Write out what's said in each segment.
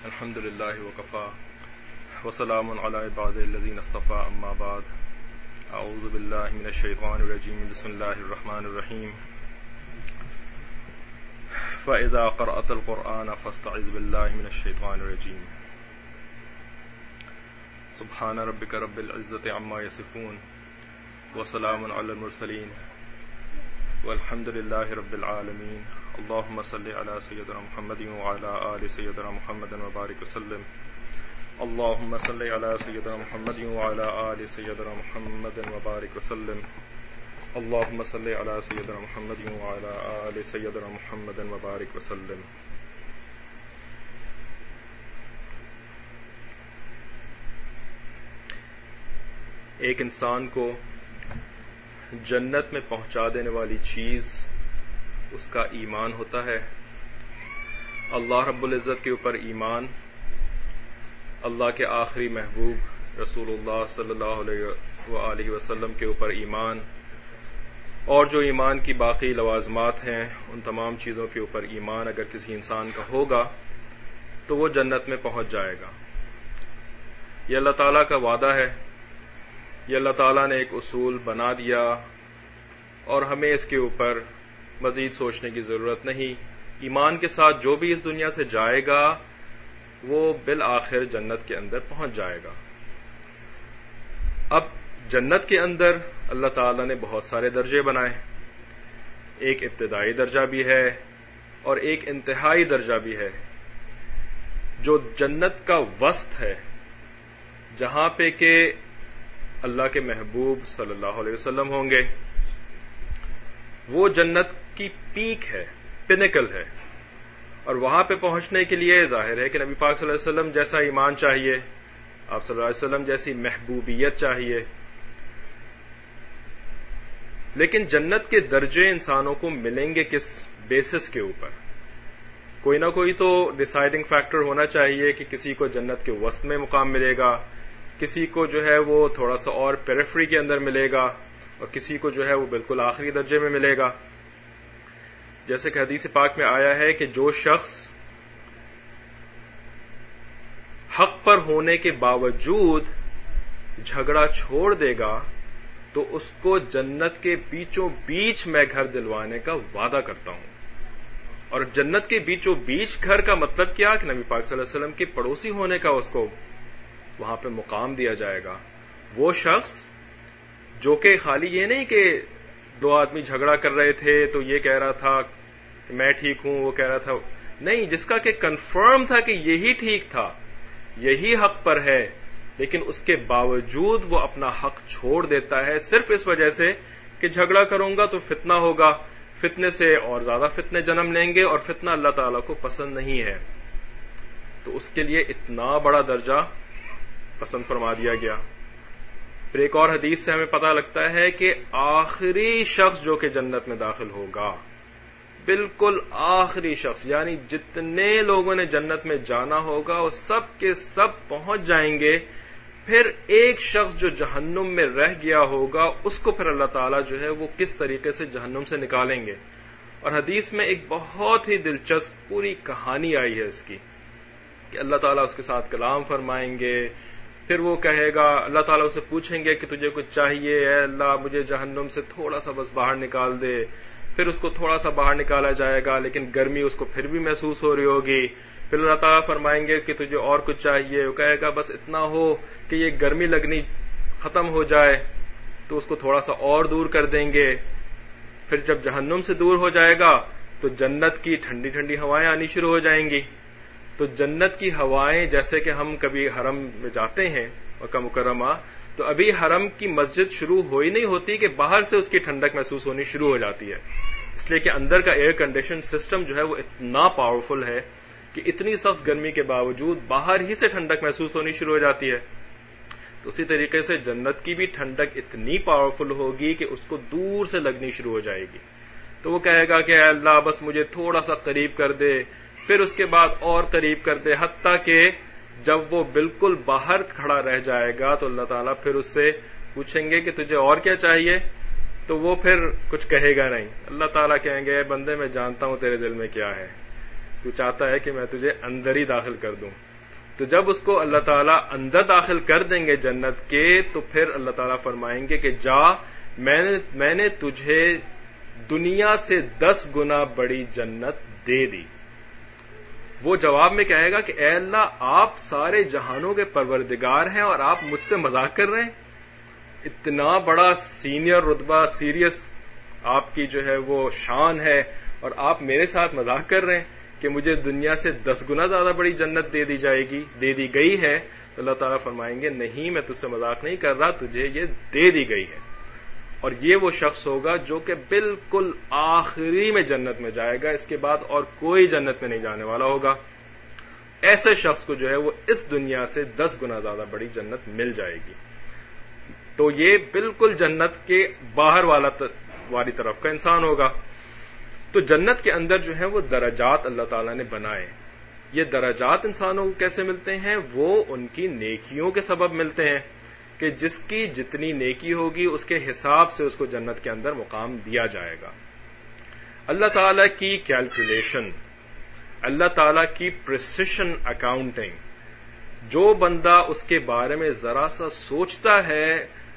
الحمد لله وكفى وسلام على عباده الذين اصطفى اما بعد اعوذ بالله من الشيطان الرجيم بسم الله الرحمن الرحيم فإذا قرأت القرآن فاستعذ بالله من الشيطان الرجيم سبحان ربك رب العزة عما يصفون وسلام على المرسلين والحمد لله رب العالمين اللهم صل على سيدنا محمد وعلى آل سيدنا محمد وبارك وسلم اللهم صل على سيدنا محمد وعلى آل سيدنا محمد وبارك وسلم اللهم صل على سيدنا محمد وعلى آل سيدنا محمد وبارك وسلم. ایک انسان کو جنت میں پہنچا دینے والی چیز اس کا ایمان ہوتا ہے. اللہ رب العزت کے اوپر ایمان، اللہ کے آخری محبوب رسول اللہ صلی اللہ علیہ وآلہ وسلم کے اوپر ایمان، اور جو ایمان کی باقی لوازمات ہیں ان تمام چیزوں کے اوپر ایمان اگر کسی انسان کا ہوگا تو وہ جنت میں پہنچ جائے گا. یہ اللہ تعالیٰ کا وعدہ ہے، یہ اللہ تعالیٰ نے ایک اصول بنا دیا اور ہمیں اس کے اوپر مزید سوچنے کی ضرورت نہیں. ایمان کے ساتھ جو بھی اس دنیا سے جائے گا وہ بالآخر جنت کے اندر پہنچ جائے گا. اب جنت کے اندر اللہ تعالیٰ نے بہت سارے درجے بنائے، ایک ابتدائی درجہ بھی ہے اور ایک انتہائی درجہ بھی ہے. جو جنت کا وسط ہے، جہاں پہ کہ اللہ کے محبوب صلی اللہ علیہ وسلم ہوں گے، وہ جنت کی پیک ہے، پینیکل ہے. اور وہاں پہ پہنچنے کے لیے ظاہر ہے کہ نبی پاک صلی اللہ علیہ وسلم جیسا ایمان چاہیے، آپ صلی اللہ علیہ وسلم جیسی محبوبیت چاہیے. لیکن جنت کے درجے انسانوں کو ملیں گے کس بیسس کے اوپر؟ کوئی نہ کوئی تو ڈیسائیڈنگ فیکٹر ہونا چاہیے کہ کسی کو جنت کے وسط میں مقام ملے گا، کسی کو جو ہے وہ تھوڑا سا اور پیریفری کے اندر ملے گا، اور کسی کو جو ہے وہ بالکل آخری درجے میں ملے گا. جیسے کہ حدیث پاک میں آیا ہے کہ جو شخص حق پر ہونے کے باوجود جھگڑا چھوڑ دے گا تو اس کو جنت کے بیچوں بیچ میں گھر دلوانے کا وعدہ کرتا ہوں. اور جنت کے بیچوں بیچ گھر کا مطلب کیا کہ نبی پاک صلی اللہ علیہ وسلم کے پڑوسی ہونے کا اس کو وہاں پہ مقام دیا جائے گا. وہ شخص جو کہ خالی یہ نہیں کہ دو آدمی جھگڑا کر رہے تھے تو یہ کہہ رہا تھا کہ میں ٹھیک ہوں، وہ کہہ رہا تھا نہیں، جس کا کہ کنفرم تھا کہ یہی ٹھیک تھا، یہی حق پر ہے، لیکن اس کے باوجود وہ اپنا حق چھوڑ دیتا ہے صرف اس وجہ سے کہ جھگڑا کروں گا تو فتنہ ہوگا، فتنے سے اور زیادہ فتنے جنم لیں گے، اور فتنہ اللہ تعالیٰ کو پسند نہیں ہے. تو اس کے لیے اتنا بڑا درجہ پسند فرما دیا گیا. پھر ایک اور حدیث سے ہمیں پتہ لگتا ہے کہ آخری شخص جو کہ جنت میں داخل ہوگا، بالکل آخری شخص، یعنی جتنے لوگوں نے جنت میں جانا ہوگا وہ سب کے سب پہنچ جائیں گے. پھر ایک شخص جو جہنم میں رہ گیا ہوگا اس کو پھر اللہ تعالیٰ جو ہے وہ کس طریقے سے جہنم سے نکالیں گے. اور حدیث میں ایک بہت ہی دلچسپ پوری کہانی آئی ہے اس کی کہ اللہ تعالیٰ اس کے ساتھ کلام فرمائیں گے. پھر وہ کہے گا، اللہ تعالیٰ اسے پوچھیں گے کہ تجھے کچھ چاہیے؟ اے اللہ مجھے جہنم سے تھوڑا سا بس باہر نکال دے. پھر اس کو تھوڑا سا باہر نکالا جائے گا لیکن گرمی اس کو پھر بھی محسوس ہو رہی ہوگی. پھر اللہ تعالیٰ فرمائیں گے کہ تجھے اور کچھ چاہیے؟ وہ کہے گا بس اتنا ہو کہ یہ گرمی لگنی ختم ہو جائے. تو اس کو تھوڑا سا اور دور کر دیں گے. پھر جب جہنم سے دور ہو جائے گا تو جنت کی ٹھنڈی ٹھنڈی ہوائیں آنی شروع ہو جائیں گی. تو جنت کی ہوائیں، جیسے کہ ہم کبھی حرم میں جاتے ہیں مکہ مکرمہ، تو ابھی حرم کی مسجد شروع ہو ہی نہیں ہوتی کہ باہر سے اس کی ٹھنڈک محسوس ہونی شروع ہو جاتی ہے. اس لیے کہ اندر کا ایئر کنڈیشن سسٹم جو ہے وہ اتنا پاورفل ہے کہ اتنی سخت گرمی کے باوجود باہر ہی سے ٹھنڈک محسوس ہونی شروع ہو جاتی ہے. تو اسی طریقے سے جنت کی بھی ٹھنڈک اتنی پاورفل ہوگی کہ اس کو دور سے لگنی شروع ہو جائے گی. تو وہ کہے گا کہ اے اللہ بس مجھے تھوڑا سا قریب کر دے، پھر اس کے بعد اور قریب کر دے، حتیٰ کہ جب وہ بالکل باہر کھڑا رہ جائے گا تو اللہ تعالیٰ پھر اس سے پوچھیں گے کہ تجھے اور کیا چاہیے؟ تو وہ پھر کچھ کہے گا نہیں. اللہ تعالیٰ کہیں گے اے بندے میں جانتا ہوں تیرے دل میں کیا ہے، تو چاہتا ہے کہ میں تجھے اندر ہی داخل کر دوں. تو جب اس کو اللہ تعالیٰ اندر داخل کر دیں گے جنت کے، تو پھر اللہ تعالیٰ فرمائیں گے کہ جا، میں نے تجھے دنیا سے 10 گنا بڑی جنت دے دی۔ وہ جواب میں کہے گا کہ اے اللہ، آپ سارے جہانوں کے پروردگار ہیں اور آپ مجھ سے مذاق کر رہے ہیں؟ اتنا بڑا سینئر رتبہ، سیریس آپ کی جو ہے وہ شان ہے، اور آپ میرے ساتھ مذاق کر رہے ہیں کہ مجھے دنیا سے 10 گنا زیادہ بڑی جنت دے دی گئی ہے۔ تو اللہ تعالیٰ فرمائیں گے نہیں، میں تجھ سے مذاق نہیں کر رہا، تجھے یہ دے دی گئی ہے۔ اور یہ وہ شخص ہوگا جو کہ بالکل آخری میں جنت میں جائے گا، اس کے بعد اور کوئی جنت میں نہیں جانے والا ہوگا۔ ایسے شخص کو جو ہے وہ اس دنیا سے 10 گنا زیادہ بڑی جنت مل جائے گی۔ تو یہ بالکل جنت کے باہر والی طرف کا انسان ہوگا۔ تو جنت کے اندر جو ہے وہ درجات اللہ تعالیٰ نے بنائے۔ یہ درجات انسانوں کو کیسے ملتے ہیں؟ وہ ان کی نیکیوں کے سبب ملتے ہیں کہ جس کی جتنی نیکی ہوگی اس کے حساب سے اس کو جنت کے اندر مقام دیا جائے گا۔ اللہ تعالیٰ کی کیلکولیشن، اللہ تعالیٰ کی پریسیشن اکاؤنٹنگ، جو بندہ اس کے بارے میں ذرا سا سوچتا ہے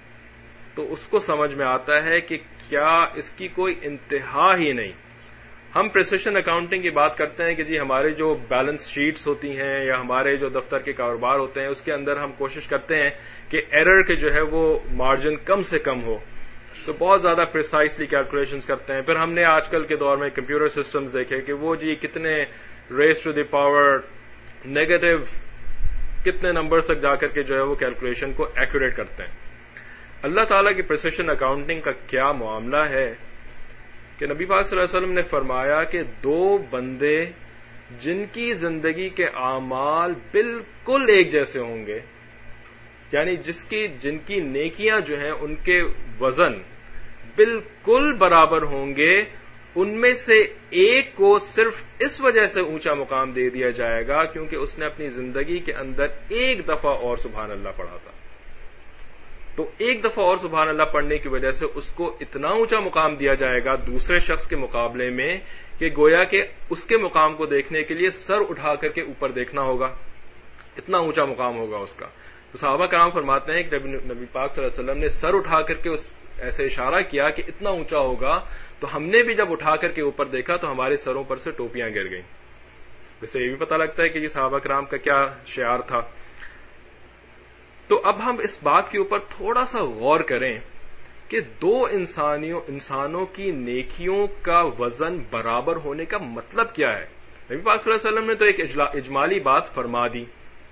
تو اس کو سمجھ میں آتا ہے کہ کیا اس کی کوئی انتہا ہی نہیں۔ ہم پریسیشن اکاؤنٹنگ کی بات کرتے ہیں کہ جی ہمارے جو بیلنس شیٹس ہوتی ہیں یا ہمارے جو دفتر کے کاروبار ہوتے ہیں اس کے اندر ہم کوشش کرتے ہیں کہ ایرر کے جو ہے وہ مارجن کم سے کم ہو، تو بہت زیادہ پریسائسلی کیلکولیشنز کرتے ہیں۔ پھر ہم نے آج کل کے دور میں کمپیوٹر سسٹمز دیکھے کہ وہ جی کتنے raise to the power negative کتنے نمبر تک جا کر کے جو ہے وہ کیلکولیشن کو ایکوریٹ کرتے ہیں۔ اللہ تعالیٰ کی پریسیشن اکاؤنٹنگ کا کیا معاملہ ہے کہ نبی پاک صلی اللہ علیہ وسلم نے فرمایا کہ 2 بندے جن کی زندگی کے اعمال بالکل ایک جیسے ہوں گے، یعنی جن کی نیکیاں جو ہیں ان کے وزن بالکل برابر ہوں گے، ان میں سے ایک کو صرف اس وجہ سے اونچا مقام دے دیا جائے گا کیونکہ اس نے اپنی زندگی کے اندر ایک دفعہ اور سبحان اللہ پڑھا تھا۔ تو ایک دفعہ اور سبحان اللہ پڑھنے کی وجہ سے اس کو اتنا اونچا مقام دیا جائے گا دوسرے شخص کے مقابلے میں کہ گویا کہ اس کے مقام کو دیکھنے کے لیے سر اٹھا کر کے اوپر دیکھنا ہوگا، اتنا اونچا مقام ہوگا اس کا۔ تو صحابہ کرام فرماتے ہیں کہ نبی پاک صلی اللہ علیہ وسلم نے سر اٹھا کر کے ایسے اشارہ کیا کہ اتنا اونچا ہوگا، تو ہم نے بھی جب اٹھا کر کے اوپر دیکھا تو ہمارے سروں پر سے ٹوپیاں گر گئیں۔ اس سے یہ بھی پتہ لگتا ہے کہ یہ صحابہ کرام کا کیا شعار تھا۔ تو اب ہم اس بات کے اوپر تھوڑا سا غور کریں کہ 2 انسانوں کی نیکیوں کا وزن برابر ہونے کا مطلب کیا ہے۔ نبی پاک صلی اللہ علیہ وسلم نے تو ایک اجمالی بات فرما دی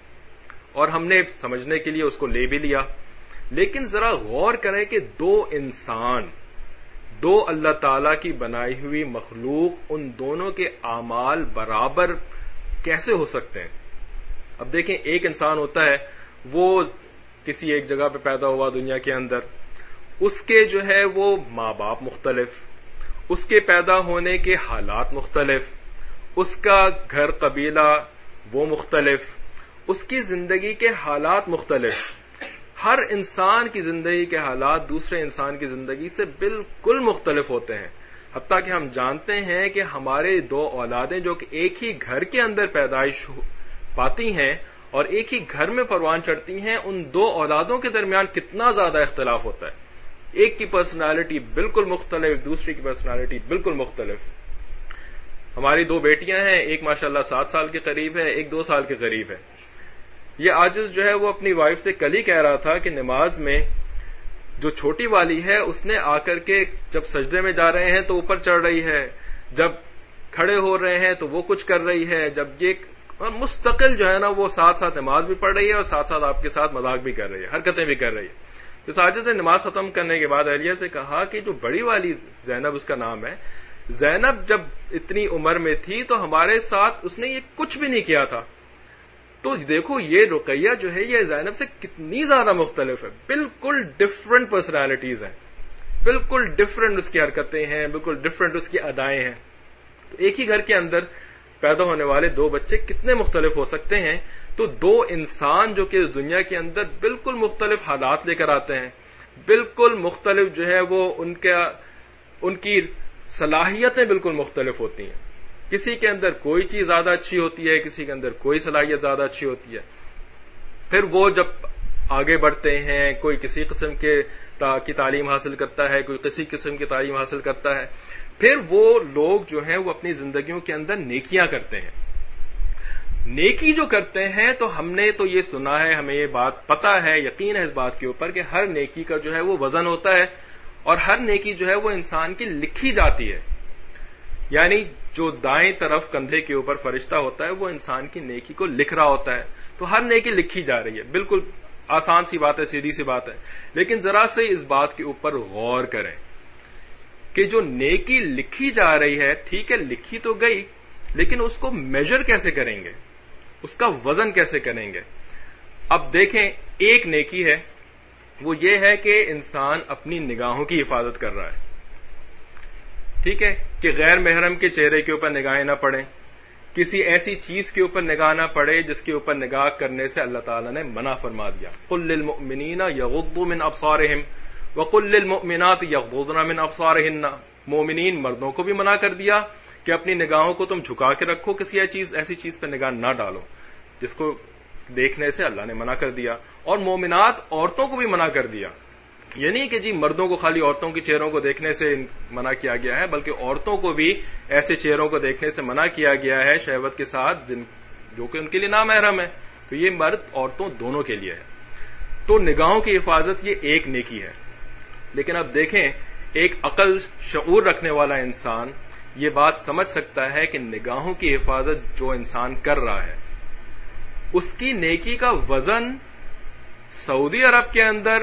اور ہم نے سمجھنے کے لیے اس کو لے بھی لیا، لیکن ذرا غور کریں کہ 2 انسان، 2 اللہ تعالی کی بنائی ہوئی مخلوق، ان دونوں کے اعمال برابر کیسے ہو سکتے ہیں؟ اب دیکھیں، ایک انسان ہوتا ہے وہ کسی ایک جگہ پہ پیدا ہوا دنیا کے اندر، اس کے جو ہے وہ ماں باپ مختلف، اس کے پیدا ہونے کے حالات مختلف، اس کا گھر قبیلہ وہ مختلف، اس کی زندگی کے حالات مختلف۔ ہر انسان کی زندگی کے حالات دوسرے انسان کی زندگی سے بالکل مختلف ہوتے ہیں، حتیٰ کہ ہم جانتے ہیں کہ ہمارے 2 اولادیں جو کہ ایک ہی گھر کے اندر پیدائش پاتی ہیں اور ایک ہی گھر میں پروان چڑھتی ہیں، ان 2 اولادوں کے درمیان کتنا زیادہ اختلاف ہوتا ہے۔ ایک کی پرسنالٹی بالکل مختلف، دوسری کی پرسنالٹی بالکل مختلف۔ ہماری 2 بیٹیاں ہیں، ایک ماشاءاللہ 7 سال کے قریب ہے، ایک 2 سال کے قریب ہے۔ یہ عاجز جو ہے وہ اپنی وائف سے کل ہی کہہ رہا تھا کہ نماز میں جو چھوٹی والی ہے اس نے آ کر کے جب سجدے میں جا رہے ہیں تو اوپر چڑھ رہی ہے، جب کھڑے ہو رہے ہیں تو وہ کچھ کر رہی ہے، جب یہ مستقل جو ہے نا وہ ساتھ ساتھ نماز بھی پڑھ رہی ہے اور ساتھ ساتھ آپ کے ساتھ مذاق بھی کر رہی ہے، حرکتیں بھی کر رہی ہے۔ تو عاجز نے نماز ختم کرنے کے بعد اہلیہ سے کہا کہ جو بڑی والی زینب اس کا نام ہے، زینب جب اتنی عمر میں تھی تو ہمارے ساتھ اس نے یہ کچھ بھی نہیں کیا تھا، تو دیکھو یہ رقیہ جو ہے یہ زینب سے کتنی زیادہ مختلف ہے، بالکل ڈفرنٹ پرسنالٹیز ہیں، بالکل ڈفرنٹ اس کی حرکتیں ہیں، بالکل ڈفرنٹ اس کی ادائیں ہیں۔ تو ایک ہی گھر کے اندر پیدا ہونے والے 2 بچے کتنے مختلف ہو سکتے ہیں؟ تو 2 انسان جو کہ اس دنیا کے اندر بالکل مختلف حالات لے کر آتے ہیں، بالکل مختلف جو ہے وہ ان کی صلاحیتیں بالکل مختلف ہوتی ہیں۔ کسی کے اندر کوئی چیز زیادہ اچھی ہوتی ہے، کسی کے اندر کوئی صلاحیت زیادہ اچھی ہوتی ہے. پھر وہ جب آگے بڑھتے ہیں، کوئی کسی قسم کی تعلیم حاصل کرتا ہے، کوئی کسی قسم کی تعلیم حاصل کرتا ہے، پھر وہ لوگ جو ہیں وہ اپنی زندگیوں کے اندر نیکیاں کرتے ہیں. نیکی جو کرتے ہیں تو ہم نے تو یہ سنا ہے، ہمیں یہ بات پتا ہے، یقین ہے اس بات کے اوپر کہ ہر نیکی کا جو ہے وہ وزن ہوتا ہے، اور ہر نیکی جو ہے وہ انسان کی لکھی جاتی ہے. یعنی جو دائیں طرف کندھے کے اوپر فرشتہ ہوتا ہے وہ انسان کی نیکی کو لکھ رہا ہوتا ہے. تو ہر نیکی لکھی جا رہی ہے. بالکل آسان سی بات ہے، سیدھی سی بات ہے. لیکن ذرا سے اس بات کے اوپر غور کریں کہ جو نیکی لکھی جا رہی ہے، ٹھیک ہے لکھی تو گئی، لیکن اس کو میجر کیسے کریں گے، اس کا وزن کیسے کریں گے؟ اب دیکھیں، ایک نیکی ہے وہ یہ ہے کہ انسان اپنی نگاہوں کی حفاظت کر رہا ہے. ٹھیک ہے کہ غیر محرم کے چہرے کے اوپر نگاہیں نہ پڑیں، کسی ایسی چیز کے اوپر نگاہ نہ پڑے جس کے اوپر نگاہ کرنے سے اللہ تعالیٰ نے منع فرما دیا. قل للمؤمنین یغضوا من ابصارہم وقل للمؤمنات یغضضن من ابصارہن. مومنین مردوں کو بھی منع کر دیا کہ اپنی نگاہوں کو تم جھکا کے رکھو، کسی ایسی چیز پہ نگاہ نہ ڈالو جس کو دیکھنے سے اللہ نے منع کر دیا. اور مومنات عورتوں کو بھی منع کر دیا. یہ نہیں کہ جی مردوں کو خالی عورتوں کے چہروں کو دیکھنے سے منع کیا گیا ہے، بلکہ عورتوں کو بھی ایسے چہروں کو دیکھنے سے منع کیا گیا ہے شہوت کے ساتھ جو کہ ان کے لیے نامحرم ہے. تو یہ مرد عورتوں دونوں کے لیے ہے. تو نگاہوں کی حفاظت یہ ایک نیکی ہے. لیکن اب دیکھیں، ایک عقل شعور رکھنے والا انسان یہ بات سمجھ سکتا ہے کہ نگاہوں کی حفاظت جو انسان کر رہا ہے اس کی نیکی کا وزن سعودی عرب کے اندر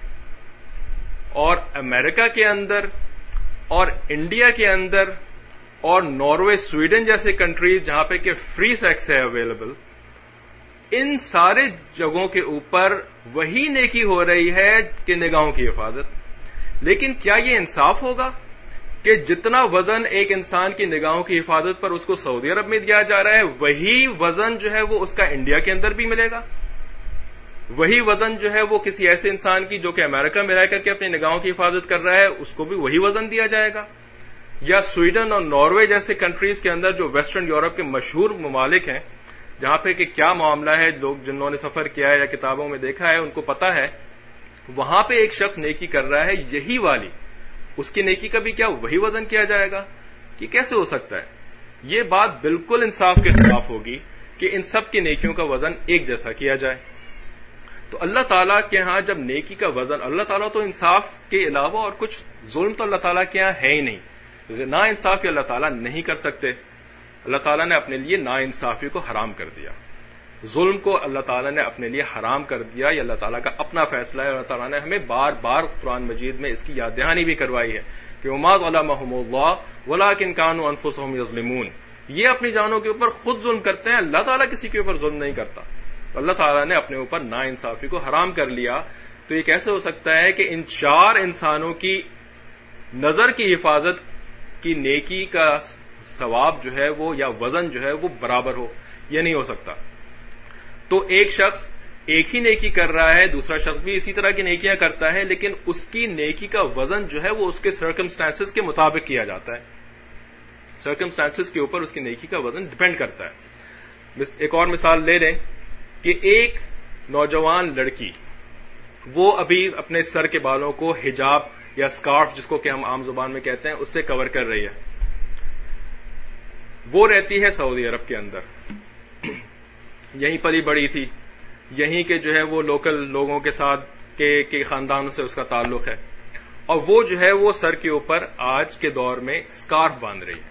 اور امریکہ کے اندر اور انڈیا کے اندر اور ناروے، سویڈن جیسے کنٹریز جہاں پہ کہ فری سیکس ہے اویلیبل، ان سارے جگہوں کے اوپر وہی نیکی ہو رہی ہے کہ نگاہوں کی حفاظت. لیکن کیا یہ انصاف ہوگا کہ جتنا وزن ایک انسان کی نگاہوں کی حفاظت پر اس کو سعودی عرب میں دیا جا رہا ہے، وہی وزن جو ہے وہ اس کا انڈیا کے اندر بھی ملے گا؟ وہی وزن جو ہے وہ کسی ایسے انسان کی جو کہ امریکہ میں رہ کر کے اپنی نگاہوں کی حفاظت کر رہا ہے اس کو بھی وہی وزن دیا جائے گا؟ یا سویڈن اور ناروے جیسے کنٹریز کے اندر جو ویسٹرن یورپ کے مشہور ممالک ہیں جہاں پہ کہ کیا معاملہ ہے، لوگ جنہوں نے سفر کیا ہے یا کتابوں میں دیکھا ہے ان کو پتا ہے، وہاں پہ ایک شخص نیکی کر رہا ہے یہی والی، اس کی نیکی کا بھی کیا وہی وزن کیا جائے گا؟ یہ کیسے ہو سکتا ہے؟ یہ بات بالکل انصاف کے خلاف ہوگی کہ ان سب کی نیکیوں کا وزن ایک جیسا کیا جائے. تو اللہ تعالیٰ کے ہاں جب نیکی کا وزن، اللہ تعالیٰ تو انصاف کے علاوہ اور کچھ ظلم تو اللہ تعالیٰ کے ہاں ہے ہی نہیں. نا انصافی اللہ تعالیٰ نہیں کر سکتے. اللہ تعالیٰ نے اپنے لیے نا انصافی کو حرام کر دیا، ظلم کو اللہ تعالیٰ نے اپنے لیے حرام کر دیا. یہ اللہ تعالیٰ کا اپنا فیصلہ ہے. اللہ تعالیٰ نے ہمیں بار بار قرآن مجید میں اس کی یاد دہانی بھی کروائی ہے کہ وما ظلمهم اللہ ولکن كانوا انفسهم یظلمون. یہ اپنی جانوں کے اوپر خود ظلم کرتے ہیں، اللہ تعالیٰ کسی کے اوپر ظلم نہیں کرتا. اللہ تعالیٰ نے اپنے اوپر نا انصافی کو حرام کر لیا. تو یہ کیسے ہو سکتا ہے کہ ان چار انسانوں کی نظر کی حفاظت کی نیکی کا ثواب جو ہے وہ یا وزن جو ہے وہ برابر ہو؟ یہ نہیں ہو سکتا. تو ایک شخص ایک ہی نیکی کر رہا ہے، دوسرا شخص بھی اسی طرح کی نیکیاں کرتا ہے، لیکن اس کی نیکی کا وزن جو ہے وہ اس کے سرکمسٹانسز کے مطابق کیا جاتا ہے. سرکمسٹانسز کے اوپر اس کی نیکی کا وزن ڈیپینڈ کرتا ہے. ایک اور مثال لے لیں کہ ایک نوجوان لڑکی وہ ابھی اپنے سر کے بالوں کو حجاب یا اسکارف جس کو کہ ہم عام زبان میں کہتے ہیں اس سے کور کر رہی ہے. وہ رہتی ہے سعودی عرب کے اندر، یہیں پلی بڑی تھی، یہیں کے جو ہے وہ لوکل لوگوں کے ساتھ کے خاندانوں سے اس کا تعلق ہے، اور وہ جو ہے وہ سر کے اوپر آج کے دور میں اسکارف باندھ رہی ہے.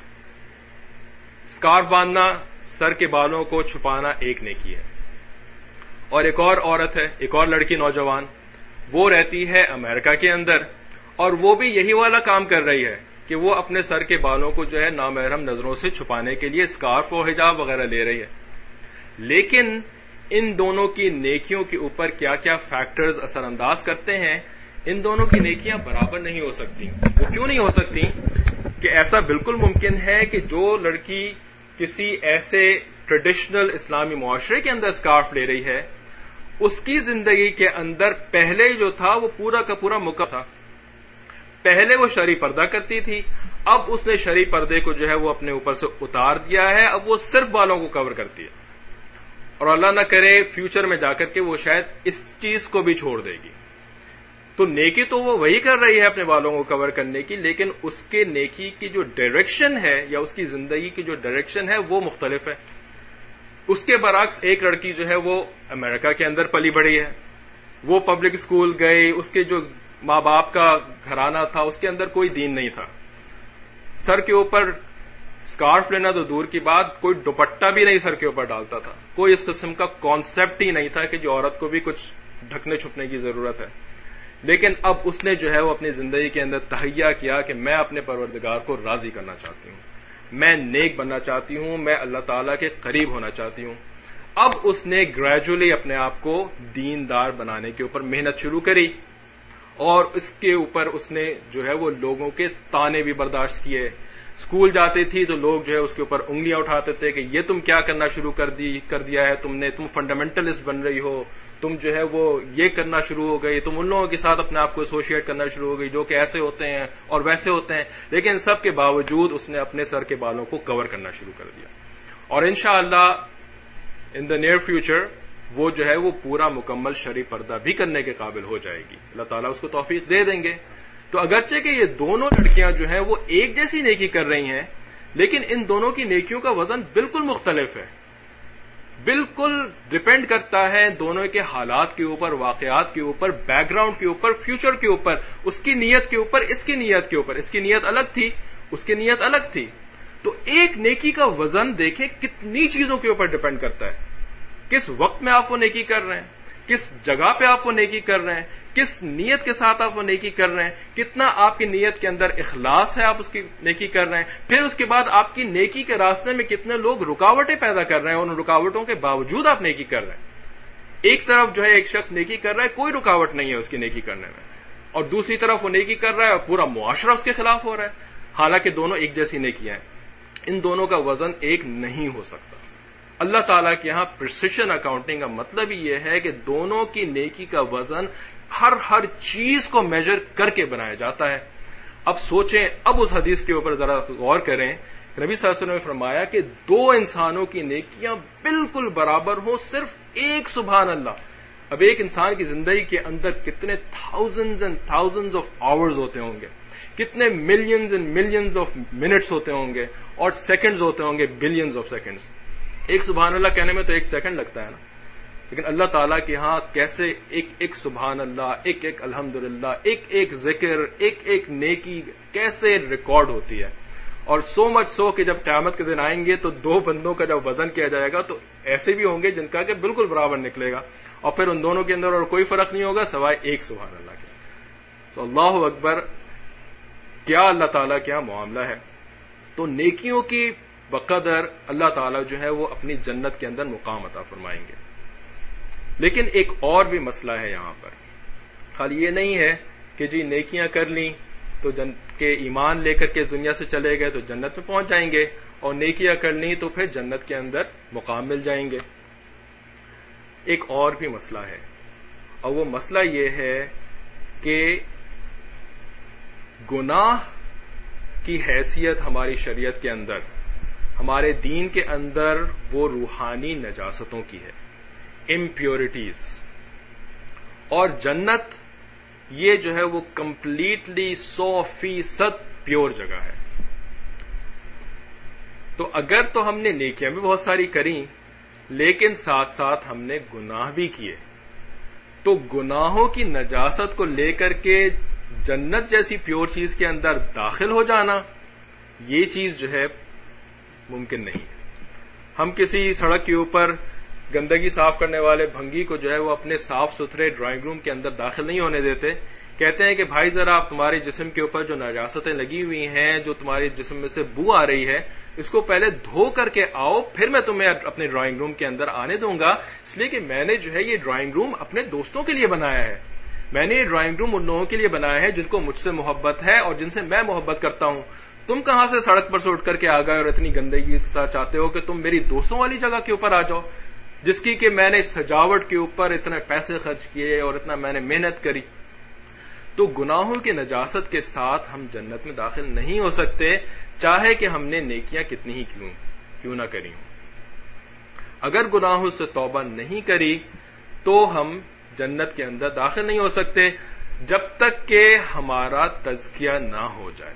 اسکارف باندھنا، سر کے بالوں کو چھپانا ایک نیکی ہے. اور ایک اور عورت ہے، ایک اور لڑکی نوجوان، وہ رہتی ہے امریکہ کے اندر، اور وہ بھی یہی والا کام کر رہی ہے کہ وہ اپنے سر کے بالوں کو جو ہے نامحرم نظروں سے چھپانے کے لیے اسکارف و حجاب وغیرہ لے رہی ہے. لیکن ان دونوں کی نیکیوں کے اوپر کیا کیا فیکٹرز اثر انداز کرتے ہیں؟ ان دونوں کی نیکیاں برابر نہیں ہو سکتی. وہ کیوں نہیں ہو سکتی؟ کہ ایسا بالکل ممکن ہے کہ جو لڑکی کسی ایسے ٹریڈیشنل اسلامی معاشرے کے اندر اسکارف لے رہی ہے، اس کی زندگی کے اندر پہلے جو تھا وہ پورا کا پورا مکمل تھا. پہلے وہ شرعی پردہ کرتی تھی، اب اس نے شرعی پردے کو جو ہے وہ اپنے اوپر سے اتار دیا ہے، اب وہ صرف بالوں کو کور کرتی ہے، اور اللہ نہ کرے فیوچر میں جا کر کے وہ شاید اس چیز کو بھی چھوڑ دے گی۔ تو نیکی تو وہ وہی کر رہی ہے اپنے بالوں کو کور کرنے کی، لیکن اس کے نیکی کی جو ڈائریکشن ہے یا اس کی زندگی کی جو ڈائریکشن ہے وہ مختلف ہے۔ اس کے برعکس ایک لڑکی جو ہے وہ امریکہ کے اندر پلی بڑی ہے، وہ پبلک اسکول گئی، اس کے جو ماں باپ کا گھرانہ تھا اس کے اندر کوئی دین نہیں تھا، سر کے اوپر اسکارف لینا تو دور کی بات، کوئی دوپٹہ بھی نہیں سر کے اوپر ڈالتا تھا، کوئی اس قسم کا کانسیپٹ ہی نہیں تھا کہ جو عورت کو بھی کچھ ڈھکنے چھپنے کی ضرورت ہے۔ لیکن اب اس نے جو ہے وہ اپنی زندگی کے اندر تہیہ کیا کہ میں اپنے پروردگار کو راضی کرنا چاہتی ہوں، میں نیک بننا چاہتی ہوں، میں اللہ تعالیٰ کے قریب ہونا چاہتی ہوں۔ اب اس نے گریجولی اپنے آپ کو دیندار بنانے کے اوپر محنت شروع کری، اور اس کے اوپر اس نے جو ہے وہ لوگوں کے طعنے بھی برداشت کیے۔ اسکول جاتی تھی تو لوگ جو ہے اس کے اوپر انگلیاں اٹھاتے تھے کہ یہ تم کیا کرنا شروع کر دیا ہے تم فنڈامنٹلسٹ بن رہی ہو، تم جو ہے وہ یہ کرنا شروع ہو گئی، تم ان لوگوں کے ساتھ اپنے آپ کو ایسوشیٹ کرنا شروع ہو گئی جو کہ ایسے ہوتے ہیں اور ویسے ہوتے ہیں۔ لیکن سب کے باوجود اس نے اپنے سر کے بالوں کو کور کرنا شروع کر دیا، اور انشاءاللہ ان دا نیئر فیوچر وہ جو ہے وہ پورا مکمل شرعی پردہ بھی کرنے کے قابل ہو جائے گی، اللہ تعالیٰ اس کو توفیق دے دیں گے۔ تو اگرچہ کہ یہ دونوں لڑکیاں جو ہیں وہ ایک جیسی نیکی کر رہی ہیں، لیکن ان دونوں کی نیکیوں کا وزن بالکل مختلف ہے، بالکل ڈپینڈ کرتا ہے دونوں کے حالات کے اوپر، واقعات کے اوپر، بیک گراؤنڈ کے اوپر، فیوچر کے اوپر، اس کی نیت کے اوپر، اس کی نیت کے اوپر۔ اس کی نیت الگ تھی، اس کی نیت الگ تھی۔ تو ایک نیکی کا وزن دیکھیں کتنی چیزوں کے اوپر ڈپینڈ کرتا ہے، کس وقت میں آپ وہ نیکی کر رہے ہیں، کس جگہ پہ آپ وہ نیکی کر رہے ہیں، کس نیت کے ساتھ آپ وہ نیکی کر رہے ہیں، کتنا آپ کی نیت کے اندر اخلاص ہے، آپ اس کی نیکی کر رہے ہیں، پھر اس کے بعد آپ کی نیکی کے راستے میں کتنے لوگ رکاوٹیں پیدا کر رہے ہیں اور ان رکاوٹوں کے باوجود آپ نیکی کر رہے ہیں۔ ایک طرف جو ہے ایک شخص نیکی کر رہا ہے، کوئی رکاوٹ نہیں ہے اس کی نیکی کرنے میں، اور دوسری طرف وہ نیکی کر رہا ہے اور پورا معاشرہ اس کے خلاف ہو رہا ہے، حالانکہ دونوں ایک جیسی نیکیاں ہیں۔ ان دونوں کا وزن ایک نہیں ہو سکتا۔ اللہ تعالیٰ کے یہاں پریسیشن اکاؤنٹنگ کا مطلب ہی یہ ہے کہ دونوں کی نیکی کا وزن ہر چیز کو میجر کر کے بنایا جاتا ہے۔ اب سوچیں، اب اس حدیث کے اوپر ذرا غور کریں، نبی صلی اللہ علیہ وسلم نے فرمایا کہ دو انسانوں کی نیکیاں بالکل برابر ہوں، صرف ایک سبحان اللہ۔ اب ایک انسان کی زندگی کے اندر کتنے thousands and thousands of hours ہوتے ہوں گے، کتنے millions and millions of minutes ہوتے ہوں گے، اور سیکنڈز ہوتے ہوں گے، بلینز آف سیکنڈز۔ ایک سبحان اللہ کہنے میں تو ایک سیکنڈ لگتا ہے نا، لیکن اللہ تعالیٰ کے ہاں کیسے ایک ایک سبحان اللہ، ایک ایک الحمدللہ، ایک ایک ذکر، ایک ایک نیکی کیسے ریکارڈ ہوتی ہے۔ اور سو مچ سو کہ جب قیامت کے دن آئیں گے تو دو بندوں کا جب وزن کیا جائے گا تو ایسے بھی ہوں گے جن کا کہ بالکل برابر نکلے گا، اور پھر ان دونوں کے اندر اور کوئی فرق نہیں ہوگا سوائے ایک سبحان اللہ کے۔ تو اللہ اکبر، کیا اللہ تعالیٰ کیا معاملہ ہے۔ تو نیکیوں کی بقدر اللہ تعالیٰ جو ہے وہ اپنی جنت کے اندر مقام عطا فرمائیں گے۔ لیکن ایک اور بھی مسئلہ ہے یہاں پر، حال یہ نہیں ہے کہ جی نیکیاں کر لیں تو کہ ایمان لے کر کے دنیا سے چلے گئے تو جنت میں پہنچ جائیں گے، اور نیکیاں کر لیں تو پھر جنت کے اندر مقام مل جائیں گے۔ ایک اور بھی مسئلہ ہے، اور وہ مسئلہ یہ ہے کہ گناہ کی حیثیت ہماری شریعت کے اندر، ہمارے دین کے اندر وہ روحانی نجاستوں کی ہے، امپیورٹیز، اور جنت یہ جو ہے وہ کمپلیٹلی 100% پیور جگہ ہے۔ تو اگر تو ہم نے نیکیاں بھی بہت ساری کریں لیکن ساتھ ساتھ ہم نے گناہ بھی کیے، تو گناہوں کی نجاست کو لے کر کے جنت جیسی پیور چیز کے اندر داخل ہو جانا، یہ چیز جو ہے ممکن نہیں ہے۔ ہم کسی سڑک کے اوپر گندگی صاف کرنے والے بھنگی کو جو ہے وہ اپنے صاف ستھرے ڈرائنگ روم کے اندر داخل نہیں ہونے دیتے، کہتے ہیں کہ بھائی ذرا آپ تمہارے جسم کے اوپر جو نجاستیں لگی ہوئی ہیں، جو تمہارے جسم میں سے بو آ رہی ہے، اس کو پہلے دھو کر کے آؤ، پھر میں تمہیں اپنے ڈرائنگ روم کے اندر آنے دوں گا، اس لیے کہ میں نے جو ہے یہ ڈرائنگ روم اپنے دوستوں کے لیے بنایا ہے، میں نے یہ ڈرائنگ روم ان لوگوں کے لیے بنایا ہے جن کو مجھ سے محبت ہے اور جن سے میں محبت کرتا ہوں۔ تم کہاں سے سڑک پر سے اٹھ کر کے آ گئے اور اتنی گندگی کے ساتھ چاہتے ہو کہ تم میری دوستوں والی جگہ کے اوپر آ جاؤ، جس کی کہ میں نے سجاوٹ کے اوپر اتنے پیسے خرچ کیے اور اتنا میں نے محنت کری۔ تو گناہوں کی نجاست کے ساتھ ہم جنت میں داخل نہیں ہو سکتے، چاہے کہ ہم نے نیکیاں کتنی ہی کیوں نہ کری ہوں۔ اگر گناہوں سے توبہ نہیں کری تو ہم جنت کے اندر داخل نہیں ہو سکتے جب تک کہ ہمارا تزکیہ نہ ہو جائے۔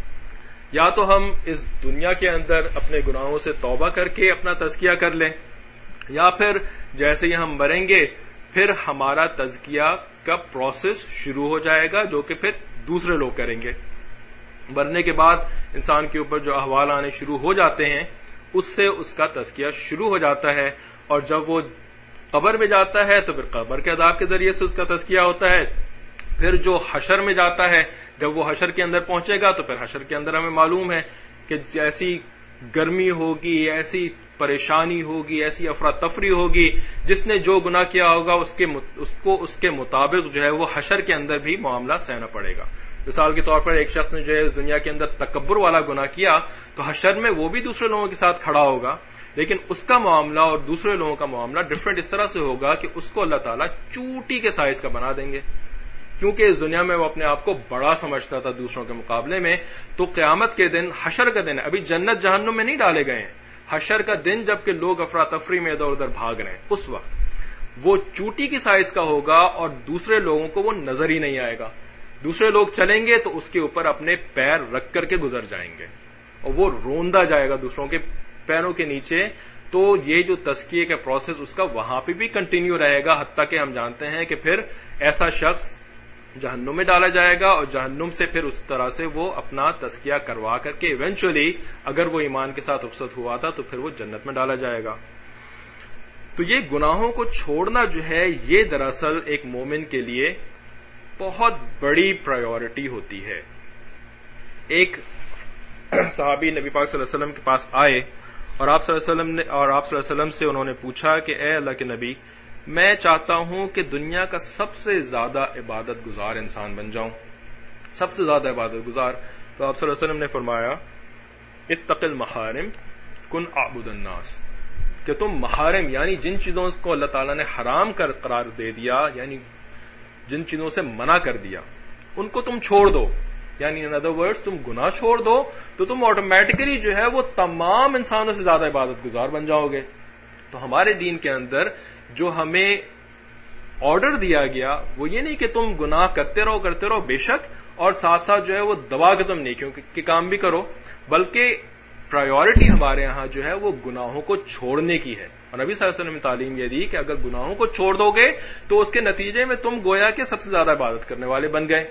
یا تو ہم اس دنیا کے اندر اپنے گناہوں سے توبہ کر کے اپنا تزکیہ کر لیں، یا پھر جیسے ہی ہم مریں گے پھر ہمارا تزکیہ کا پروسیس شروع ہو جائے گا، جو کہ پھر دوسرے لوگ کریں گے۔ مرنے کے بعد انسان کے اوپر جو احوال آنے شروع ہو جاتے ہیں اس سے اس کا تزکیہ شروع ہو جاتا ہے، اور جب وہ قبر میں جاتا ہے تو پھر قبر کے عذاب کے ذریعے سے اس کا تزکیہ ہوتا ہے۔ پھر جو حشر میں جاتا ہے، جب وہ حشر کے اندر پہنچے گا تو پھر حشر کے اندر ہمیں معلوم ہے کہ جیسی گرمی ہوگی، ایسی پریشانی ہوگی، ایسی افراتفری ہوگی، جس نے جو گناہ کیا ہوگا اس کے مطابق جو ہے وہ حشر کے اندر بھی معاملہ سہنا پڑے گا۔ مثال کے طور پر ایک شخص نے جو ہے اس دنیا کے اندر تکبر والا گناہ کیا تو حشر میں وہ بھی دوسرے لوگوں کے ساتھ کھڑا ہوگا، لیکن اس کا معاملہ اور دوسرے لوگوں کا معاملہ ڈفرینٹ اس طرح سے ہوگا کہ اس کو اللہ تعالیٰ چوٹی کے سائز کا بنا دیں گے، کیونکہ اس دنیا میں وہ اپنے آپ کو بڑا سمجھتا تھا دوسروں کے مقابلے میں۔ تو قیامت کے دن، حشر کا دن، ابھی جنت جہنم میں نہیں ڈالے گئے ہیں، حشر کا دن جب کہ لوگ افراتفری میں ادھر ادھر بھاگ رہے ہیں، اس وقت وہ چوٹی کی سائز کا ہوگا اور دوسرے لوگوں کو وہ نظر ہی نہیں آئے گا۔ دوسرے لوگ چلیں گے تو اس کے اوپر اپنے پیر رکھ کر کے گزر جائیں گے اور وہ روندا جائے گا دوسروں کے پیروں کے نیچے۔ تو یہ جو تزکیے کا پروسیس اس کا وہاں پہ بھی کنٹینیو رہے گا، حتیٰ کہ ہم جانتے ہیں کہ پھر ایسا شخص جہنم میں ڈالا جائے گا، اور جہنم سے پھر اس طرح سے وہ اپنا تزکیہ کروا کر کے ایونچولی اگر وہ ایمان کے ساتھ رخصت ہوا تھا تو پھر وہ جنت میں ڈالا جائے گا۔ تو یہ گناہوں کو چھوڑنا جو ہے یہ دراصل ایک مومن کے لیے بہت بڑی پرائیورٹی ہوتی ہے۔ ایک صحابی نبی پاک صلی اللہ علیہ وسلم کے پاس آئے اور آپ صلی اللہ علیہ وسلم سے انہوں نے پوچھا کہ اے اللہ کے نبی، میں چاہتا ہوں کہ دنیا کا سب سے زیادہ عبادت گزار انسان بن جاؤں، سب سے زیادہ عبادت گزار۔ تو آپ صلی اللہ علیہ وسلم نے فرمایا اتق المحارم کن اعبد الناس، کہ تم محارم یعنی جن چیزوں کو اللہ تعالیٰ نے حرام قرار دے دیا، یعنی جن چیزوں سے منع کر دیا ان کو تم چھوڑ دو، یعنی ان ادر ورڈز تم گناہ چھوڑ دو تو تم آٹومیٹکلی جو ہے وہ تمام انسانوں سے زیادہ عبادت گزار بن جاؤ گے۔ تو ہمارے دین کے اندر جو ہمیں آرڈر دیا گیا وہ یہ نہیں کہ تم گناہ کرتے رہو بے شک، اور ساتھ ساتھ جو ہے وہ دبا کے تم نیکیوں کے کام بھی کرو، بلکہ پرائیورٹی ہمارے ہاں جو ہے وہ گناہوں کو چھوڑنے کی ہے۔ اور نبی صلی اللہ علیہ وسلم نے تعلیم یہ دی کہ اگر گناہوں کو چھوڑ دو گے تو اس کے نتیجے میں تم گویا کہ سب سے زیادہ عبادت کرنے والے بن گئے۔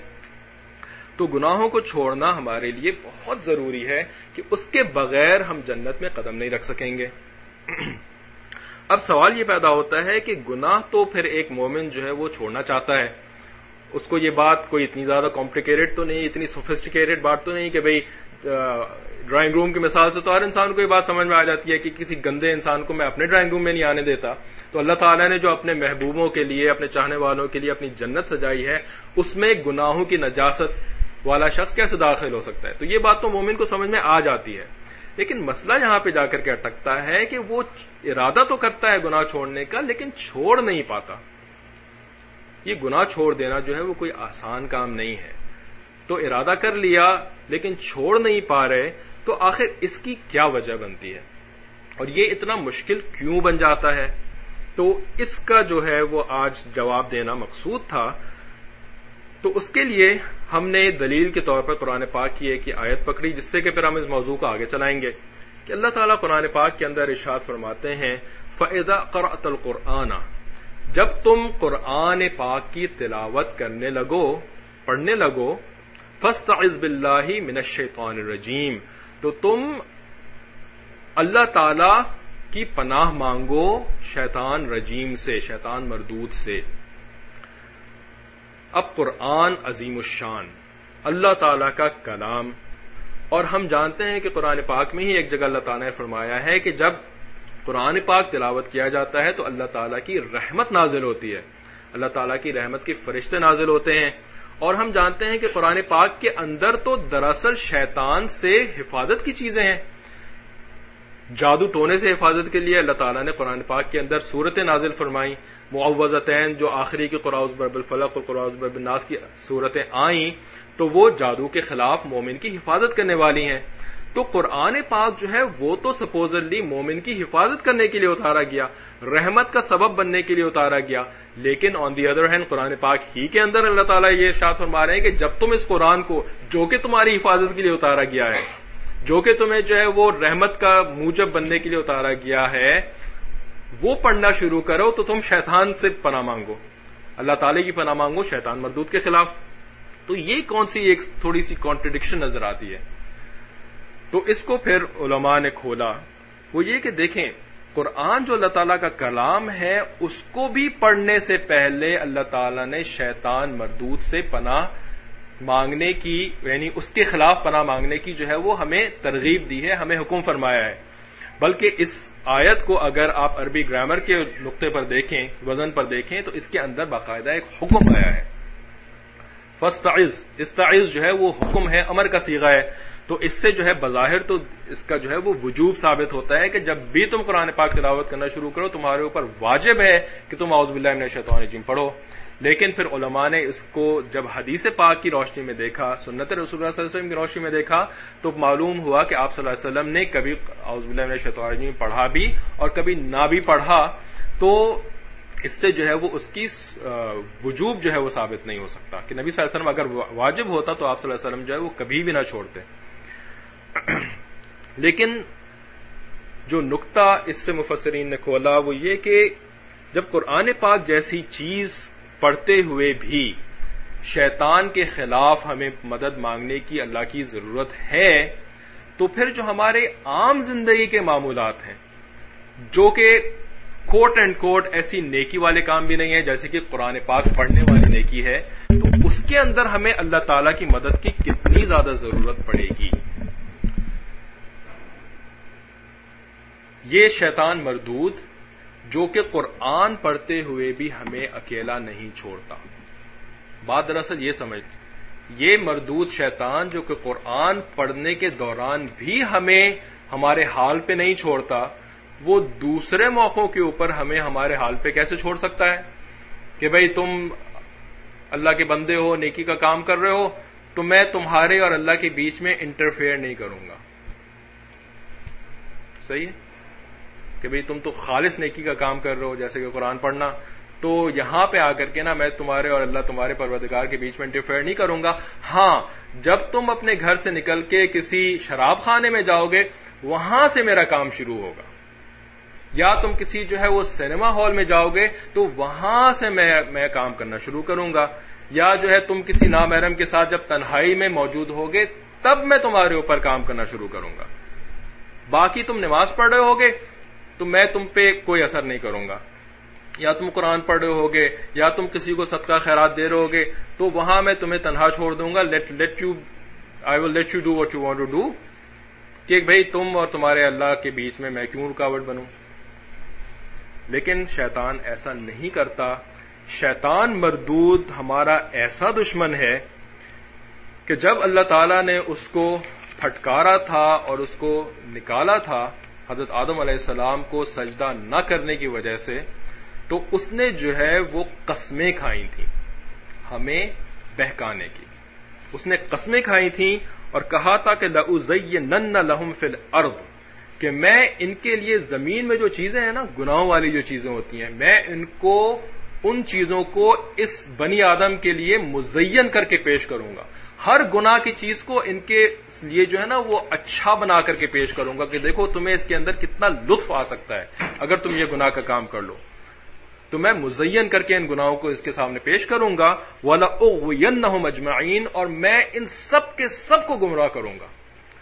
تو گناہوں کو چھوڑنا ہمارے لیے بہت ضروری ہے کہ اس کے بغیر ہم جنت میں قدم نہیں رکھ سکیں گے۔ اب سوال یہ پیدا ہوتا ہے کہ گناہ تو پھر ایک مومن جو ہے وہ چھوڑنا چاہتا ہے، اس کو یہ بات کوئی اتنی زیادہ کمپلیکیٹڈ تو نہیں، اتنی سوفسٹیکیٹڈ بات تو نہیں کہ بھئی ڈرائنگ روم کی مثال سے تو ہر انسان کو یہ بات سمجھ میں آ جاتی ہے کہ کسی گندے انسان کو میں اپنے ڈرائنگ روم میں نہیں آنے دیتا۔ تو اللہ تعالیٰ نے جو اپنے محبوبوں کے لیے، اپنے چاہنے والوں کے لیے اپنی جنت سجائی ہے، اس میں گناہوں کی نجاست والا شخص کیسے داخل ہو سکتا ہے؟ تو یہ بات تو مومن کو سمجھ میں آ جاتی ہے، لیکن مسئلہ یہاں پہ جا کر کے اٹکتا ہے کہ وہ ارادہ تو کرتا ہے گناہ چھوڑنے کا، لیکن چھوڑ نہیں پاتا۔ یہ گناہ چھوڑ دینا جو ہے وہ کوئی آسان کام نہیں ہے۔ تو ارادہ کر لیا لیکن چھوڑ نہیں پا رہے، تو آخر اس کی کیا وجہ بنتی ہے اور یہ اتنا مشکل کیوں بن جاتا ہے؟ تو اس کا جو ہے وہ آج جواب دینا مقصود تھا۔ تو اس کے لیے ہم نے دلیل کے طور پر قرآن پاک کی ایک آیت پکڑی، جس سے کہ پھر ہم اس موضوع کو آگے چلائیں گے کہ اللہ تعالیٰ قرآن پاک کے اندر ارشاد فرماتے ہیں فَإِذَا قَرَأْتَ الْقُرْآنَ، جب تم قرآن پاک کی تلاوت کرنے لگو، پڑھنے لگو، فَاسْتَعِذْ بِاللَّهِ مِنَ الشَّيْطَانِ الرَّجِيمِ، تو تم اللہ تعالی کی پناہ مانگو شیطان رجیم سے، شیطان مردود سے۔ اب قرآن عظیم الشان، اللہ تعالی کا کلام، اور ہم جانتے ہیں کہ قرآن پاک میں ہی ایک جگہ اللہ تعالیٰ نے فرمایا ہے کہ جب قرآن پاک تلاوت کیا جاتا ہے تو اللہ تعالیٰ کی رحمت نازل ہوتی ہے، اللہ تعالیٰ کی رحمت کے فرشتے نازل ہوتے ہیں۔ اور ہم جانتے ہیں کہ قرآن پاک کے اندر تو دراصل شیطان سے حفاظت کی چیزیں ہیں۔ جادو ٹونے سے حفاظت کے لیے اللہ تعالیٰ نے قرآن پاک کے اندر صورتیں نازل فرمائیں، معوذتین جو آخری کی قل اعوذ برب الفلق اور قل اعوذ برب الناس کی صورتیں آئیں تو وہ جادو کے خلاف مومن کی حفاظت کرنے والی ہیں. تو قرآن پاک جو ہے وہ تو سپوزلی مومن کی حفاظت کرنے کے لیے اتارا گیا، رحمت کا سبب بننے کے لیے اتارا گیا، لیکن آن دی ادر ہینڈ قرآن پاک ہی کے اندر اللہ تعالیٰ یہ ارشاد فرما رہے ہیں کہ جب تم اس قرآن کو جو کہ تمہاری حفاظت کے لیے اتارا گیا ہے، جو کہ تمہیں جو ہے وہ رحمت کا موجب بننے کے لیے اتارا گیا ہے، وہ پڑھنا شروع کرو تو تم شیطان سے پناہ مانگو، اللہ تعالی کی پناہ مانگو شیطان مردود کے خلاف. تو یہ کون سی ایک تھوڑی سی کانٹرڈکشن نظر آتی ہے. تو اس کو پھر علماء نے کھولا، وہ یہ کہ دیکھیں قرآن جو اللہ تعالیٰ کا کلام ہے اس کو بھی پڑھنے سے پہلے اللہ تعالیٰ نے شیطان مردود سے پناہ مانگنے کی، یعنی اس کے خلاف پناہ مانگنے کی جو ہے وہ ہمیں ترغیب دی ہے، ہمیں حکم فرمایا ہے. بلکہ اس آیت کو اگر آپ عربی گرامر کے نقطے پر دیکھیں، وزن پر دیکھیں، تو اس کے اندر باقاعدہ ایک حکم آیا ہے. فاستعذ، استعذ جو ہے وہ حکم ہے، امر کا صیغہ ہے. تو اس سے جو ہے بظاہر تو اس کا جو ہے وہ وجوب ثابت ہوتا ہے کہ جب بھی تم قرآن پاک تلاوت کرنا شروع کرو تمہارے اوپر واجب ہے کہ تم اعوذ باللہ من الشیطان الرجیم پڑھو. لیکن پھر علماء نے اس کو جب حدیث پاک کی روشنی میں دیکھا، سنت رسول اللہ صلی اللہ علیہ وسلم کی روشنی میں دیکھا، تو معلوم ہوا کہ آپ صلی اللہ علیہ وسلم نے کبھی اعوذ باللہ من الشیطان الرجیم پڑھا بھی اور کبھی نہ بھی پڑھا. تو اس سے جو ہے وہ اس کی وجوب جو ہے وہ ثابت نہیں ہو سکتا کہ نبی صلی اللہ علیہ وسلم اگر واجب ہوتا تو آپ صلی اللہ علیہ وسلم جو ہے وہ کبھی بھی نہ چھوڑتے. لیکن جو نقطہ اس سے مفسرین نے کھولا وہ یہ کہ جب قرآن پاک جیسی چیز پڑھتے ہوئے بھی شیطان کے خلاف ہمیں مدد مانگنے کی اللہ کی ضرورت ہے، تو پھر جو ہمارے عام زندگی کے معمولات ہیں جو کہ کوٹ اینڈ کوٹ ایسی نیکی والے کام بھی نہیں ہے جیسے کہ قرآن پاک پڑھنے والی نیکی ہے، تو اس کے اندر ہمیں اللہ تعالیٰ کی مدد کی کتنی زیادہ ضرورت پڑے گی. یہ شیطان مردود جو کہ قرآن پڑھتے ہوئے بھی ہمیں اکیلا نہیں چھوڑتا. بات دراصل یہ سمجھ، یہ مردود شیطان جو کہ قرآن پڑھنے کے دوران بھی ہمیں ہمارے حال پہ نہیں چھوڑتا، وہ دوسرے موقعوں کے اوپر ہمیں ہمارے حال پہ کیسے چھوڑ سکتا ہے کہ بھئی تم اللہ کے بندے ہو، نیکی کا کام کر رہے ہو، تو میں تمہارے اور اللہ کے بیچ میں انٹرفیئر نہیں کروں گا. صحیح ہے کہ بھئی تم تو خالص نیکی کا کام کر رہے ہو جیسے کہ قرآن پڑھنا، تو یہاں پہ آ کر کے نا میں تمہارے اور اللہ تمہارے پروردگار کے بیچ میں انٹرفیئر نہیں کروں گا. ہاں جب تم اپنے گھر سے نکل کے کسی شراب خانے میں جاؤ گے وہاں سے میرا کام شروع ہوگا، یا تم کسی جو ہے وہ سینما ہال میں جاؤ گے تو وہاں سے میں کام کرنا شروع کروں گا، یا جو ہے تم کسی نامحرم کے ساتھ جب تنہائی میں موجود ہوگے تب میں تمہارے اوپر کام کرنا شروع کروں گا. باقی تم نماز پڑھ رہے ہوگے تو میں تم پہ کوئی اثر نہیں کروں گا، یا تم قرآن پڑھ رہے ہوگے یا تم کسی کو صدقہ خیرات دے رہے ہوگے تو وہاں میں تمہیں تنہا چھوڑ دوں گا. I will let you do what you want to do، کہ بھئی تم اور تمہارے اللہ کے بیچ میں کیوں رکاوٹ بنوں. لیکن شیطان ایسا نہیں کرتا. شیطان مردود ہمارا ایسا دشمن ہے کہ جب اللہ تعالیٰ نے اس کو پھٹکارا تھا اور اس کو نکالا تھا حضرت آدم علیہ السلام کو سجدہ نہ کرنے کی وجہ سے، تو اس نے جو ہے وہ قسمیں کھائی تھیں ہمیں بہکانے کی. اس نے قسمیں کھائی تھیں اور کہا تھا کہ لَأُزَيِّنَنَّ لَهُمْ فِي الْأَرْضِ، کہ میں ان کے لیے زمین میں جو چیزیں ہیں نا گناہوں والی جو چیزیں ہوتی ہیں، میں ان چیزوں کو اس بنی آدم کے لیے مزین کر کے پیش کروں گا. ہر گناہ کی چیز کو ان کے لیے جو ہے نا وہ اچھا بنا کر کے پیش کروں گا کہ دیکھو تمہیں اس کے اندر کتنا لطف آ سکتا ہے اگر تم یہ گناہ کا کام کر لو. تو میں مزین کر کے ان گناہوں کو اس کے سامنے پیش کروں گا. وَلَأُغْوِيَنَّهُمْ أَجْمَعِينَ، اور میں ان سب کے سب کو گمراہ کروں گا.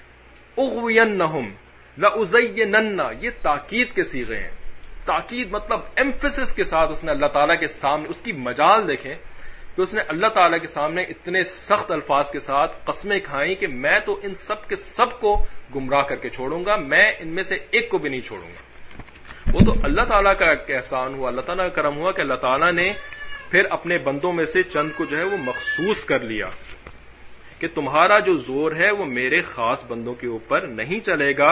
اغوینہم، لَأُزَيِّنَنَّ، یہ تاکید کے صیغے ہیں. تاکید مطلب ایمفیسس کے ساتھ اس نے اللہ تعالیٰ کے سامنے، اس کی مجال دیکھیں کہ اس نے اللہ تعالیٰ کے سامنے اتنے سخت الفاظ کے ساتھ قسمیں کھائیں کہ میں تو ان سب کے سب کو گمراہ کر کے چھوڑوں گا، میں ان میں سے ایک کو بھی نہیں چھوڑوں گا. وہ تو اللہ تعالیٰ کا احسان ہوا، اللہ تعالیٰ کا کرم ہوا کہ اللہ تعالیٰ نے پھر اپنے بندوں میں سے چند کو جو ہے وہ مخصوص کر لیا کہ تمہارا جو زور ہے وہ میرے خاص بندوں کے اوپر نہیں چلے گا.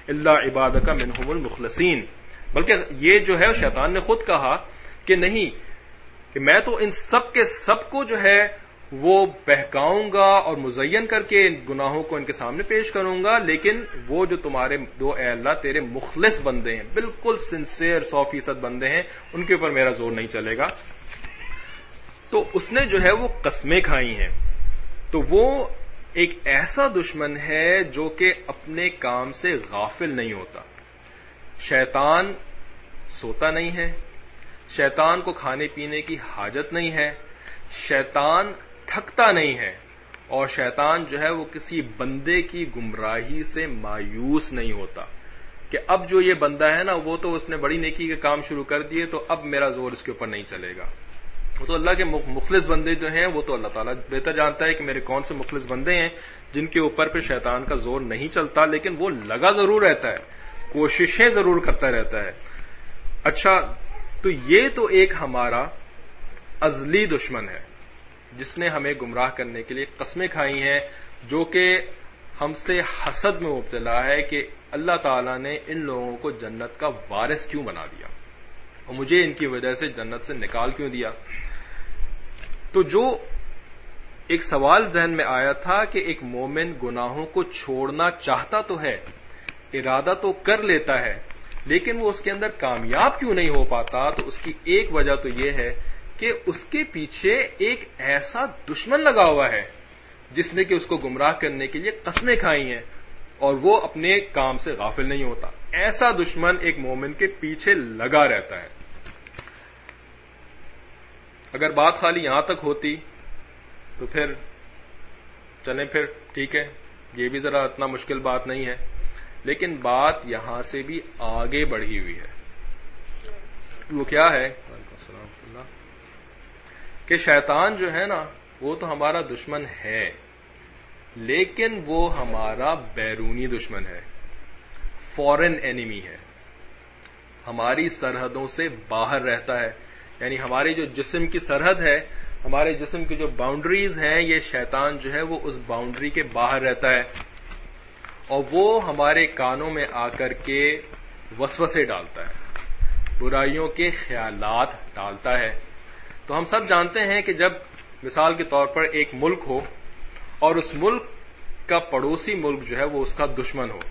الا عبادک منہم المخلصین. بلکہ یہ جو ہے شیطان نے خود کہا کہ نہیں، کہ میں تو ان سب کے سب کو جو ہے وہ بہکاؤں گا اور مزین کر کے ان گناہوں کو ان کے سامنے پیش کروں گا، لیکن وہ جو تمہارے دو اے اللہ تیرے مخلص بندے ہیں، بالکل سنسیئر 100% بندے ہیں، ان کے اوپر میرا زور نہیں چلے گا. تو اس نے جو ہے وہ قسمیں کھائی ہیں. تو وہ ایک ایسا دشمن ہے جو کہ اپنے کام سے غافل نہیں ہوتا. شیطان سوتا نہیں ہے، شیطان کو کھانے پینے کی حاجت نہیں ہے، شیطان تھکتا نہیں ہے، اور شیطان جو ہے وہ کسی بندے کی گمراہی سے مایوس نہیں ہوتا کہ اب جو یہ بندہ ہے نا وہ تو اس نے بڑی نیکی کے کام شروع کر دیے، تو اب میرا زور اس کے اوپر نہیں چلے گا. وہ تو اللہ کے مخلص بندے جو ہیں وہ تو اللہ تعالیٰ بہتر جانتا ہے کہ میرے کون سے مخلص بندے ہیں جن کے اوپر پھر شیطان کا زور نہیں چلتا، لیکن وہ لگا ضرور رہتا ہے، کوششیں ضرور کرتا رہتا ہے. اچھا، تو یہ تو ایک ہمارا ازلی دشمن ہے جس نے ہمیں گمراہ کرنے کے لیے قسمیں کھائی ہیں، جو کہ ہم سے حسد میں مبتلا ہے کہ اللہ تعالیٰ نے ان لوگوں کو جنت کا وارث کیوں بنا دیا اور مجھے ان کی وجہ سے جنت سے نکال کیوں دیا. تو جو ایک سوال ذہن میں آیا تھا کہ ایک مومن گناہوں کو چھوڑنا چاہتا تو ہے، ارادہ تو کر لیتا ہے، لیکن وہ اس کے اندر کامیاب کیوں نہیں ہو پاتا؟ تو اس کی ایک وجہ تو یہ ہے کہ اس کے پیچھے ایک ایسا دشمن لگا ہوا ہے جس نے کہ اس کو گمراہ کرنے کے لیے قسمیں کھائی ہیں، اور وہ اپنے کام سے غافل نہیں ہوتا. ایسا دشمن ایک مومن کے پیچھے لگا رہتا ہے. اگر بات خالی یہاں تک ہوتی تو پھر چلیں، پھر ٹھیک ہے، یہ بھی ذرا اتنا مشکل بات نہیں ہے، لیکن بات یہاں سے بھی آگے بڑھی ہوئی ہے. وہ کیا ہے کہ شیطان جو ہے نا وہ تو ہمارا دشمن ہے، لیکن وہ ہمارا بیرونی دشمن ہے، فورن اینیمی ہے، ہماری سرحدوں سے باہر رہتا ہے. یعنی ہمارے جو جسم کی سرحد ہے، ہمارے جسم کی جو باؤنڈریز ہیں، یہ شیطان جو ہے وہ اس باؤنڈری کے باہر رہتا ہے، اور وہ ہمارے کانوں میں آ کر کے وسوسے ڈالتا ہے، برائیوں کے خیالات ڈالتا ہے. تو ہم سب جانتے ہیں کہ جب مثال کے طور پر ایک ملک ہو اور اس ملک کا پڑوسی ملک جو ہے وہ اس کا دشمن ہو،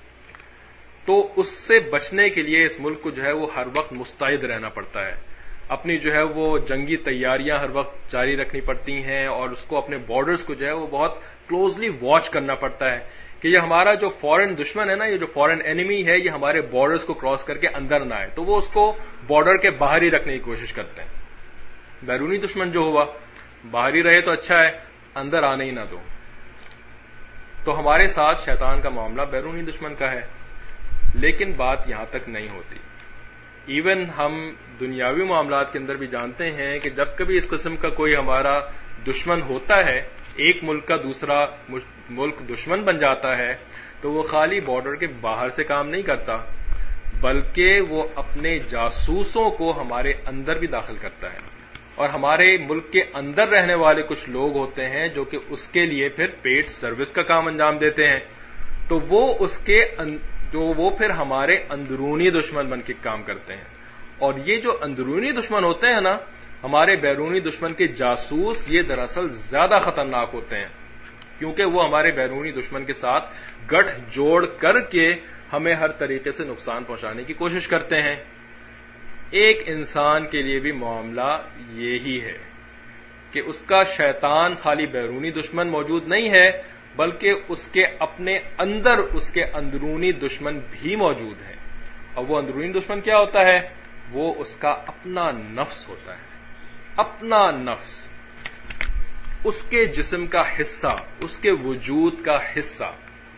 تو اس سے بچنے کے لیے اس ملک کو جو ہے وہ ہر وقت مستعد رہنا پڑتا ہے، اپنی جو ہے وہ جنگی تیاریاں ہر وقت جاری رکھنی پڑتی ہیں، اور اس کو اپنے بارڈرز کو جو ہے وہ بہت کلوزلی واچ کرنا پڑتا ہے کہ یہ ہمارا جو فورن دشمن ہے نا، یہ جو فورن اینیمی ہے، یہ ہمارے بارڈرز کو کراس کر کے اندر نہ آئے. تو وہ اس کو بارڈر کے باہر ہی رکھنے کی کوشش کرتے ہیں. بیرونی دشمن جو ہوا باہر ہی رہے تو اچھا ہے، اندر آنے ہی نہ دو. تو ہمارے ساتھ شیطان کا معاملہ بیرونی دشمن کا ہے، لیکن بات یہاں تک نہیں ہوتی. ایون ہم دنیاوی معاملات کے اندر بھی جانتے ہیں کہ جب کبھی اس قسم کا کوئی ہمارا دشمن ہوتا ہے، ایک ملک کا دوسرا ملک دشمن بن جاتا ہے، تو وہ خالی بارڈر کے باہر سے کام نہیں کرتا، بلکہ وہ اپنے جاسوسوں کو ہمارے اندر بھی داخل کرتا ہے، اور ہمارے ملک کے اندر رہنے والے کچھ لوگ ہوتے ہیں جو کہ اس کے لیے پھر پیڈ سروس کا کام انجام دیتے ہیں. تو وہ پھر ہمارے اندرونی دشمن بن کے کام کرتے ہیں. اور یہ جو اندرونی دشمن ہوتے ہیں نا، ہمارے بیرونی دشمن کے جاسوس، یہ دراصل زیادہ خطرناک ہوتے ہیں، کیونکہ وہ ہمارے بیرونی دشمن کے ساتھ گٹھ جوڑ کر کے ہمیں ہر طریقے سے نقصان پہنچانے کی کوشش کرتے ہیں. ایک انسان کے لیے بھی معاملہ یہی ہے کہ اس کا شیطان خالی بیرونی دشمن موجود نہیں ہے، بلکہ اس کے اپنے اندر اس کے اندرونی دشمن بھی موجود ہیں. اور وہ اندرونی دشمن کیا ہوتا ہے؟ وہ اس کا اپنا نفس ہوتا ہے. اپنا نفس، اس کے جسم کا حصہ، اس کے وجود کا حصہ.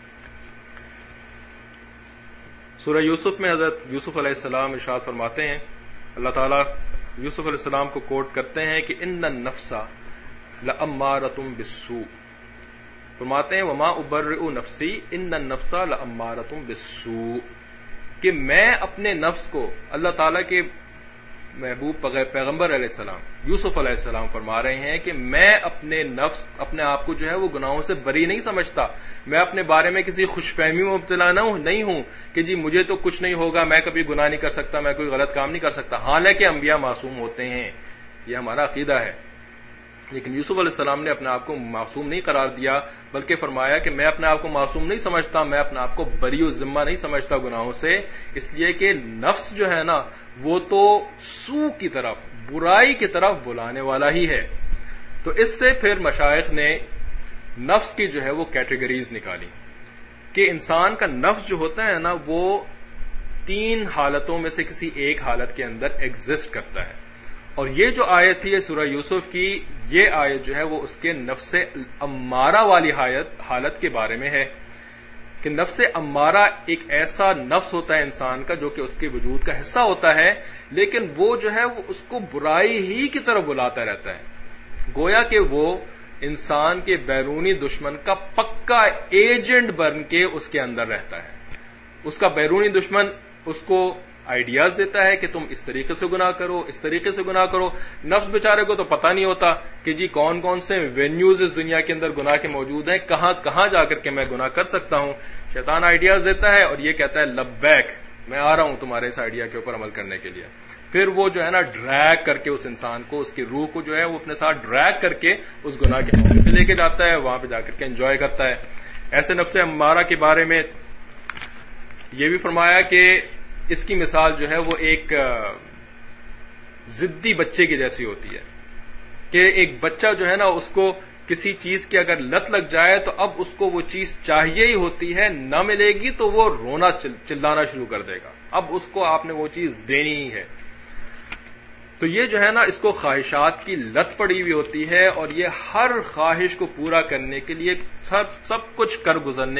سورہ یوسف میں حضرت یوسف علیہ السلام ارشاد فرماتے ہیں، اللہ تعالیٰ یوسف علیہ السلام کو کوٹ کرتے ہیں کہ ان النفس لامارۃ بالسوء، فرماتے ہیں وما ابرئ نفسی ان النفس لامارۃ بالسوء، کہ میں اپنے نفس کو اللہ تعالیٰ کے محبوب پیغمبر علیہ السلام یوسف علیہ السلام فرما رہے ہیں کہ میں اپنے آپ کو جو ہے وہ گناہوں سے بری نہیں سمجھتا. میں اپنے بارے میں کسی خوش فہمی میں مبتلا نہیں ہوں کہ جی مجھے تو کچھ نہیں ہوگا, میں کبھی گناہ نہیں کر سکتا, میں کوئی غلط کام نہیں کر سکتا. حالانکہ انبیاء معصوم ہوتے ہیں, یہ ہمارا عقیدہ ہے. لیکن یوسف علیہ السلام نے اپنے آپ کو معصوم نہیں قرار دیا, بلکہ فرمایا کہ میں اپنے آپ کو معصوم نہیں سمجھتا, میں اپنے آپ کو بری و ذمہ نہیں سمجھتا گناہوں سے, اس لیے کہ نفس جو ہے نا وہ تو سو کی طرف, برائی کی طرف بلانے والا ہی ہے. تو اس سے پھر مشائخ نے نفس کی جو ہے وہ کیٹیگریز نکالی کہ انسان کا نفس جو ہوتا ہے نا وہ 3 حالتوں میں سے کسی ایک حالت کے اندر ایگزسٹ کرتا ہے. اور یہ جو آیت تھی سورہ یوسف کی, یہ آیت جو ہے وہ اس کے نفس امارہ والی حالت کے بارے میں ہے کہ نفس امارہ ایک ایسا نفس ہوتا ہے انسان کا جو کہ اس کے وجود کا حصہ ہوتا ہے, لیکن وہ جو ہے وہ اس کو برائی ہی کی طرف بلاتا رہتا ہے. گویا کہ وہ انسان کے بیرونی دشمن کا پکا ایجنٹ بن کے اس کے اندر رہتا ہے. اس کا بیرونی دشمن اس کو آئیڈیاز دیتا ہے کہ تم اس طریقے سے گناہ کرو, اس طریقے سے گناہ کرو. نفس بیچارے کو تو پتہ نہیں ہوتا کہ جی کون کون سے وینیوز اس دنیا کے اندر گناہ کے موجود ہیں, کہاں کہاں جا کر کے میں گناہ کر سکتا ہوں. شیطان آئیڈیاز دیتا ہے اور یہ کہتا ہے لبیک, میں آ رہا ہوں تمہارے اس آئیڈیا کے اوپر عمل کرنے کے لیے. پھر وہ جو ہے نا ڈریگ کر کے اس انسان کو, اس کی روح کو جو ہے وہ اپنے ساتھ ڈریگ کر کے اس گناہ کے موقع پہ لے کے جاتا ہے, وہاں پہ جا کر کے انجوائے کرتا ہے. ایسے نفس امارہ کے بارے میں یہ بھی فرمایا کہ اس کی مثال جو ہے وہ ایک ضدی بچے کی جیسی ہوتی ہے کہ ایک بچہ جو ہے نا اس کو کسی چیز کی اگر لت لگ جائے تو اب اس کو وہ چیز چاہیے ہی ہوتی ہے, نہ ملے گی تو وہ رونا چلانا شروع کر دے گا. اب اس کو آپ نے وہ چیز دینی ہی ہے. تو یہ جو ہے نا اس کو خواہشات کی لت پڑی ہوئی ہوتی ہے اور یہ ہر خواہش کو پورا کرنے کے لیے سب کچھ کر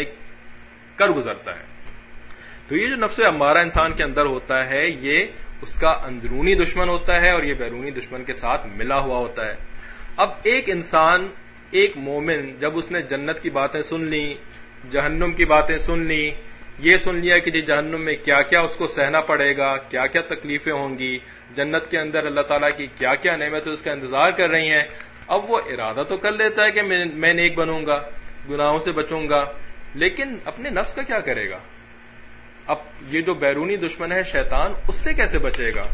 گزرتا ہے. تو یہ جو نفس امارہ انسان کے اندر ہوتا ہے یہ اس کا اندرونی دشمن ہوتا ہے اور یہ بیرونی دشمن کے ساتھ ملا ہوا ہوتا ہے. اب ایک انسان, ایک مومن, جب اس نے جنت کی باتیں سن لی, جہنم کی باتیں سن لی, یہ سن لیا کہ جہنم میں کیا کیا اس کو سہنا پڑے گا, کیا کیا تکلیفیں ہوں گی, جنت کے اندر اللہ تعالیٰ کی کیا کیا نعمتیں اس کا انتظار کر رہی ہیں, اب وہ ارادہ تو کر لیتا ہے کہ میں نیک بنوں گا, گناہوں سے بچوں گا, لیکن اپنے نفس کا کیا کرے گا؟ اب یہ جو بیرونی دشمن ہے شیطان, اس سے کیسے بچے گا؟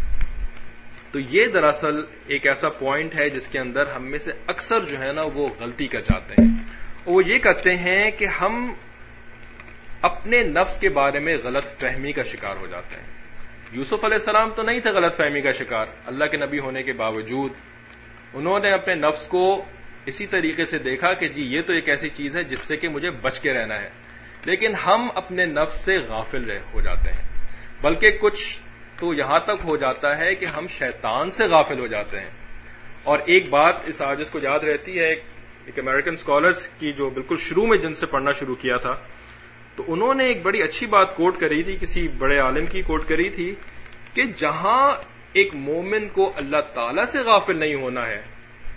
تو یہ دراصل ایک ایسا پوائنٹ ہے جس کے اندر ہم میں سے اکثر جو ہے نا وہ غلطی کر جاتے ہیں. وہ یہ کہتے ہیں کہ ہم اپنے نفس کے بارے میں غلط فہمی کا شکار ہو جاتے ہیں. یوسف علیہ السلام تو نہیں تھے غلط فہمی کا شکار, اللہ کے نبی ہونے کے باوجود انہوں نے اپنے نفس کو اسی طریقے سے دیکھا کہ جی یہ تو ایک ایسی چیز ہے جس سے کہ مجھے بچ کے رہنا ہے. لیکن ہم اپنے نفس سے غافل ہو جاتے ہیں, بلکہ کچھ تو یہاں تک ہو جاتا ہے کہ ہم شیطان سے غافل ہو جاتے ہیں. اور ایک بات اس عاجز کو یاد رہتی ہے, ایک امریکن سکالرز کی جو بالکل شروع میں جن سے پڑھنا شروع کیا تھا, تو انہوں نے ایک بڑی اچھی بات کوٹ کری تھی, کسی بڑے عالم کی کوٹ کری تھی کہ جہاں ایک مومن کو اللہ تعالی سے غافل نہیں ہونا ہے,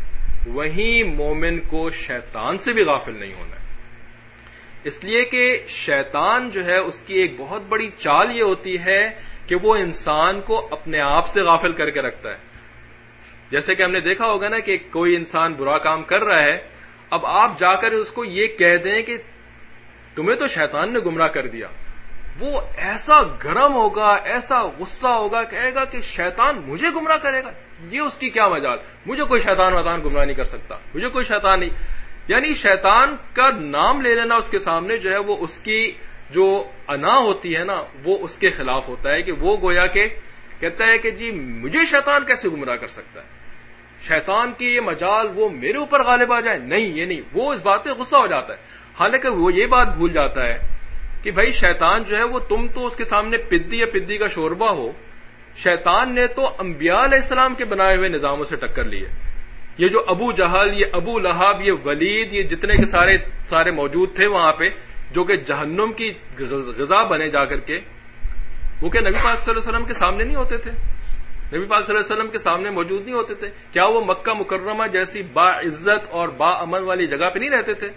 وہیں مومن کو شیطان سے بھی غافل نہیں ہونا ہے. اس لیے کہ شیطان جو ہے اس کی ایک بہت بڑی چال یہ ہوتی ہے کہ وہ انسان کو اپنے آپ سے غافل کر کے رکھتا ہے. جیسے کہ ہم نے دیکھا ہوگا نا کہ کوئی انسان برا کام کر رہا ہے, اب آپ جا کر اس کو یہ کہہ دیں کہ تمہیں تو شیطان نے گمراہ کر دیا, وہ ایسا گرم ہوگا, ایسا غصہ ہوگا, کہے گا کہ شیطان مجھے گمراہ کرے گا, یہ اس کی کیا مجال, مجھے کوئی شیطان گمراہ نہیں کر سکتا, مجھے کوئی شیطان نہیں. یعنی شیطان کا نام لے لینا اس کے سامنے جو ہے وہ اس کی جو انا ہوتی ہے نا وہ اس کے خلاف ہوتا ہے, کہ وہ گویا کہ کہتا ہے کہ جی مجھے شیطان کیسے گمراہ کر سکتا ہے, شیطان کی یہ مجال وہ میرے اوپر غالب آ جائے, نہیں یہ نہیں. وہ اس بات پہ غصہ ہو جاتا ہے, حالانکہ وہ یہ بات بھول جاتا ہے کہ بھائی شیطان جو ہے وہ تم تو اس کے سامنے پدی یا پدی کا شوربہ ہو, شیطان نے تو انبیاء علیہ السلام کے بنائے ہوئے نظاموں سے ٹکر لی ہے. یہ جو ابو جہل, یہ ابو لہب, یہ ولید, یہ جتنے کے سارے موجود تھے وہاں پہ, جو کہ جہنم کی غذا بنے جا کر کے, وہ کہ نبی پاک صلی اللہ علیہ وسلم کے سامنے نہیں ہوتے تھے, نبی پاک صلی اللہ علیہ وسلم کے سامنے موجود نہیں ہوتے تھے. کیا وہ مکہ مکرمہ جیسی با عزت اور با امن والی جگہ پہ نہیں رہتے تھے؟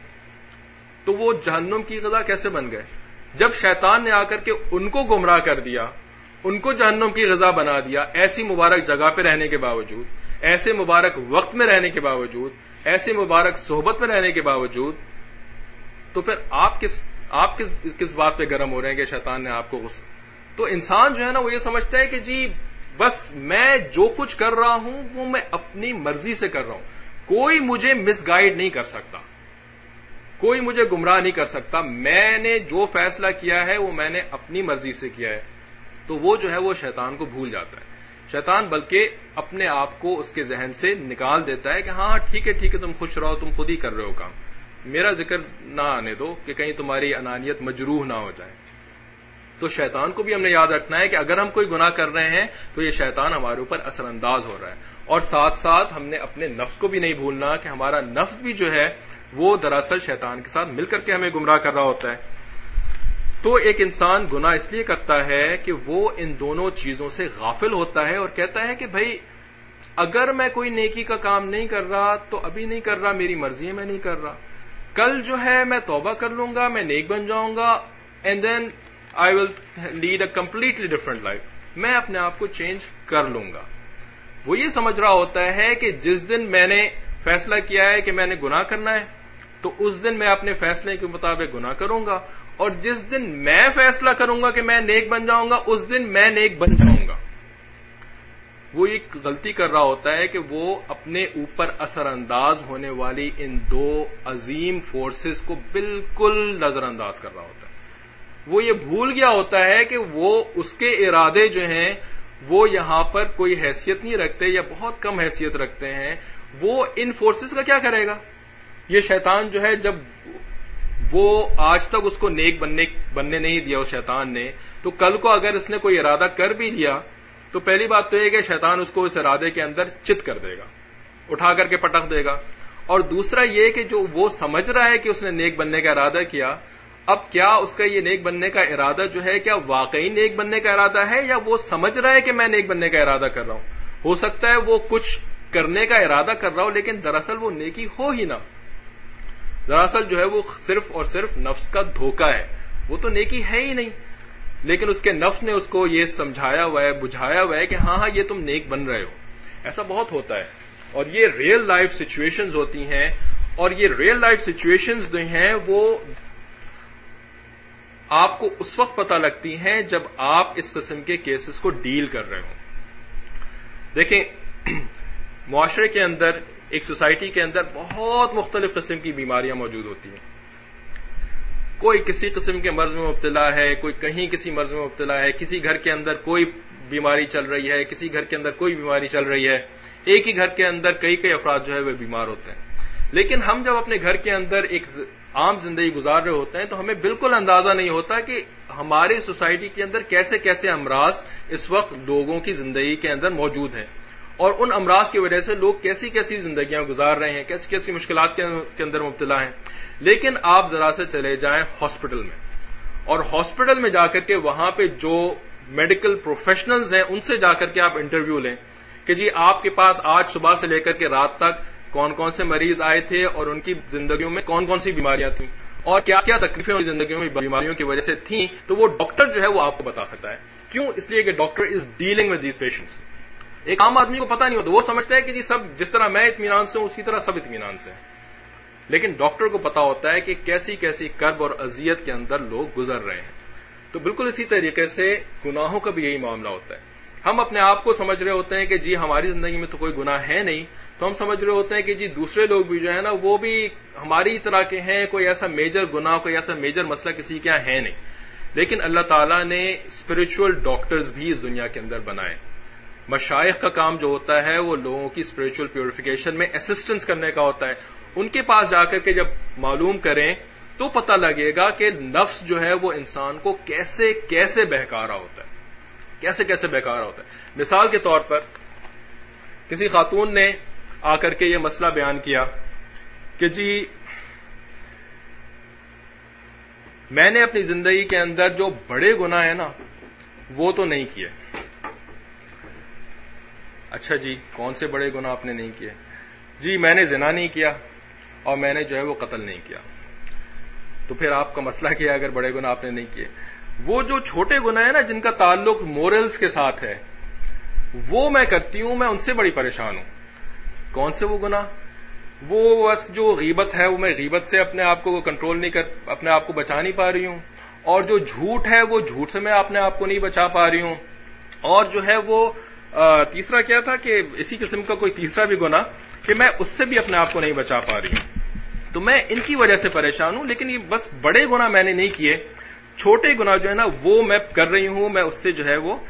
تو وہ جہنم کی غذا کیسے بن گئے؟ جب شیطان نے آ کر کے ان کو گمراہ کر دیا ان کو جہنم کی غذا بنا دیا، ایسی مبارک جگہ پہ رہنے کے باوجود، ایسے مبارک وقت میں رہنے کے باوجود، ایسے مبارک صحبت میں رہنے کے باوجود، تو پھر آپ کس بات پہ گرم ہو رہے ہیں کہ شیطان نے آپ کو غصہ؟ تو انسان جو ہے نا وہ یہ سمجھتا ہے کہ جی بس میں جو کچھ کر رہا ہوں وہ میں اپنی مرضی سے کر رہا ہوں، کوئی مجھے مس گائیڈ نہیں کر سکتا، کوئی مجھے گمراہ نہیں کر سکتا، میں نے جو فیصلہ کیا ہے وہ میں نے اپنی مرضی سے کیا ہے۔ تو وہ جو ہے وہ شیطان کو بھول جاتا ہے، شیطان بلکہ اپنے آپ کو اس کے ذہن سے نکال دیتا ہے کہ ہاں ٹھیک ہے تم خوش رہو، تم خود ہی کر رہے ہو کام، میرا ذکر نہ آنے دو کہ کہیں تمہاری انانیت مجروح نہ ہو جائے۔ تو شیطان کو بھی ہم نے یاد رکھنا ہے کہ اگر ہم کوئی گناہ کر رہے ہیں تو یہ شیطان ہمارے اوپر اثر انداز ہو رہا ہے، اور ساتھ ساتھ ہم نے اپنے نفس کو بھی نہیں بھولنا کہ ہمارا نفس بھی جو ہے وہ دراصل شیطان کے ساتھ مل کر کے ہمیں گمراہ کر رہا ہوتا ہے۔ تو ایک انسان گناہ اس لیے کرتا ہے کہ وہ ان دونوں چیزوں سے غافل ہوتا ہے اور کہتا ہے کہ بھائی اگر میں کوئی نیکی کا کام نہیں کر رہا تو ابھی نہیں کر رہا، میری مرضی ہے میں نہیں کر رہا، کل جو ہے میں توبہ کر لوں گا، میں نیک بن جاؤں گا، and then I will lead a completely different life, میں اپنے آپ کو چینج کر لوں گا۔ وہ یہ سمجھ رہا ہوتا ہے کہ جس دن میں نے فیصلہ کیا ہے کہ میں نے گناہ کرنا ہے تو اس دن میں اپنے فیصلے کے مطابق گناہ کروں گا، اور جس دن میں فیصلہ کروں گا کہ میں نیک بن جاؤں گا اس دن میں نیک بن جاؤں گا۔ وہ ایک غلطی کر رہا ہوتا ہے کہ وہ اپنے اوپر اثر انداز ہونے والی ان دو عظیم فورسز کو بالکل نظر انداز کر رہا ہوتا ہے۔ وہ یہ بھول گیا ہوتا ہے کہ وہ اس کے ارادے جو ہیں وہ یہاں پر کوئی حیثیت نہیں رکھتے یا بہت کم حیثیت رکھتے ہیں۔ وہ ان فورسز کا کیا کرے گا؟ یہ شیطان جو ہے جب وہ آج تک اس کو نیک بننے نہیں دیا اس شیطان نے، تو کل کو اگر اس نے کوئی ارادہ کر بھی لیا تو پہلی بات تو یہ کہ شیطان اس کو اس ارادے کے اندر چت کر دے گا، اٹھا کر کے پٹک دے گا، اور دوسرا یہ کہ جو وہ سمجھ رہا ہے کہ اس نے نیک بننے کا ارادہ کیا، اب کیا اس کا یہ نیک بننے کا ارادہ جو ہے کیا واقعی نیک بننے کا ارادہ ہے یا وہ سمجھ رہا ہے کہ میں نیک بننے کا ارادہ کر رہا ہوں؟ ہو سکتا ہے وہ کچھ کرنے کا ارادہ کر رہا ہو لیکن دراصل وہ نیکی ہو ہی نہ، دراصل جو ہے وہ صرف اور صرف نفس کا دھوکہ ہے، وہ تو نیکی ہے ہی نہیں، لیکن اس کے نفس نے اس کو یہ سمجھایا ہوا ہے، بجھایا ہوا ہے کہ ہاں یہ تم نیک بن رہے ہو۔ ایسا بہت ہوتا ہے اور یہ ریئل لائف سچویشنز ہوتی ہیں، اور یہ ریئل لائف سچویشنز جو ہیں وہ آپ کو اس وقت پتہ لگتی ہیں جب آپ اس قسم کے کیسز کو ڈیل کر رہے ہوں۔ دیکھیں معاشرے کے اندر، ایک سوسائٹی کے اندر بہت مختلف قسم کی بیماریاں موجود ہوتی ہیں، کوئی کسی قسم کے مرض میں مبتلا ہے، کوئی کہیں کسی مرض میں مبتلا ہے، کسی گھر کے اندر کوئی بیماری چل رہی ہے، کسی گھر کے اندر کوئی بیماری چل رہی ہے، ایک ہی گھر کے اندر کئی افراد جو ہے وہ بیمار ہوتے ہیں۔ لیکن ہم جب اپنے گھر کے اندر ایک عام زندگی گزار رہے ہوتے ہیں تو ہمیں بالکل اندازہ نہیں ہوتا کہ ہماری سوسائٹی کے اندر کیسے کیسے امراض اس وقت لوگوں کی زندگی کے اندر موجود ہیں، اور ان امراض کی وجہ سے لوگ کیسی کیسی زندگیاں گزار رہے ہیں، کیسی کیسی مشکلات کے اندر مبتلا ہیں۔ لیکن آپ ذرا سے چلے جائیں ہاسپٹل میں، اور ہاسپٹل میں جا کر کے وہاں پہ جو میڈیکل پروفیشنلز ہیں ان سے جا کر کے آپ انٹرویو لیں کہ جی آپ کے پاس آج صبح سے لے کر کے رات تک کون کون سے مریض آئے تھے اور ان کی زندگیوں میں کون کون سی بیماریاں تھیں اور کیا کیا تکلیفیں ان کی زندگیوں میں بیماریوں کی وجہ سے تھیں، تو وہ ڈاکٹر جو ہے وہ آپ کو بتا سکتا ہے۔ کیوں؟ اس لیے کہ doctor is dealing with these patients. ایک عام آدمی کو پتہ نہیں ہوتا، وہ سمجھتا ہے کہ جی سب جس طرح میں اطمینان سے ہوں اسی طرح سب اطمینان سے ہیں، لیکن ڈاکٹر کو پتا ہوتا ہے کہ کیسی کیسی کرب اور اذیت کے اندر لوگ گزر رہے ہیں۔ تو بالکل اسی طریقے سے گناہوں کا بھی یہی معاملہ ہوتا ہے۔ ہم اپنے آپ کو سمجھ رہے ہوتے ہیں کہ جی ہماری زندگی میں تو کوئی گناہ ہے نہیں، تو ہم سمجھ رہے ہوتے ہیں کہ جی دوسرے لوگ بھی جو ہے نا وہ بھی ہماری طرح کے ہیں، کوئی ایسا میجر گناہ، کوئی ایسا میجر مسئلہ کسی کا ہے نہیں۔ لیکن اللہ تعالیٰ نے اسپرچول ڈاکٹرز بھی اس دنیا کے اندر بنائے۔ مشائخ کا کام جو ہوتا ہے وہ لوگوں کی اسپرچول پیوریفیکیشن میں اسسٹنس کرنے کا ہوتا ہے۔ ان کے پاس جا کر کے جب معلوم کریں تو پتہ لگے گا کہ نفس جو ہے وہ انسان کو کیسے کیسے بہکا رہا ہوتا ہے، کیسے کیسے بہکا رہا ہوتا ہے۔ مثال کے طور پر کسی خاتون نے آ کر کے یہ مسئلہ بیان کیا کہ جی میں نے اپنی زندگی کے اندر جو بڑے گناہ ہیں نا وہ تو نہیں کیے۔ اچھا جی کون سے بڑے گناہ آپ نے نہیں کیے؟ جی میں نے زنا نہیں کیا اور میں نے جو ہے وہ قتل نہیں کیا۔ تو پھر آپ کا مسئلہ کیا اگر بڑے گناہ آپ نے نہیں کیے؟ وہ جو چھوٹے گناہ ہیں نا جن کا تعلق مورلز کے ساتھ ہے وہ میں کرتی ہوں، میں ان سے بڑی پریشان ہوں. کون سے وہ گناہ؟ وہ بس جو غیبت ہے، وہ میں غیبت سے اپنے آپ کو کنٹرول نہیں کر، اپنے آپ کو بچا نہیں پا رہی ہوں. اور جو جھوٹ ہے وہ جھوٹ سے میں اپنے آپ کو نہیں بچا پا رہی ہوں. اور جو ہے وہ تیسرا کیا تھا کہ اسی قسم کا کوئی تیسرا بھی گناہ کہ میں اس سے بھی اپنے آپ کو نہیں بچا پا رہی ہوں. تو میں ان کی وجہ سے پریشان ہوں. لیکن یہ بس بڑے گناہ میں نے نہیں کیے، چھوٹے گناہ جو ہے نا وہ میں کر رہی ہوں، میں اس سے جو ہے وہ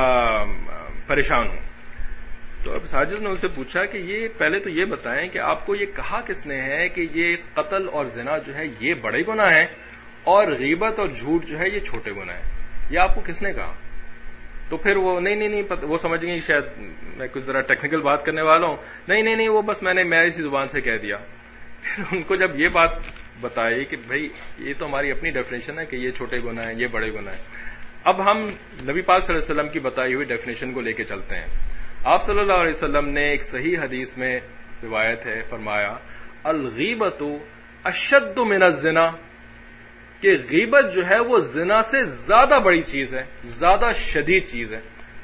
پریشان ہوں. تو اب ساجد نے ان سے پوچھا کہ یہ پہلے تو یہ بتائیں کہ آپ کو یہ کہا کس نے ہے کہ یہ قتل اور زنا جو ہے یہ بڑے گناہ ہیں اور غیبت اور جھوٹ جو ہے یہ چھوٹے گناہ ہیں؟ یہ آپ کو کس نے کہا؟ تو پھر وہ نہیں وہ سمجھ گئی شاید میں کچھ ذرا ٹیکنیکل بات کرنے والا ہوں. نہیں وہ بس میں نے اسی زبان سے کہہ دیا. پھر ان کو جب یہ بات بتائی کہ بھائی یہ تو ہماری اپنی ڈیفینیشن ہے کہ یہ چھوٹے گناہ ہیں یہ بڑے گناہ ہیں. اب ہم نبی پاک صلی اللہ علیہ وسلم کی بتائی ہوئی ڈیفینیشن کو لے کے چلتے ہیں. آپ صلی اللہ علیہ وسلم نے ایک صحیح حدیث میں روایت ہے فرمایا الغیبت اشد من الزنا، کہ غیبت جو ہے وہ زنا سے زیادہ بڑی چیز ہے، زیادہ شدید چیز ہے.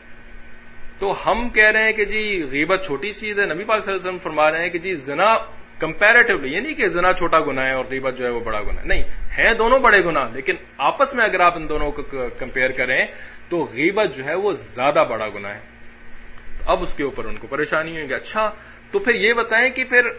تو ہم کہہ رہے ہیں کہ جی غیبت چھوٹی چیز ہے، نبی پاک صلی اللہ علیہ وسلم فرما رہے ہیں کہ جی زنا کمپیریٹیولی، یہ نہیں کہ زنا چھوٹا گناہ ہے اور غیبت جو ہے وہ بڑا گناہ ہے، نہیں ہیں دونوں بڑے گناہ، لیکن آپس میں اگر آپ ان دونوں کو کمپیئر کریں تو غیبت جو ہے وہ زیادہ بڑا گناہ ہے. اب اس کے اوپر ان کو پریشانی ہوگی. اچھا تو پھر یہ بتائیں کہ پھر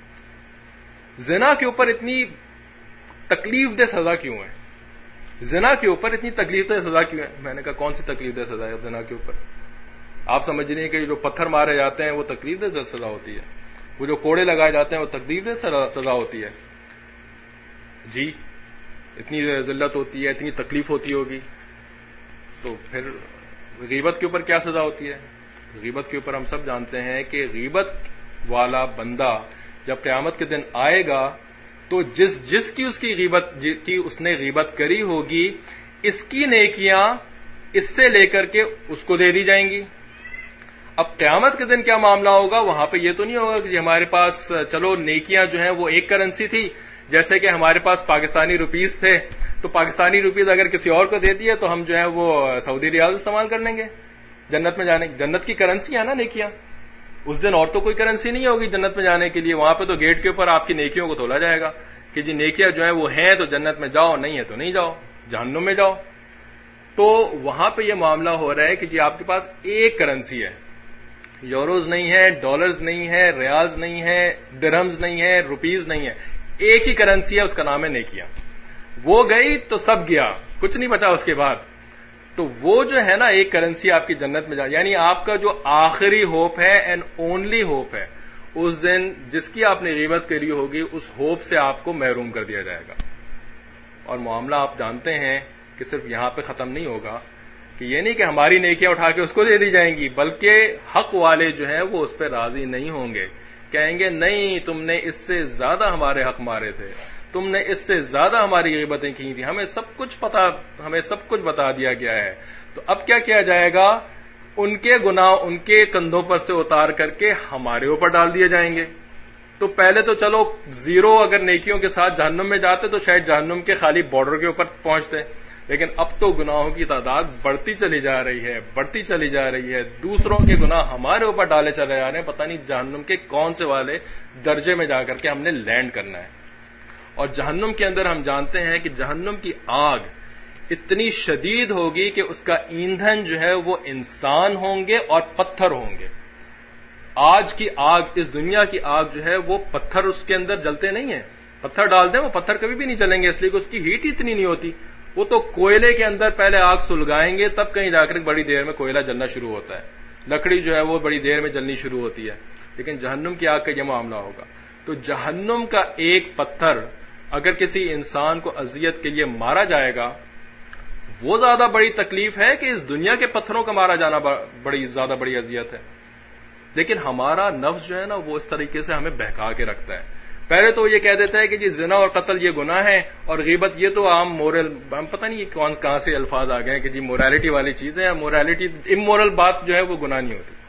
زنا کے اوپر اتنی تکلیف دہ سزا کیوں ہے؟ زنا کے اوپر اتنی تکلیف دہ سزا کیوں ہے؟ میں نے کہا کون سی تکلیف دہ سزا ہے زنا کے اوپر؟ آپ سمجھ رہے ہیں کہ جو پتھر مارے جاتے ہیں وہ تکلیف دہ سزا ہوتی ہے، وہ جو کوڑے لگائے جاتے ہیں وہ تکلیف دہ سزا ہوتی ہے؟ جی اتنی ذلت ہوتی ہے، اتنی تکلیف ہوتی ہوگی. تو پھر غیبت کے اوپر کیا سزا ہوتی ہے؟ غیبت کے اوپر ہم سب جانتے ہیں کہ غیبت والا بندہ جب قیامت کے دن آئے گا تو جس کی اس کی غیبت کی اس نے غیبت کری ہوگی اس کی نیکیاں اس سے لے کر کے اس کو دے دی جائیں گی. اب قیامت کے دن کیا معاملہ ہوگا؟ وہاں پہ یہ تو نہیں ہوگا کہ ہمارے پاس چلو نیکیاں جو ہیں وہ ایک کرنسی تھی، جیسے کہ ہمارے پاس پاکستانی روپیز تھے تو پاکستانی روپیز اگر کسی اور کو دے دیے تو ہم جو ہے وہ سعودی ریال استعمال کر لیں گے جنت میں جانے. جنت کی کرنسی ہے نا نیکیاں. اس دن اور تو کوئی کرنسی نہیں ہوگی جنت میں جانے کے لیے. وہاں پہ تو گیٹ کے اوپر آپ کی نیکیوں کو تولا جائے گا کہ جی نیکیاں جو ہیں وہ ہیں تو جنت میں جاؤ، نہیں ہے تو نہیں جاؤ، جہنم میں جاؤ. تو وہاں پہ یہ معاملہ ہو رہا ہے کہ جی آپ کے پاس ایک کرنسی ہے، یوروز نہیں ہے، ڈالرز نہیں ہے، ریالز نہیں ہے، درہمز نہیں ہے، روپیز نہیں ہے، ایک ہی کرنسی ہے، اس کا نام ہے نیکیاں. وہ گئی تو سب گیا، کچھ نہیں بچا اس کے بعد. تو وہ جو ہے نا ایک کرنسی آپ کی جنت میں جائے، یعنی آپ کا جو آخری ہوپ ہے اینڈ اونلی ہوپ ہے، اس دن جس کی آپ نے غیبت کری ہوگی اس ہوپ سے آپ کو محروم کر دیا جائے گا. اور معاملہ آپ جانتے ہیں کہ صرف یہاں پہ ختم نہیں ہوگا کہ یہ نہیں کہ ہماری نیکیاں اٹھا کے اس کو دے دی جائیں گی، بلکہ حق والے جو ہیں وہ اس پہ راضی نہیں ہوں گے، کہیں گے نہیں تم نے اس سے زیادہ ہمارے حق مارے تھے، تم نے اس سے زیادہ ہماری غیبتیں کی تھیں، ہمیں سب کچھ بتا دیا گیا ہے. تو اب کیا کیا جائے گا؟ ان کے گناہ ان کے کندھوں پر سے اتار کر کے ہمارے اوپر ڈال دیے جائیں گے. تو پہلے تو چلو زیرو اگر نیکیوں کے ساتھ جہنم میں جاتے تو شاید جہنم کے خالی بارڈر کے اوپر پہنچتے، لیکن اب تو گناہوں کی تعداد بڑھتی چلی جا رہی ہے، دوسروں کے گناہ ہمارے اوپر ڈالے چلے جا رہے ہیں. پتہ نہیں جہنم کے کون سے والے درجے میں جا کر کے ہم نے لینڈ کرنا ہے. اور جہنم کے اندر ہم جانتے ہیں کہ جہنم کی آگ اتنی شدید ہوگی کہ اس کا ایندھن جو ہے وہ انسان ہوں گے اور پتھر ہوں گے. آج کی آگ، اس دنیا کی آگ جو ہے وہ پتھر اس کے اندر جلتے نہیں ہیں. پتھر ڈال دیں وہ پتھر کبھی بھی نہیں چلیں گے، اس لیے کہ اس کی ہیٹ اتنی نہیں ہوتی. وہ تو کوئلے کے اندر پہلے آگ سلگائیں گے تب کہیں جا کر بڑی دیر میں کوئلہ جلنا شروع ہوتا ہے، لکڑی جو ہے وہ بڑی دیر میں جلنی شروع ہوتی ہے. لیکن جہنم کی آگ کا یہ معاملہ ہوگا. تو جہنم کا ایک پتھر اگر کسی انسان کو اذیت کے لیے مارا جائے گا وہ زیادہ بڑی تکلیف ہے کہ اس دنیا کے پتھروں کا مارا جانا زیادہ بڑی اذیت ہے. لیکن ہمارا نفس جو ہے نا وہ اس طریقے سے ہمیں بہکا کے رکھتا ہے. پہلے تو یہ کہہ دیتا ہے کہ جی زنا اور قتل یہ گناہ ہے اور غیبت یہ تو عام مورل، ہم پتہ نہیں کہاں سے الفاظ آ گئے ہیں کہ جی موریلٹی والی چیز ہے، موریلٹی امورل بات جو ہے وہ گناہ نہیں ہوتی.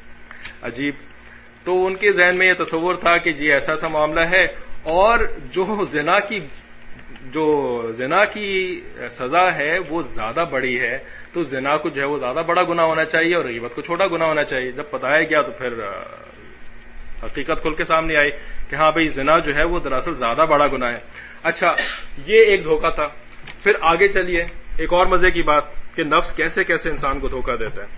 عجیب. تو ان کے ذہن میں یہ تصور تھا کہ جی ایسا معاملہ ہے. اور جو زنا کی جو زنا کی سزا ہے وہ زیادہ بڑی ہے تو زنا کو جو ہے وہ زیادہ بڑا گناہ ہونا چاہیے اور غیبت کو چھوٹا گناہ ہونا چاہیے. جب بتایا گیا تو پھر حقیقت کھل کے سامنے آئی کہ ہاں بھئی زنا جو ہے وہ دراصل زیادہ بڑا گناہ ہے. اچھا یہ ایک دھوکہ تھا. پھر آگے چلیے ایک اور مزے کی بات کہ نفس کیسے کیسے انسان کو دھوکہ دیتا ہے.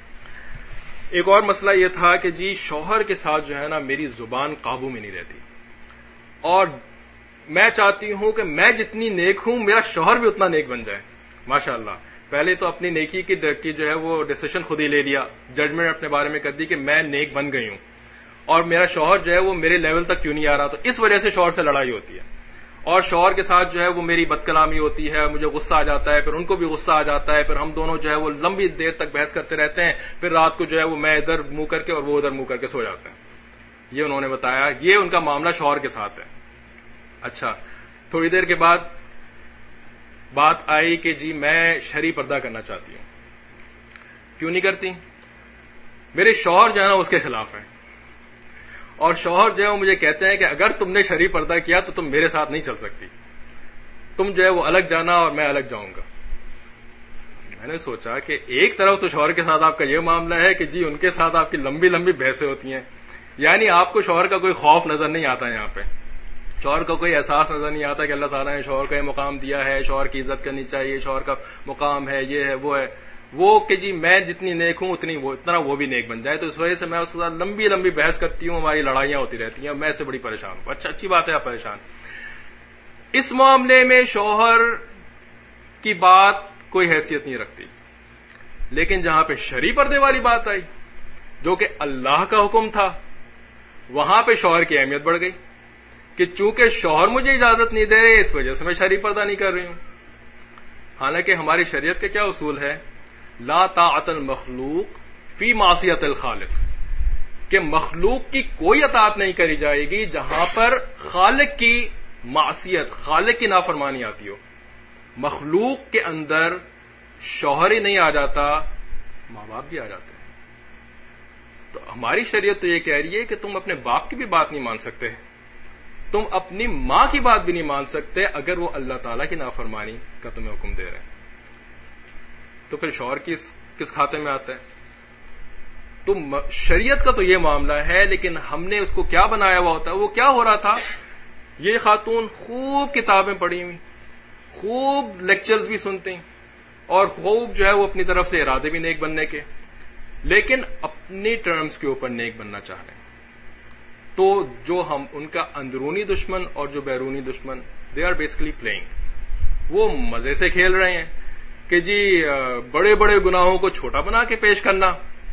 ایک اور مسئلہ یہ تھا کہ جی شوہر کے ساتھ جو ہے نا میری زبان قابو میں نہیں رہتی اور میں چاہتی ہوں کہ میں جتنی نیک ہوں میرا شوہر بھی اتنا نیک بن جائے. ماشاءاللہ پہلے تو اپنی نیکی کی جو ہے وہ ڈیسیشن خود ہی لے لیا, ججمنٹ اپنے بارے میں کر دی کہ میں نیک بن گئی ہوں اور میرا شوہر جو ہے وہ میرے لیول تک کیوں نہیں آ رہا. تو اس وجہ سے شوہر سے لڑائی ہوتی ہے اور شوہر کے ساتھ جو ہے وہ میری بد کلامی ہوتی ہے, مجھے غصہ آ جاتا ہے, پھر ان کو بھی غصہ آ جاتا ہے, پھر ہم دونوں جو ہے وہ لمبی دیر تک بحث کرتے رہتے ہیں, پھر رات کو جو ہے وہ میں ادھر منہ کر کے اور وہ ادھر منہ کر کے سو جاتے ہیں. یہ انہوں نے بتایا یہ ان کا معاملہ شوہر کے ساتھ ہے. اچھا تھوڑی دیر کے بعد بات آئی کہ جی میں شرعی پردہ کرنا چاہتی ہوں. کیوں نہیں کرتی؟ میرے شوہر جو ہے نا اس کے خلاف ہیں اور شوہر جو ہے وہ مجھے کہتے ہیں کہ اگر تم نے شرعی پردہ کیا تو تم میرے ساتھ نہیں چل سکتی, تم جو ہے وہ الگ جانا اور میں الگ جاؤں گا. میں نے سوچا کہ ایک طرف تو شوہر کے ساتھ آپ کا یہ معاملہ ہے کہ جی ان کے ساتھ آپ کی لمبی لمبی بحثیں ہوتی ہیں, یعنی آپ کو شوہر کا کوئی خوف نظر نہیں آتا یہاں پہ, شوہر کا کوئی احساس نظر نہیں آتا کہ اللہ تعالیٰ نے شوہر کا یہ مقام دیا ہے, شوہر کی عزت کرنی چاہیے, شوہر کا مقام ہے, یہ ہے وہ ہے, وہ کہ جی میں جتنی نیک ہوں اتنا وہ بھی نیک بن جائے. تو اس وجہ سے میں اس کے ساتھ لمبی لمبی بحث کرتی ہوں, ہماری لڑائیاں ہوتی رہتی ہیں, میں اس سے بڑی پریشان ہوں. اچھا اچھی بات ہے آپ پریشان. اس معاملے میں شوہر کی بات کوئی حیثیت نہیں رکھتی, لیکن جہاں پہ شرعی پردے والی بات آئی جو کہ اللہ کا حکم تھا وہاں پہ شوہر کی اہمیت بڑھ گئی کہ چونکہ شوہر مجھے اجازت نہیں دے رہے اس وجہ سے میں شرعی پردہ نہیں کر رہی ہوں. حالانکہ ہماری شریعت کا کیا اصول ہے؟ لا طاعت المخلوق فی معصیت الخالق, کہ مخلوق کی کوئی اطاعت نہیں کری جائے گی جہاں پر خالق کی معصیت, خالق کی نافرمانی آتی ہو. مخلوق کے اندر شوہر ہی نہیں آ جاتا, ماں باپ بھی آ جاتے ہیں. تو ہماری شریعت تو یہ کہہ رہی ہے کہ تم اپنے باپ کی بھی بات نہیں مان سکتے, تم اپنی ماں کی بات بھی نہیں مان سکتے اگر وہ اللہ تعالیٰ کی نافرمانی کا تمہیں حکم دے رہے ہیں. تو پھر شوہر کس کھاتے میں آتا ہے؟ تو شریعت کا تو یہ معاملہ ہے, لیکن ہم نے اس کو کیا بنایا ہوا ہوتا ہے. وہ کیا ہو رہا تھا, یہ خاتون خوب کتابیں پڑھی ہوئی, خوب لیکچرز بھی سنتے ہیں اور خوب جو ہے وہ اپنی طرف سے ارادے بھی نیک بننے کے, لیکن اپنی ٹرمز کے اوپر نیک بننا چاہ رہے ہیں. تو جو ہم ان کا اندرونی دشمن اور جو بیرونی دشمن دے آر بیسکلی پلئنگ, وہ مزے سے کھیل رہے ہیں کہ جی بڑے بڑے گناہوں کو چھوٹا بنا کے پیش کرنا,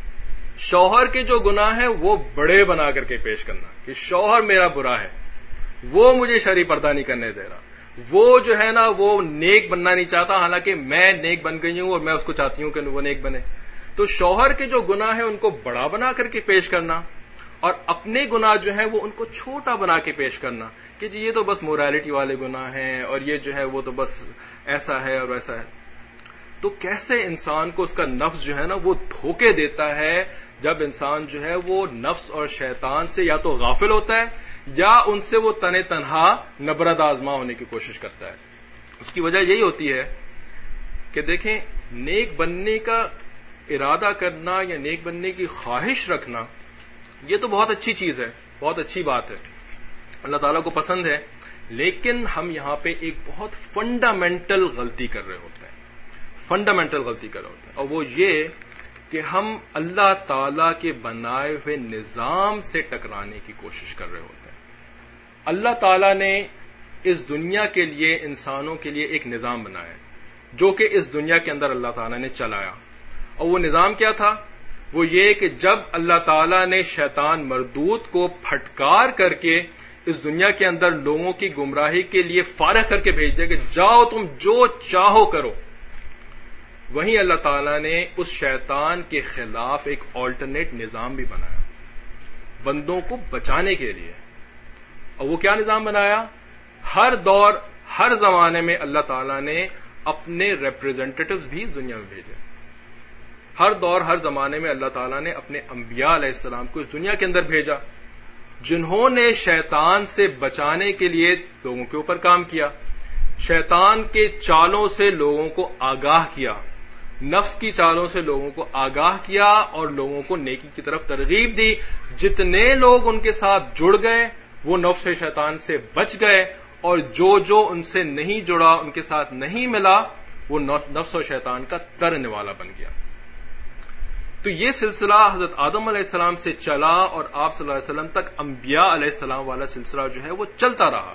شوہر کے جو گناہ ہیں وہ بڑے بنا کر کے پیش کرنا کہ شوہر میرا برا ہے, وہ مجھے شرعی پردہ نہیں کرنے دے رہا, وہ جو ہے نا وہ نیک بننا نہیں چاہتا, حالانکہ میں نیک بن گئی ہوں اور میں اس کو چاہتی ہوں کہ وہ نیک بنے. تو شوہر کے جو گناہ ہیں ان کو بڑا بنا کر کے پیش کرنا اور اپنے گناہ جو ہیں وہ ان کو چھوٹا بنا کے پیش کرنا کہ جی یہ تو بس مورالٹی والے گناہ ہیں اور یہ جو ہے وہ تو بس ایسا ہے اور ویسا ہے. تو کیسے انسان کو اس کا نفس جو ہے نا وہ دھوکے دیتا ہے جب انسان جو ہے وہ نفس اور شیطان سے یا تو غافل ہوتا ہے یا ان سے وہ تن تنہا نبرد آزما ہونے کی کوشش کرتا ہے. اس کی وجہ یہی ہوتی ہے کہ دیکھیں نیک بننے کا ارادہ کرنا یا نیک بننے کی خواہش رکھنا یہ تو بہت اچھی چیز ہے, بہت اچھی بات ہے, اللہ تعالیٰ کو پسند ہے, لیکن ہم یہاں پہ ایک بہت فنڈامنٹل غلطی کر رہے ہوتے ہیں, فنڈامنٹل غلطی کر رہے ہوتے ہیں, اور وہ یہ کہ ہم اللہ تعالیٰ کے بنائے ہوئے نظام سے ٹکرانے کی کوشش کر رہے ہوتے ہیں. اللہ تعالیٰ نے اس دنیا کے لیے انسانوں کے لیے ایک نظام بنایا جو کہ اس دنیا کے اندر اللہ تعالیٰ نے چلایا, اور وہ نظام کیا تھا؟ وہ یہ کہ جب اللہ تعالیٰ نے شیطان مردود کو پھٹکار کر کے اس دنیا کے اندر لوگوں کی گمراہی کے لیے فارغ کر کے بھیج دیا کہ جاؤ تم جو چاہو کرو, وہیں اللہ تعالیٰ نے اس شیطان کے خلاف ایک آلٹرنیٹ نظام بھی بنایا بندوں کو بچانے کے لیے. اور وہ کیا نظام بنایا؟ ہر دور ہر زمانے میں اللہ تعالیٰ نے اپنے ریپرزینٹیٹوز بھی اس دنیا میں بھیجے. ہر دور ہر زمانے میں اللہ تعالیٰ نے اپنے انبیاء علیہ السلام کو اس دنیا کے اندر بھیجا جنہوں نے شیطان سے بچانے کے لیے لوگوں کے اوپر کام کیا. شیطان کے چالوں سے لوگوں کو آگاہ کیا، نفس کی چالوں سے لوگوں کو آگاہ کیا اور لوگوں کو نیکی کی طرف ترغیب دی۔ جتنے لوگ ان کے ساتھ جڑ گئے وہ نفس شیطان سے بچ گئے، اور جو ان سے نہیں جڑا، ان کے ساتھ نہیں ملا، وہ نفس و شیطان کا ترنے والا بن گیا۔ تو یہ سلسلہ حضرت آدم علیہ السلام سے چلا اور آپ صلی اللہ علیہ وسلم تک انبیاء علیہ السلام والا سلسلہ جو ہے وہ چلتا رہا۔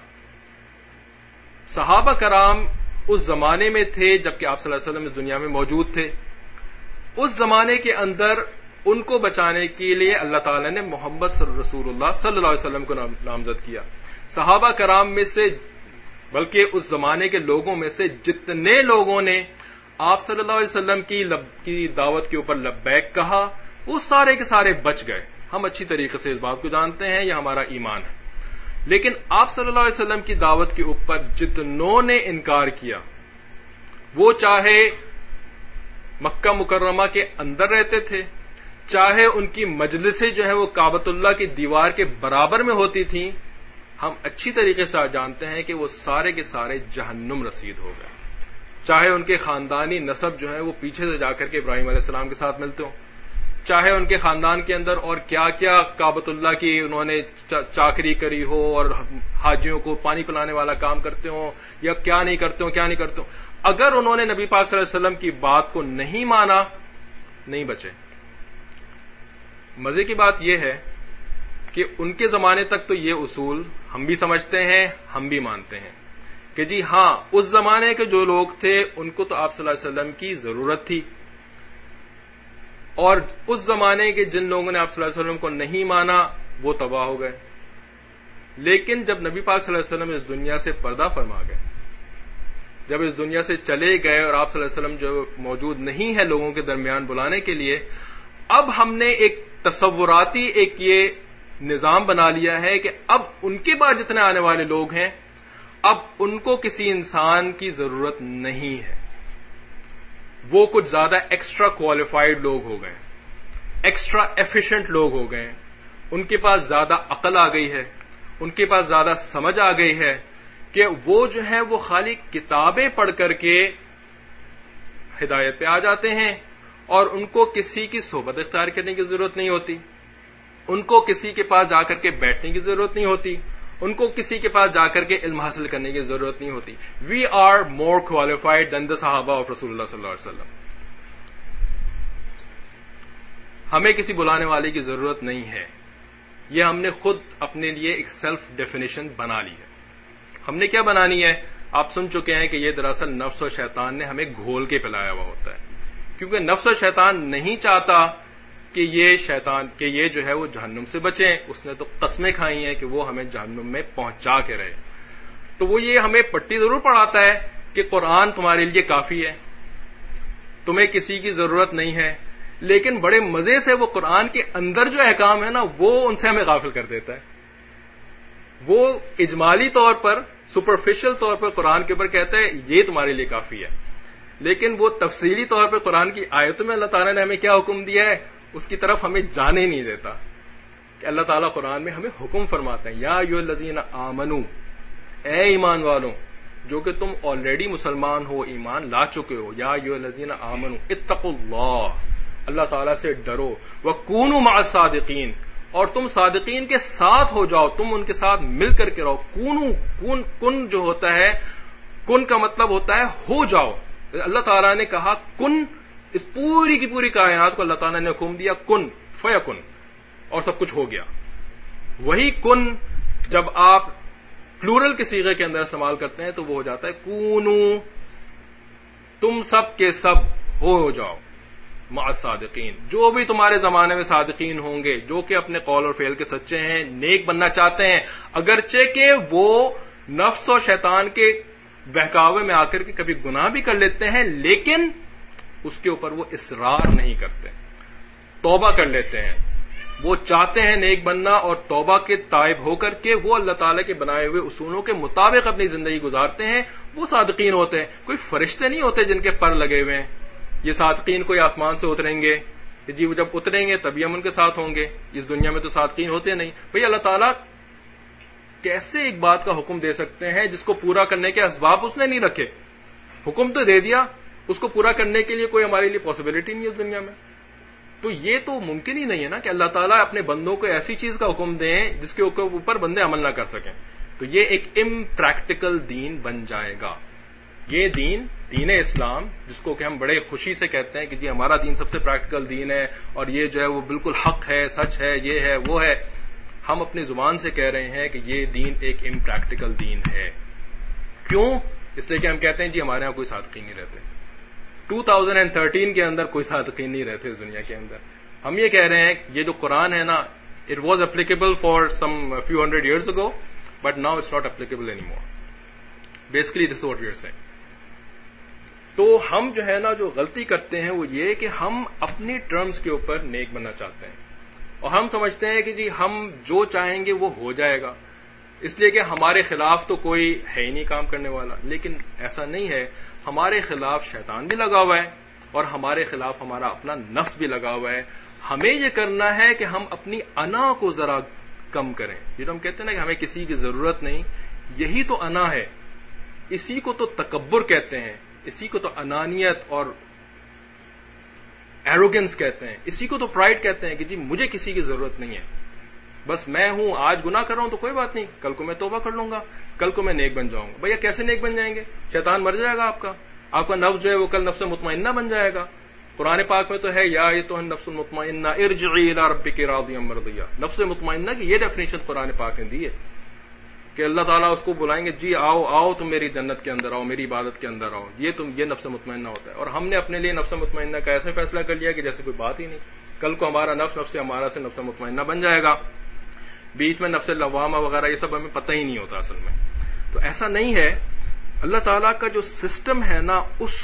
صحابہ کرام اس زمانے میں تھے جبکہ آپ صلی اللہ علیہ وسلم اس دنیا میں موجود تھے۔ اس زمانے کے اندر ان کو بچانے کے لیے اللہ تعالیٰ نے محمد رسول اللہ صلی اللہ علیہ وسلم کو نامزد کیا۔ صحابہ کرام میں سے بلکہ اس زمانے کے لوگوں میں سے جتنے لوگوں نے آپ صلی اللہ علیہ وسلم کی دعوت کے اوپر لبیک کہا، وہ سارے کے سارے بچ گئے۔ ہم اچھی طریقے سے اس بات کو جانتے ہیں، یہ ہمارا ایمان ہے۔ لیکن آپ صلی اللہ علیہ وسلم کی دعوت کے اوپر جتنوں نے انکار کیا، وہ چاہے مکہ مکرمہ کے اندر رہتے تھے، چاہے ان کی مجلسیں جو ہے وہ کعبۃ اللہ کی دیوار کے برابر میں ہوتی تھیں، ہم اچھی طریقے سے جانتے ہیں کہ وہ سارے کے سارے جہنم رسید ہو گئے۔ چاہے ان کے خاندانی نسب جو ہے وہ پیچھے سے جا کر کے ابراہیم علیہ السلام کے ساتھ ملتے ہوں، چاہے ان کے خاندان کے اندر اور کیا کیا کعبۃ اللہ کی انہوں نے چاکری کری ہو اور حاجیوں کو پانی پلانے والا کام کرتے ہوں، یا کیا نہیں کرتے ہوں، اگر انہوں نے نبی پاک صلی اللہ علیہ وسلم کی بات کو نہیں مانا، نہیں بچے۔ مزے کی بات یہ ہے کہ ان کے زمانے تک تو یہ اصول ہم بھی سمجھتے ہیں، ہم بھی مانتے ہیں کہ جی ہاں، اس زمانے کے جو لوگ تھے ان کو تو آپ صلی اللہ علیہ وسلم کی ضرورت تھی، اور اس زمانے کے جن لوگوں نے آپ صلی اللہ علیہ وسلم کو نہیں مانا وہ تباہ ہو گئے۔ لیکن جب نبی پاک صلی اللہ علیہ وسلم اس دنیا سے پردہ فرما گئے، جب اس دنیا سے چلے گئے اور آپ صلی اللہ علیہ وسلم جو موجود نہیں ہے لوگوں کے درمیان بلانے کے لیے، اب ہم نے ایک تصوراتی ایک یہ نظام بنا لیا ہے کہ اب ان کے بعد جتنے آنے والے لوگ ہیں، اب ان کو کسی انسان کی ضرورت نہیں ہے۔ وہ کچھ زیادہ ایکسٹرا کوالیفائڈ لوگ ہو گئے، ایکسٹرا ایفیشینٹ لوگ ہو گئے، ان کے پاس زیادہ عقل آ گئی ہے، ان کے پاس زیادہ سمجھ آ گئی ہے کہ وہ جو ہے وہ خالی کتابیں پڑھ کر کے ہدایت پہ آ جاتے ہیں، اور ان کو کسی کی صحبت اختیار کرنے کی ضرورت نہیں ہوتی، ان کو کسی کے پاس جا کر کے بیٹھنے کی ضرورت نہیں ہوتی، ان کو کسی کے پاس جا کر کے علم حاصل کرنے کی ضرورت نہیں ہوتی۔ وی آر مور کوالیفائڈ دین دا صحابہ آف رسول اللہ صلی اللہ علیہ وسلم۔ ہمیں کسی بلانے والے کی ضرورت نہیں ہے، یہ ہم نے خود اپنے لیے ایک سیلف ڈیفینیشن بنا لی ہے۔ ہم نے کیا بنانی ہے؟ آپ سن چکے ہیں کہ یہ دراصل نفس و شیطان نے ہمیں گھول کے پلایا ہوا ہوتا ہے، کیونکہ نفس و شیطان نہیں چاہتا کہ یہ جو ہے وہ جہنم سے بچیں۔ اس نے تو قسمیں کھائی ہیں کہ وہ ہمیں جہنم میں پہنچا کے رہے۔ تو وہ یہ ہمیں پٹی ضرور پڑھاتا ہے کہ قرآن تمہارے لیے کافی ہے، تمہیں کسی کی ضرورت نہیں ہے، لیکن بڑے مزے سے وہ قرآن کے اندر جو احکام ہے نا، وہ ان سے ہمیں غافل کر دیتا ہے۔ وہ اجمالی طور پر، سپرفیشل طور پر قرآن کے اوپر کہتا ہے یہ تمہارے لیے کافی ہے، لیکن وہ تفصیلی طور پر قرآن کی آیتوں میں اللہ تعالیٰ نے ہمیں کیا حکم دیا ہے اس کی طرف ہمیں جانے نہیں دیتا۔ کہ اللہ تعالیٰ قرآن میں ہمیں حکم فرماتا ہے، یا ایھا الذین آمنو، اے ایمان والوں جو کہ تم آلریڈی مسلمان ہو، ایمان لا چکے ہو، یا ایھا الذین آمنو اتقوا اللہ، اللہ تعالیٰ سے ڈرو، وکونوا مع الصادقین، اور تم صادقین کے ساتھ ہو جاؤ، تم ان کے ساتھ مل کر کے رہو۔ کن جو ہوتا ہے، کن کا مطلب ہوتا ہے ہو جاؤ۔ اللہ تعالیٰ نے کہا کن، اس پوری کی پوری کائنات کو اللہ تعالیٰ نے حکم دیا کن فیکن، اور سب کچھ ہو گیا۔ وہی کن جب آپ پلورل کے صیغے کے اندر استعمال کرتے ہیں تو وہ ہو جاتا ہے کونو، تم سب کے سب ہو جاؤ مع الصادقین، جو بھی تمہارے زمانے میں صادقین ہوں گے، جو کہ اپنے قول اور فعل کے سچے ہیں، نیک بننا چاہتے ہیں، اگرچہ کہ وہ نفس و شیطان کے بہکاوے میں آ کر کے کبھی گناہ بھی کر لیتے ہیں، لیکن اس کے اوپر وہ اصرار نہیں کرتے، توبہ کر لیتے ہیں۔ وہ چاہتے ہیں نیک بننا، اور توبہ کے تائب ہو کر کے وہ اللہ تعالیٰ کے بنائے ہوئے اصولوں کے مطابق اپنی زندگی گزارتے ہیں، وہ صادقین ہوتے ہیں۔ کوئی فرشتے نہیں ہوتے جن کے پر لگے ہوئے ہیں، یہ صادقین کوئی آسمان سے اتریں گے، جی وہ جب اتریں گے تبھی ہم ان کے ساتھ ہوں گے، اس دنیا میں تو صادقین ہوتے نہیں۔ بھئی اللہ تعالیٰ کیسے ایک بات کا حکم دے سکتے ہیں جس کو پورا کرنے کے اسباب اس نے نہیں رکھے؟ حکم تو دے دیا، اس کو پورا کرنے کے لیے کوئی ہمارے لیے پاسبلٹی نہیں ہے اس دنیا میں. تو یہ تو ممکن ہی نہیں ہے نا کہ اللہ تعالیٰ اپنے بندوں کو ایسی چیز کا حکم دیں جس کے اوپر بندے عمل نہ کر سکیں. تو یہ ایک امپریکٹیکل دین بن جائے گا. یہ دین اسلام، جس کو کہ ہم بڑے خوشی سے کہتے ہیں کہ جی ہمارا دین سب سے پریکٹیکل دین ہے اور یہ جو ہے وہ بالکل حق ہے، سچ ہے، یہ ہے وہ ہے، ہم اپنی زبان سے کہہ رہے ہیں کہ یہ دین ایک امپریکٹیکل دین ہے. کیوں؟ اس لیے کہ ہم کہتے ہیں جی ہمارے ہاں کوئی صادقین نہیں رہتے. 2013 کے اندر کوئی صادقین نہیں رہتے اس دنیا کے اندر. ہم یہ کہہ رہے ہیں کہ یہ جو قرآن ہے نا، it was applicable for some few hundred years ago but now it's not applicable any more. Basically this what we are seeing. تو ہم جو ہے نا جو غلطی کرتے ہیں وہ یہ کہ ہم اپنی ٹرمز کے اوپر نیک بننا چاہتے ہیں اور ہم سمجھتے ہیں کہ جی ہم جو چاہیں گے وہ ہو جائے گا، اس لیے کہ ہمارے خلاف تو کوئی ہے ہی نہیں کام کرنے والا. لیکن ایسا نہیں ہے. ہمارے خلاف شیطان بھی لگا ہوا ہے اور ہمارے خلاف ہمارا اپنا نفس بھی لگا ہوا ہے. ہمیں یہ کرنا ہے کہ ہم اپنی انا کو ذرا کم کریں. یہ تو ہم کہتے ہیں نا کہ ہمیں کسی کی ضرورت نہیں، یہی تو انا ہے. اسی کو تو تکبر کہتے ہیں، اسی کو تو انانیت اور ایروگنس کہتے ہیں، اسی کو تو پرائڈ کہتے ہیں کہ جی مجھے کسی کی ضرورت نہیں ہے، بس میں ہوں. آج گناہ کر رہا ہوں تو کوئی بات نہیں، کل کو میں توبہ کر لوں گا، کل کو میں نیک بن جاؤں گا. بھیا کیسے نیک بن جائیں گے؟ شیطان مر جائے گا آپ کا نفس جو ہے وہ کل نفس مطمئنہ بن جائے گا. قرآن پاک میں تو ہے یا ایتھا النفس المطمئنہ ارجعی الی ربک راضیہ مرضیہ. نفس مطمئنہ کی یہ ڈیفینیشن قرآن پاک نے دی ہے کہ اللہ تعالیٰ اس کو بلائیں گے جی آؤ تم میری جنت کے اندر آؤ، میری عبادت کے اندر آؤ. یہ نفس مطمئنہ ہوتا ہے. اور ہم نے اپنے لیے نفس مطمئنہ کا ایسے فیصلہ کر لیا کہ جیسے کوئی بات ہی نہیں. کل کو ہمارا نفس ہمارا سے نفس مطمئنہ بن جائے گا. بیچ میں نفس لوامہ وغیرہ یہ سب ہمیں پتہ ہی نہیں ہوتا اصل میں. تو ایسا نہیں ہے. اللہ تعالیٰ کا جو سسٹم ہے نا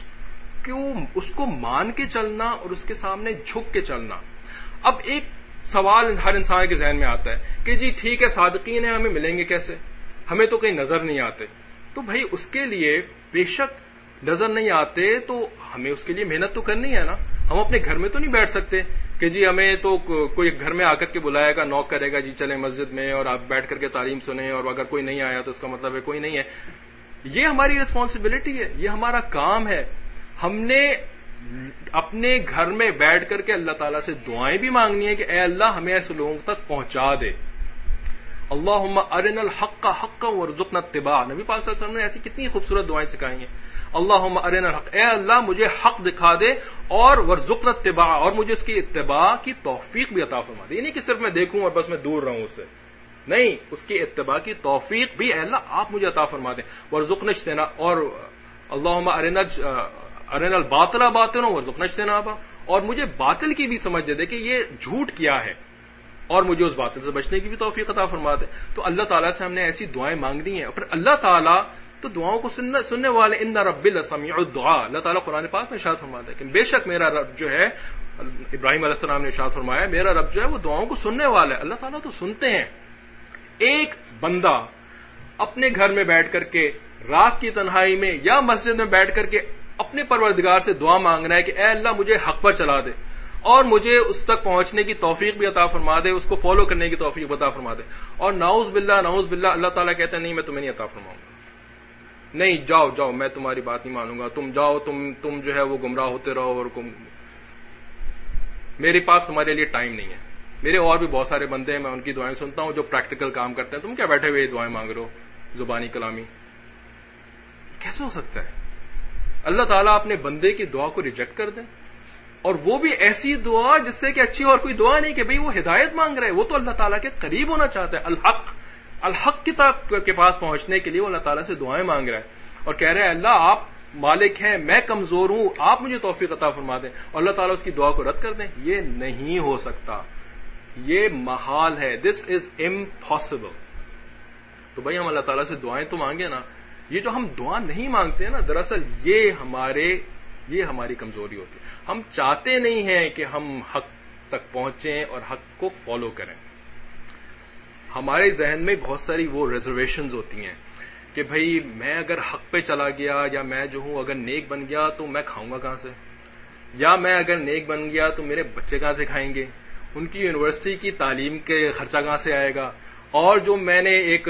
اس کو مان کے چلنا اور اس کے سامنے جھک کے چلنا. اب ایک سوال ہر انسان کے ذہن میں آتا ہے کہ جی ٹھیک ہے صادقین ہیں، ہمیں ملیں گے کیسے؟ ہمیں تو کہیں نظر نہیں آتے. تو بھائی اس کے لیے بے شک نظر نہیں آتے تو ہمیں اس کے لیے محنت تو کرنی ہے نا. ہم اپنے گھر میں تو نہیں بیٹھ سکتے کہ جی ہمیں تو کوئی گھر میں آ کر کے بلائے گا، نوک کرے گا جی چلیں مسجد میں اور آپ بیٹھ کر کے تعلیم سنیں، اور اگر کوئی نہیں آیا تو اس کا مطلب ہے کوئی نہیں ہے. یہ ہماری ریسپانسبلٹی ہے، یہ ہمارا کام ہے. ہم نے اپنے گھر میں بیٹھ کر کے اللہ تعالیٰ سے دعائیں بھی مانگنی ہے کہ اے اللہ ہمیں ایسے لوگوں تک پہنچا دے. اللہم ارنا الحق حقا وارزقنا اتباع. نبی پاک صلی اللہ علیہ وسلم نے ایسی کتنی خوبصورت دعائیں سکھائی ہیں. اللہم ارنا الحق، اے اللہ مجھے حق دکھا دے اور وارزقنا اتباع، اور مجھے اس کی اتباع کی توفیق بھی عطا فرما دے. یہ نہیں کہ صرف میں دیکھوں اور بس میں دور رہوں اس سے، نہیں، اس کی اتباع کی توفیق بھی اے اللہ آپ مجھے عطا فرما دیں. وارزقنا اجتناب، اور اللہم ارنا الباطل باطلا وارزقنا اجتنابا، اور مجھے باطل کی بھی سمجھ دے کہ یہ جھوٹ کیا ہے اور مجھے اس باطل سے بچنے کی بھی توفیق عطا فرما دے. تو اللہ تعالیٰ سے ہم نے ایسی دعائیں مانگنی ہیں. اور پھر اللہ تعالیٰ تو دعاؤں کو سننے والے، ان رب لسمیع الدعاء. اللہ تعالیٰ قرآن پاک میں ارشاد فرماتا ہے کہ بے شک میرا رب جو ہے، ابراہیم علیہ السلام نے ارشاد فرمایا میرا رب جو ہے وہ دعاؤں کو سننے والا ہے. اللہ تعالیٰ تو سنتے ہیں. ایک بندہ اپنے گھر میں بیٹھ کر کے رات کی تنہائی میں یا مسجد میں بیٹھ کر کے اپنے پروردگار سے دعا مانگ رہا ہے کہ اے اللہ مجھے حق پر چلا دے اور مجھے اس تک پہنچنے کی توفیق بھی عطا فرما دے، اس کو فالو کرنے کی توفیق عطا فرما دے. اور نعوذ باللہ اللہ تعالیٰ کہتے ہیں نہیں میں تمہیں نہیں عطا فرماؤں گا، نہیں جاؤ میں تمہاری بات نہیں مانوں گا، تم جاؤ، تم جو ہے وہ گمراہ ہوتے رہو، اور میرے پاس تمہارے لیے ٹائم نہیں ہے. میرے اور بھی بہت سارے بندے ہیں، میں ان کی دعائیں سنتا ہوں جو پریکٹیکل کام کرتے ہیں. تم کیا بیٹھے ہوئے دعائیں مانگ رہے ہو زبانی کلامی؟ کیسے ہو سکتا ہے؟ اللہ تعالیٰ اپنے بندے کی دعا کو ریجیکٹ کر دیں، اور وہ بھی ایسی دعا جس سے کہ اچھی اور کوئی دعا نہیں، کہ بھئی وہ ہدایت مانگ رہے، وہ تو اللہ تعالیٰ کے قریب ہونا چاہتا ہے. الحق کے پاس پہنچنے کے لیے وہ اللہ تعالیٰ سے دعائیں مانگ رہا ہے اور کہہ رہے ہیں اللہ آپ مالک ہیں، میں کمزور ہوں، آپ مجھے توفیق عطا فرما دیں، اور اللہ تعالیٰ اس کی دعا کو رد کر دیں. یہ نہیں ہو سکتا، یہ محال ہے. This is impossible. تو بھائی ہم اللہ تعالیٰ سے دعائیں تو مانگے نا. یہ جو ہم دعا نہیں مانگتے ہیں نا، دراصل یہ ہماری کمزوری ہوتی ہے. ہم چاہتے نہیں ہیں کہ ہم حق تک پہنچیں اور حق کو فالو کریں. ہمارے ذہن میں بہت ساری وہ ریزرویشنز ہوتی ہیں کہ بھئی میں اگر حق پہ چلا گیا، یا میں جو ہوں اگر نیک بن گیا تو میں کھاؤں گا کہاں سے، یا میں اگر نیک بن گیا تو میرے بچے کہاں سے کھائیں گے، ان کی یونیورسٹی کی تعلیم کے خرچہ کہاں سے آئے گا، اور جو میں نے ایک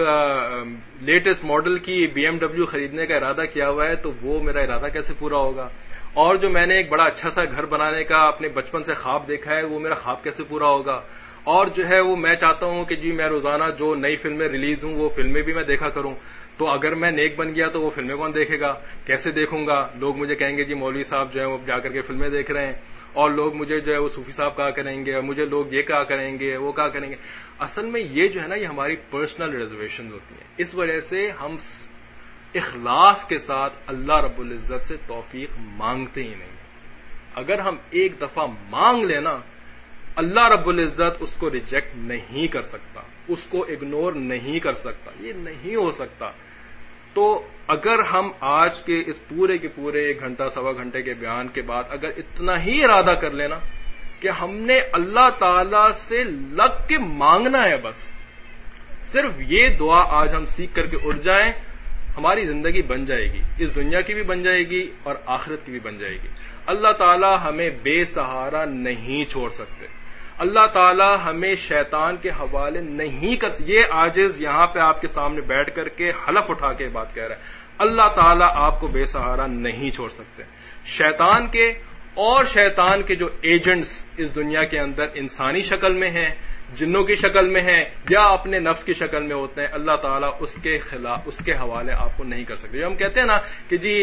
لیٹسٹ ماڈل کی BMW خریدنے کا ارادہ کیا ہوا ہے تو وہ میرا ارادہ کیسے پورا ہوگا؟ اور جو میں نے ایک بڑا اچھا سا گھر بنانے کا اپنے بچپن سے خواب دیکھا ہے وہ میرا خواب کیسے پورا ہوگا؟ اور جو ہے وہ میں چاہتا ہوں کہ جی میں روزانہ جو نئی فلمیں ریلیز ہوں وہ فلمیں بھی میں دیکھا کروں. تو اگر میں نیک بن گیا تو وہ فلمیں کون دیکھے گا؟ کیسے دیکھوں گا؟ لوگ مجھے کہیں گے جی مولوی صاحب جو ہے وہ جا کر کے فلمیں دیکھ رہے ہیں، اور لوگ مجھے جو ہے وہ صوفی صاحب کہا کریں گے، اور مجھے لوگ یہ کہا کریں گے وہ کہا کریں گے. اصل میں یہ جو ہے نا یہ ہماری پرسنل ریزرویشن ہوتی ہیں. اس وجہ سے ہم اخلاص کے ساتھ اللہ رب العزت سے توفیق مانگتے ہی نہیں. اگر ہم ایک دفعہ مانگ لینا اللہ رب العزت اس کو ریجیکٹ نہیں کر سکتا، اس کو اگنور نہیں کر سکتا، یہ نہیں ہو سکتا. تو اگر ہم آج کے اس پورے کے پورے 1 گھنٹہ سوا گھنٹے کے بیان کے بعد اگر اتنا ہی ارادہ کر لینا کہ ہم نے اللہ تعالی سے لگ کے مانگنا ہے، بس صرف یہ دعا آج ہم سیکھ کر کے اٹھ جائیں، ہماری زندگی بن جائے گی، اس دنیا کی بھی بن جائے گی اور آخرت کی بھی بن جائے گی. اللہ تعالی ہمیں بے سہارا نہیں چھوڑ سکتے. اللہ تعالی ہمیں شیطان کے حوالے نہیں کر سکتے. یہ عاجز یہاں پہ آپ کے سامنے بیٹھ کر کے حلف اٹھا کے بات کہہ رہا ہے. اللہ تعالی آپ کو بے سہارا نہیں چھوڑ سکتے. شیطان کے اور شیطان کے جو ایجنٹس اس دنیا کے اندر انسانی شکل میں ہیں، جنوں کی شکل میں ہیں یا اپنے نفس کی شکل میں ہوتے ہیں، اللہ تعالیٰ اس کے خلاف اس کے حوالے آپ کو نہیں کر سکتے. جو ہم کہتے ہیں نا کہ جی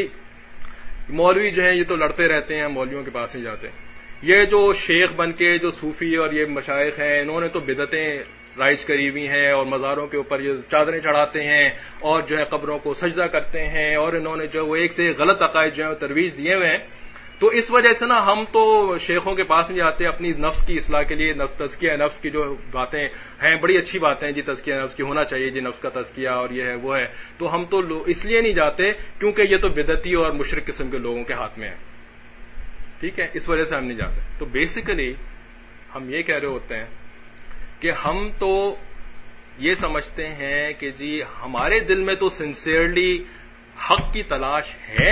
مولوی جو ہیں یہ تو لڑتے رہتے ہیں، مولویوں کے پاس نہیں جاتے. یہ جو شیخ بن کے جو صوفی اور یہ مشائخ ہیں انہوں نے تو بدعتیں رائج کری ہوئی ہیں اور مزاروں کے اوپر یہ چادریں چڑھاتے ہیں اور جو ہے قبروں کو سجدہ کرتے ہیں اور انہوں نے جو وہ ایک سے ایک غلط عقائد جو ہے ترویج دیے ہوئے ہیں. تو اس وجہ سے نا ہم تو شیخوں کے پاس نہیں جاتے اپنی نفس کی اصلاح کے لیے. تزکیہ نفس کی جو باتیں ہیں بڑی اچھی باتیں ہیں جی، تزکیہ نفس کی ہونا چاہیے جی، نفس کا تزکیہ اور یہ ہے وہ ہے. تو ہم تو اس لیے نہیں جاتے کیونکہ یہ تو بدعتی اور مشرک قسم کے لوگوں کے ہاتھ میں ہے. ٹھیک ہے، اس وجہ سے ہم نہیں جاتے. تو بیسیکلی ہم یہ کہہ رہے ہوتے ہیں کہ ہم تو یہ سمجھتے ہیں کہ جی ہمارے دل میں تو سنسیئرلی حق کی تلاش ہے،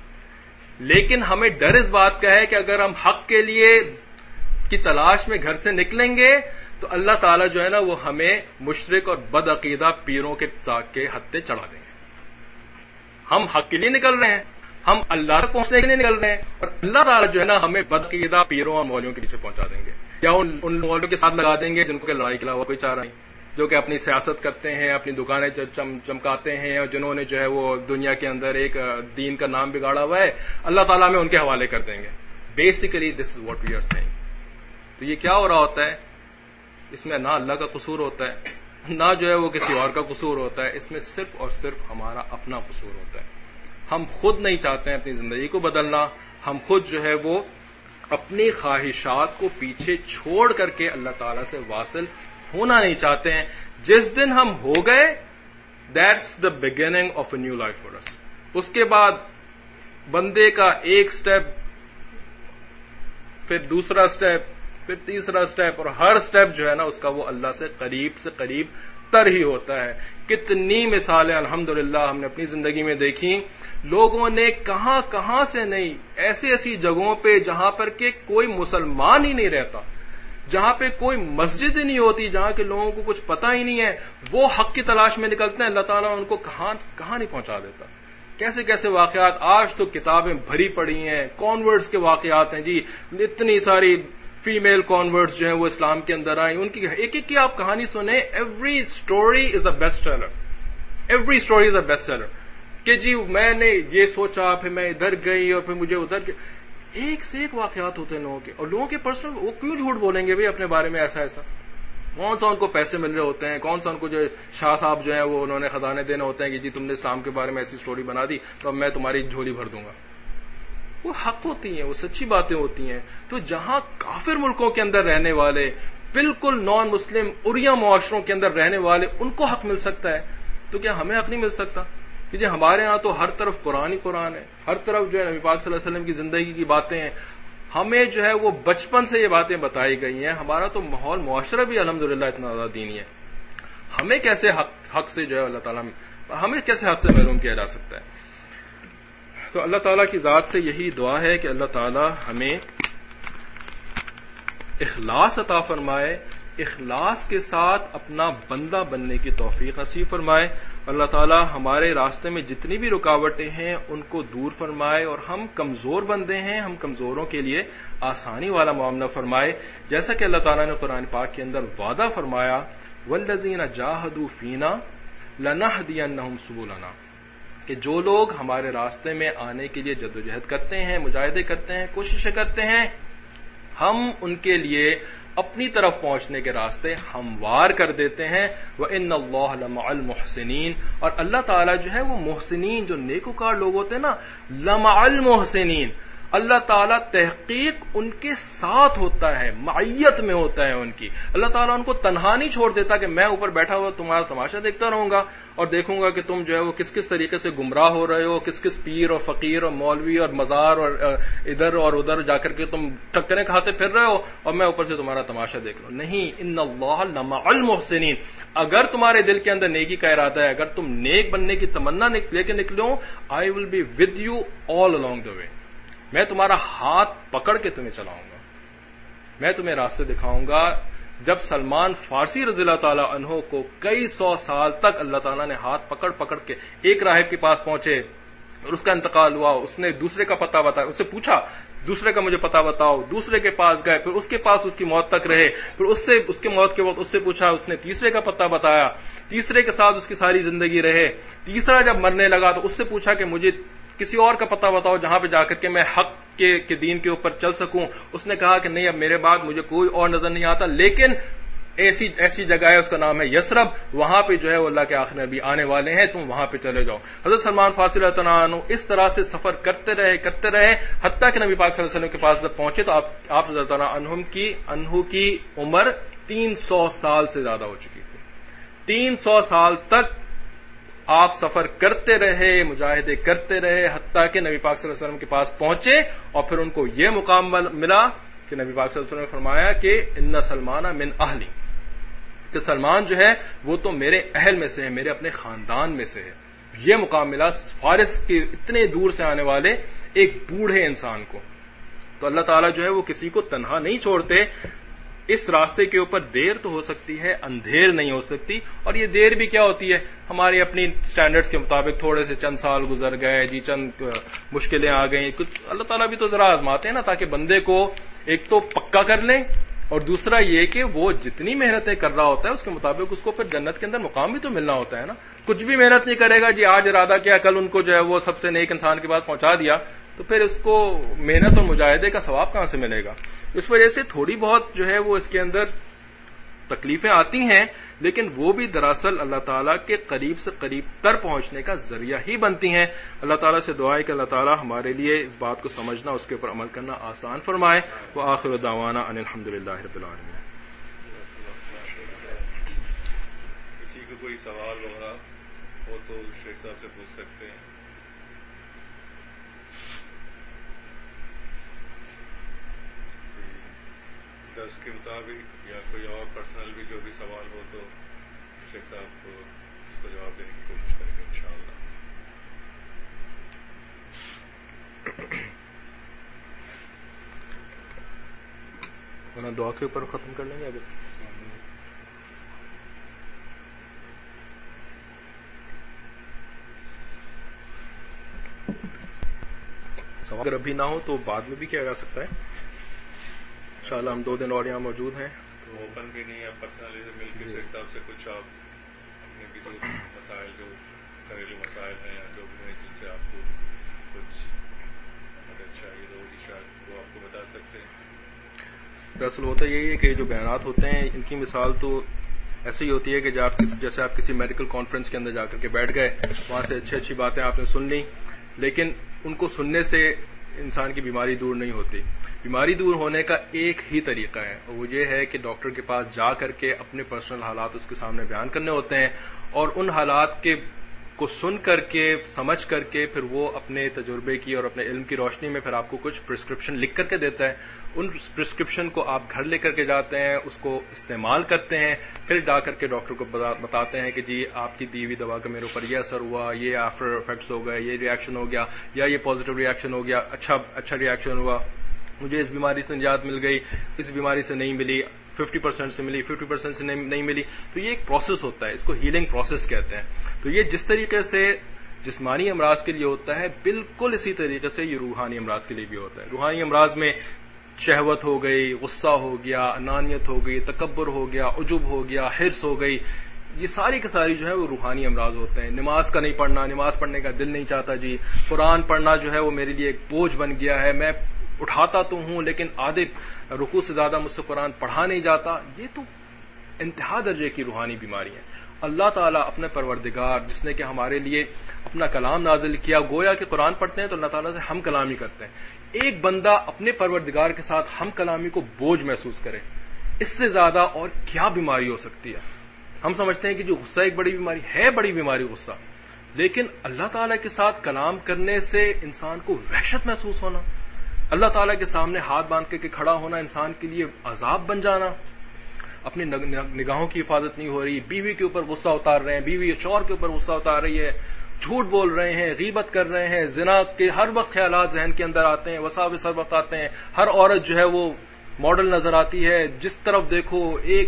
لیکن ہمیں ڈر اس بات کا ہے کہ اگر ہم حق کے لیے کی تلاش میں گھر سے نکلیں گے تو اللہ تعالیٰ جو ہے نا وہ ہمیں مشرک اور بد عقیدہ پیروں کے ہتھے چڑھا دیں گے. ہم حق کے لیے نکل رہے ہیں، ہم اللہ تک پہنچنے کے لیے نکل رہے ہیں، اور اللہ تعالیٰ جو ہے نا ہمیں بد عقیدہ پیروں اور مولویوں کے پیچھے پہنچا دیں گے، یا ان مولویوں کے ساتھ لگا دیں گے جن کو لڑائی کے علاوہ کوئی چارہ نہیں، جو کہ اپنی سیاست کرتے ہیں، اپنی دکانیں چمکاتے ہیں، اور جنہوں نے جو ہے وہ دنیا کے اندر ایک دین کا نام بگاڑا ہوا ہے، اللہ تعالیٰ میں ان کے حوالے کر دیں گے. Basically this is what we are seeing. تو یہ کیا ہو رہا ہوتا ہے؟ اس میں نہ اللہ کا قصور ہوتا ہے، نہ جو ہے وہ کسی اور کا قصور ہوتا ہے، اس میں صرف اور صرف ہمارا اپنا قصور ہوتا ہے. ہم خود نہیں چاہتے ہیں اپنی زندگی کو بدلنا، ہم خود جو ہے وہ اپنی خواہشات کو پیچھے چھوڑ کر کے اللہ تعالیٰ سے واصل ہونا نہیں چاہتے ہیں. جس دن ہم ہو گئے that's the beginning of a new life for us. اس کے بعد بندے کا ایک سٹیپ، پھر دوسرا سٹیپ، پھر تیسرا سٹیپ، اور ہر سٹیپ جو ہے نا اس کا وہ اللہ سے قریب تر ہی ہوتا ہے. کتنی مثالیں الحمدللہ ہم نے اپنی زندگی میں دیکھی. لوگوں نے کہاں کہاں سے نہیں، ایسی جگہوں پہ جہاں پر کہ کوئی مسلمان ہی نہیں رہتا، جہاں پہ کوئی مسجد ہی نہیں ہوتی، جہاں کے لوگوں کو کچھ پتہ ہی نہیں ہے، وہ حق کی تلاش میں نکلتے ہیں. اللہ تعالیٰ ان کو کہاں نہیں پہنچا دیتا. کیسے کیسے واقعات آج تو کتابیں بھری پڑی ہیں، کانورٹس کے واقعات ہیں جی. اتنی ساری فیمیل کانورٹس جو ہیں وہ اسلام کے اندر آئیں، ان کی ایک ایک کی آپ کہانی سنیں. Every story is a best seller, every story is a best seller. کہ جی میں نے یہ سوچا، پھر میں ادھر گئی اور پھر مجھے ادھر ایک سے ایک واقعات ہوتے ہیں لوگوں کے. اور لوگوں کے پرسنل وہ کیوں جھوٹ بولیں گے بھائی اپنے بارے میں ایسا؟ کون سا ان کو پیسے مل رہے ہوتے ہیں، کون سا ان کو جو شاہ صاحب جو ہیں وہ انہوں نے خزانے دینے ہوتے ہیں کہ جی تم نے اسلام کے بارے میں ایسی سٹوری بنا دی تو اب میں تمہاری جھولی بھر دوں گا. وہ حق ہوتی ہیں، وہ سچی باتیں ہوتی ہیں. تو جہاں کافر ملکوں کے اندر رہنے والے، بالکل نان مسلم اریا معاشروں کے اندر رہنے والے، ان کو حق مل سکتا ہے، تو کیا ہمیں حق نہیں مل سکتا؟ کہ جی ہمارے ہاں تو ہر طرف قرآن ہی قرآن ہے، ہر طرف جو ہے نبی پاک صلی اللہ علیہ وسلم کی زندگی کی باتیں ہیں. ہمیں جو ہے وہ بچپن سے یہ باتیں بتائی گئی ہیں. ہمارا تو ماحول معاشرہ بھی الحمدللہ اتنا زیادہ دینی ہے. ہمیں کیسے حق سے جو ہے اللہ تعالیٰ ہمیں کیسے حق سے محروم کیا جا سکتا ہے؟ تو اللہ تعالیٰ کی ذات سے یہی دعا ہے کہ اللہ تعالیٰ ہمیں اخلاص عطا فرمائے اخلاص کے ساتھ اپنا بندہ بننے کی توفیق نصیب فرمائے. اللہ تعالی ہمارے راستے میں جتنی بھی رکاوٹیں ہیں ان کو دور فرمائے, اور ہم کمزور بندے ہیں, ہم کمزوروں کے لیے آسانی والا معاملہ فرمائے. جیسا کہ اللہ تعالیٰ نے قرآن پاک کے اندر وعدہ فرمایا, وَالَّذِينَ جَاهَدُوا فِينَا لَنَهْدِيَنَّهُمْ سُبُلَنَا, کہ جو لوگ ہمارے راستے میں آنے کے لیے جدوجہد کرتے ہیں, مجاہدے کرتے ہیں, کوششیں کرتے ہیں, ہم ان کے لیے اپنی طرف پہنچنے کے راستے ہموار کر دیتے ہیں. وَإِنَّ اللَّهَ لَمَعَ الْمُحْسِنِينَ, اور اللہ تعالیٰ جو ہے وہ محسنین, جو نیکوکار لوگ ہوتے ہیں نا, لَمَعَ الْمُحْسِنِينَ, اللہ تعالیٰ تحقیق ان کے ساتھ ہوتا ہے, معیت میں ہوتا ہے ان کی. اللہ تعالیٰ ان کو تنہا نہیں چھوڑ دیتا کہ میں اوپر بیٹھا ہوا تمہارا تماشا دیکھتا رہوں گا اور دیکھوں گا کہ تم جو ہے وہ کس کس طریقے سے گمراہ ہو رہے ہو, کس کس پیر اور فقیر اور مولوی اور مزار اور ادھر اور ادھر جا کر کے تم ٹکریں کھاتے پھر رہے ہو اور میں اوپر سے تمہارا تماشا دیکھ لوں. نہیں, ان اللہ لمع المحسنین, اگر تمہارے دل کے اندر نیکی کا ارادہ ہے, اگر تم نیک بننے کی تمنا لے کے نکلو, I will be with you all along the way, میں تمہارا ہاتھ پکڑ کے تمہیں چلاؤں گا, میں تمہیں راستے دکھاؤں گا. جب سلمان فارسی رضی اللہ تعالی عنہ کو کئی سو سال تک اللہ تعالیٰ نے ہاتھ پکڑ پکڑ کے ایک راہب کے پاس پہنچے اور اس کا انتقال ہوا, اس نے دوسرے کا پتہ بتایا, اس سے پوچھا دوسرے کا مجھے پتہ بتاؤ, دوسرے کے پاس گئے, پھر اس کے پاس اس کی موت تک رہے, پھر اس کے موت کے وقت اس سے پوچھا, اس نے تیسرے کا پتہ بتایا, تیسرے کے ساتھ اس کی ساری زندگی رہے, تیسرا جب مرنے لگا تو اس سے پوچھا کہ مجھے کسی اور کا پتہ بتاؤ جہاں پہ جا کر کے میں حق کے دین کے اوپر چل سکوں. اس نے کہا کہ نہیں, اب میرے بعد مجھے کوئی اور نظر نہیں آتا, لیکن ایسی جگہ ہے, اس کا نام ہے یثرب, وہاں پہ جو ہے وہ اللہ کے آخری نبی آنے والے ہیں, تم وہاں پہ چلے جاؤ. حضرت سلمان فارسی رضی اللہ عنہ اس طرح سے سفر کرتے رہے حتیٰ کہ نبی پاک صلی اللہ علیہ وسلم کے پاس جب پہنچے تو آپ رضی اللہ عنہ کی عمر 300 سال سے زیادہ ہو چکی تھی. 300 سال تک آپ سفر کرتے رہے, مجاہدے کرتے رہے, حتیٰ کہ نبی پاک صلی اللہ علیہ وسلم کے پاس پہنچے اور پھر ان کو یہ مقام ملا کہ نبی پاک صلی اللہ علیہ وسلم نے فرمایا کہ ان سلمان من اہلی, کہ سلمان جو ہے وہ تو میرے اہل میں سے ہے, میرے اپنے خاندان میں سے ہے. یہ مقام ملا فارس کے اتنے دور سے آنے والے ایک بوڑھے انسان کو. تو اللہ تعالیٰ جو ہے وہ کسی کو تنہا نہیں چھوڑتے. اس راستے کے اوپر دیر تو ہو سکتی ہے, اندھیر نہیں ہو سکتی. اور یہ دیر بھی کیا ہوتی ہے, ہماری اپنی سٹینڈرڈز کے مطابق تھوڑے سے چند سال گزر گئے جی, چند مشکلیں آ گئیں, کچھ اللہ تعالیٰ بھی تو ذرا آزماتے ہیں نا, تاکہ بندے کو ایک تو پکا کر لیں, اور دوسرا یہ کہ وہ جتنی محنتیں کر رہا ہوتا ہے اس کے مطابق اس کو پھر جنت کے اندر مقام بھی تو ملنا ہوتا ہے نا. کچھ بھی محنت نہیں کرے گا جی, آج ارادہ کیا کل ان کو جو ہے وہ سب سے نیک انسان کے پاس پہنچا دیا, تو پھر اس کو محنت اور مجاہدے کا ثواب کہاں سے ملے گا. اس وجہ سے تھوڑی بہت جو ہے وہ اس کے اندر تکلیفیں آتی ہیں, لیکن وہ بھی دراصل اللہ تعالیٰ کے قریب سے قریب تر پہنچنے کا ذریعہ ہی بنتی ہیں. اللہ تعالیٰ سے دعا ہے کہ اللہ تعالیٰ ہمارے لیے اس بات کو سمجھنا, اس کے اوپر عمل کرنا آسان فرمائے. وآخر دعوانا ان الحمدللہ رب العالمین. کسی کو کوئی سوال ہوگا وہ تو شیخ صاحب سے پوچھ سکتے ہیں. درس کے مطابق یا کوئی اور پرسنل بھی جو بھی سوال ہو تو شیخ صاحب کو اس کو جواب دینے کی کوشش کریں گے انشاءاللہ. ورنہ دعا کے اوپر ختم کر لیں گے. اگر ابھی نہ ہو تو بعد میں بھی کیا جا سکتا ہے. انشاءاللہ ہم 2 دن اور یہاں موجود ہیں. تو اوپن بھی نہیں ہے, پرسنلی سے مل کے شیخ صاحب سے کچھ آپ اپنے بھی جو مسائل, جو گھریلو مسائل ہیں یا جو بھی ہیں جن سے آپ کو کچھ مدد چاہیے تو شاید وہ آپ کو بتا سکتے ہیں. دراصل ہوتا یہی ہے کہ جو بیانات ہوتے ہیں ان کی مثال تو ایسے ہی ہوتی ہے کہ جیسے آپ کسی میڈیکل کانفرنس کے اندر جا کر کے بیٹھ گئے, وہاں سے اچھی باتیں آپ نے سن لی, لیکن ان کو سننے سے انسان کی بیماری دور نہیں ہوتی. بیماری دور ہونے کا ایک ہی طریقہ ہے, اور وہ یہ ہے کہ ڈاکٹر کے پاس جا کر کے اپنے پرسنل حالات اس کے سامنے بیان کرنے ہوتے ہیں, اور ان حالات کو سن کر کے سمجھ کر کے پھر وہ اپنے تجربے کی اور اپنے علم کی روشنی میں پھر آپ کو کچھ پرسکرپشن لکھ کر کے دیتا ہے. ان پرسکرپشن کو آپ گھر لے کر کے جاتے ہیں, اس کو استعمال کرتے ہیں, پھر جا کر کے ڈاکٹر کو بتاتے ہیں کہ جی آپ کی دی ہوئی دوا کا میرے اوپر یہ اثر ہوا, یہ آفٹر افیکٹس ہو گئے, یہ ریئیکشن ہو گیا, یا یہ پازیٹیو ریئیکشن ہو گیا, اچھا ریئیکشن ہوا, مجھے اس بیماری سے نجات مل گئی, اس بیماری سے نہیں ملی, 50% سے ملی, 50% سے نہیں ملی. تو یہ ایک پروسیس ہوتا ہے, اس کو ہیلنگ پروسیس کہتے ہیں. تو یہ جس طریقے سے جسمانی امراض کے لیے ہوتا ہے, بالکل اسی طریقے سے یہ روحانی امراض کے لیے بھی ہوتا ہے. روحانی امراض میں شہوت ہو گئی, غصہ ہو گیا, انانیت ہو گئی, تکبر ہو گیا, عجب ہو گیا, حرص ہو گئی, یہ ساری کی ساری جو ہے وہ روحانی امراض ہوتے ہیں. نماز کا نہیں پڑھنا, نماز پڑھنے کا دل نہیں چاہتا جی. قرآن پڑھنا جو ہے وہ میرے لیے ایک بوجھ بن گیا ہے, میں اٹھاتا تو ہوں لیکن آدھے رکوع سے زیادہ مجھ سے قرآن پڑھا نہیں جاتا. یہ تو انتہا درجے کی روحانی بیماری ہے. اللہ تعالیٰ اپنے پروردگار جس نے کہ ہمارے لیے اپنا کلام نازل کیا, گویا کہ قرآن پڑھتے ہیں تو اللہ تعالیٰ سے ہم کلامی کرتے ہیں. ایک بندہ اپنے پروردگار کے ساتھ ہم کلامی کو بوجھ محسوس کرے, اس سے زیادہ اور کیا بیماری ہو سکتی ہے؟ ہم سمجھتے ہیں کہ جو غصہ ایک بڑی بیماری ہے, بڑی بیماری غصہ, لیکن اللہ تعالیٰ کے ساتھ کلام کرنے سے انسان کو وحشت محسوس ہونا, اللہ تعالیٰ کے سامنے ہاتھ باندھ کے کھڑا ہونا انسان کے لیے عذاب بن جانا. اپنی نگاہوں کی حفاظت نہیں ہو رہی, بیوی کے اوپر غصہ اتار رہے ہیں, بیوی شوہر کے اوپر غصہ اتار رہی ہے, جھوٹ بول رہے ہیں, غیبت کر رہے ہیں, زنا کے ہر وقت خیالات ذہن کے اندر آتے ہیں, وساوس ہر وقت آتے ہیں. ہر عورت جو ہے وہ ماڈل نظر آتی ہے, جس طرف دیکھو ایک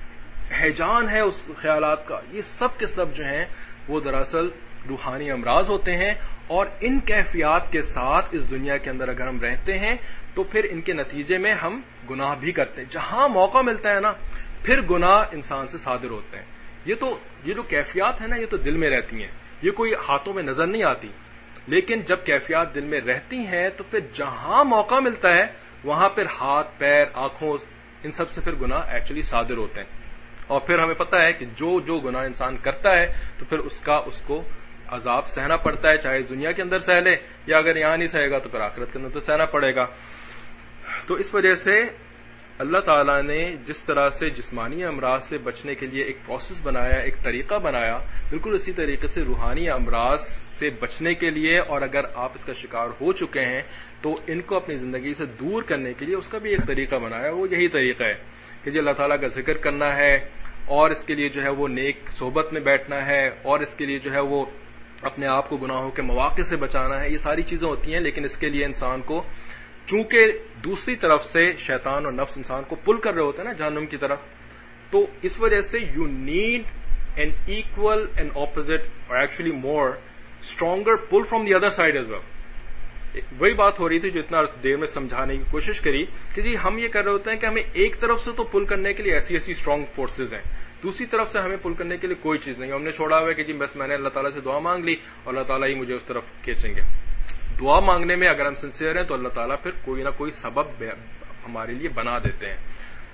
ہیجان ہے اس خیالات کا. یہ سب کے سب جو ہیں وہ دراصل روحانی امراض ہوتے ہیں, اور ان کیفیات کے ساتھ اس دنیا کے اندر اگر ہم رہتے ہیں تو پھر ان کے نتیجے میں ہم گناہ بھی کرتے ہیں. جہاں موقع ملتا ہے نا, پھر گناہ انسان سے صادر ہوتے ہیں. یہ جو کیفیات ہیں نا, یہ تو دل میں رہتی ہیں, یہ کوئی ہاتھوں میں نظر نہیں آتی, لیکن جب کیفیات دل میں رہتی ہیں تو پھر جہاں موقع ملتا ہے وہاں پھر ہاتھ, پیر, آنکھوں, ان سب سے پھر گناہ ایکچولی صادر ہوتے ہیں. اور پھر ہمیں پتہ ہے کہ جو گناہ انسان کرتا ہے تو پھر اس کو عذاب سہنا پڑتا ہے, چاہے دنیا کے اندر سہ لے یا اگر یہاں نہیں سہے گا تو پھر آخرت کے اندر تو سہنا پڑے گا. تو اس وجہ سے اللہ تعالیٰ نے جس طرح سے جسمانی امراض سے بچنے کے لیے ایک پروسیس بنایا, ایک طریقہ بنایا, بالکل اسی طریقے سے روحانی امراض سے بچنے کے لیے, اور اگر آپ اس کا شکار ہو چکے ہیں تو ان کو اپنی زندگی سے دور کرنے کے لیے اس کا بھی ایک طریقہ بنایا. وہ یہی طریقہ ہے کہ جو اللہ تعالیٰ کا ذکر کرنا ہے, اور اس کے لیے جو ہے وہ نیک صحبت میں بیٹھنا ہے, اور اس کے لیے جو ہے وہ اپنے آپ کو گناہوں کے مواقع سے بچانا ہے. یہ ساری چیزیں ہوتی ہیں, لیکن اس کے لیے انسان کو چونکہ دوسری طرف سے شیطان اور نفس انسان کو پل کر رہے ہوتے ہیں نا جہنم کی طرف, تو اس وجہ سے you need an equal and opposite اور actually more stronger pull from the other side as well. وہی بات ہو رہی تھی جو اتنا دیر میں سمجھانے کی کوشش کری کہ جی ہم یہ کر رہے ہوتے ہیں کہ ہمیں ایک طرف سے تو پل کرنے کے لیے ایسی اسٹرانگ فورسز ہیں, دوسری طرف سے ہمیں پل کرنے کے لیے کوئی چیز نہیں. ہم نے چھوڑا ہوا ہے کہ جی بس میں نے اللہ تعالیٰ سے دعا مانگ لی اور اللہ تعالیٰ ہی مجھے اس طرف کھینچیں گے. دعا مانگنے میں اگر ہم سنسیئر ہیں تو اللہ تعالیٰ پھر کوئی نہ کوئی سبب ہمارے لیے بنا دیتے ہیں.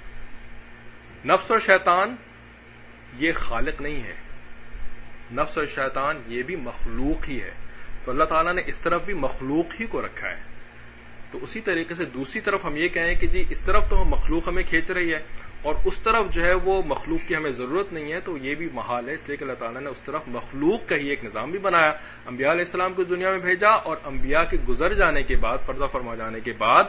نفس اور شیطان یہ خالق نہیں ہے, نفس اور شیطان یہ بھی مخلوق ہی ہے. تو اللہ تعالیٰ نے اس طرف بھی مخلوق ہی کو رکھا ہے. تو اسی طریقے سے دوسری طرف ہم یہ کہیں کہ جی اس طرف تو مخلوق ہمیں کھینچ رہی ہے اور اس طرف جو ہے وہ مخلوق کی ہمیں ضرورت نہیں ہے, تو یہ بھی محال ہے. اس لیے کہ اللہ تعالیٰ نے اس طرف مخلوق کا ہی ایک نظام بھی بنایا, انبیاء علیہ السلام کو دنیا میں بھیجا, اور انبیاء کے گزر جانے کے بعد, پردہ فرما جانے کے بعد,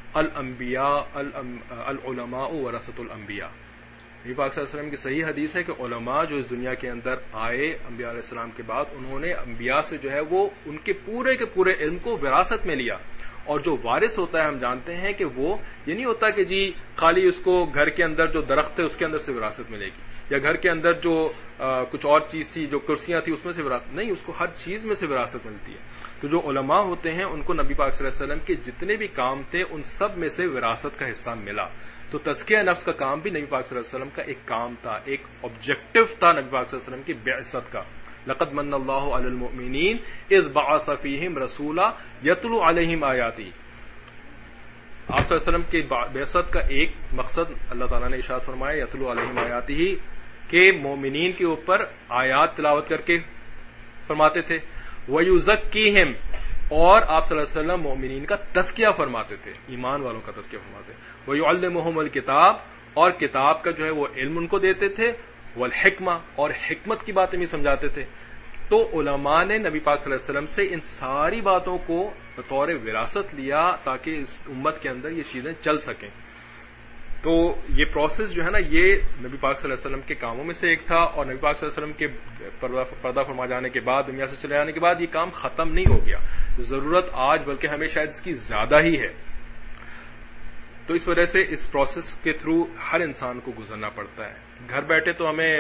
العلماء ورثۃ الانبیاء. نبی پاک صلی اللہ علیہ وسلم کی صحیح حدیث ہے کہ علماء جو اس دنیا کے اندر آئے انبیاء علیہ السلام کے بعد, انہوں نے انبیاء سے جو ہے وہ ان کے پورے علم کو وراثت میں لیا. اور جو وارث ہوتا ہے ہم جانتے ہیں کہ وہ یہ نہیں ہوتا کہ جی خالی اس کو گھر کے اندر جو درخت ہے اس کے اندر سے وراثت ملے گی, یا گھر کے اندر جو کچھ اور چیز تھی, جو کرسیاں تھیں اس میں سے وراثت نہیں, اس کو ہر چیز میں سے وراثت ملتی ہے. تو جو علماء ہوتے ہیں ان کو نبی پاک صلی اللہ علیہ وسلم کے جتنے بھی کام تھے ان سب میں سے وراثت کا حصہ ملا. تو تزکیہ نفس کا کام بھی نبی پاک صلی اللہ علیہ وسلم کا ایک کام تھا, ایک آبجیکٹو تھا نبی پاک صلی اللہ علیہ وسلم کی بعثت کا. لقد من اللہ علی المؤمنین اذ بعث فیہم رسولا یتلو علیہم آیاتی. آپ صلی اللہ علیہ وسلم کی بعثت کا ایک مقصد اللہ تعالیٰ نے ارشاد فرمایا یتلو علیہم آیاتی ہی, کہ مومنین کے اوپر آیات تلاوت کر کے فرماتے تھے. وَيُزَكِّيهِمْ, اور آپ صلی اللہ علیہ وسلم مومنین کا تزکیہ فرماتے تھے, ایمان والوں کا تزکیہ فرماتے. وَيُعَلِّمُهُمُ الْكِتَابَ, اور کتاب کا جو ہے وہ علم ان کو دیتے تھے. والحکمہ, اور حکمت کی باتیں بھی سمجھاتے تھے. تو علماء نے نبی پاک صلی اللہ علیہ وسلم سے ان ساری باتوں کو بطور وراثت لیا تاکہ اس امت کے اندر یہ چیزیں چل سکیں. تو یہ پروسیس جو ہے نا یہ نبی پاک صلی اللہ علیہ وسلم کے کاموں میں سے ایک تھا, اور نبی پاک صلی اللہ علیہ وسلم کے پردہ فرما جانے کے بعد, دنیا سے چلے جانے کے بعد یہ کام ختم نہیں ہو گیا. ضرورت آج بلکہ ہمیں شاید اس کی زیادہ ہی ہے. تو اس وجہ سے اس پروسیس کے تھرو ہر انسان کو گزرنا پڑتا ہے. گھر بیٹھے تو ہمیں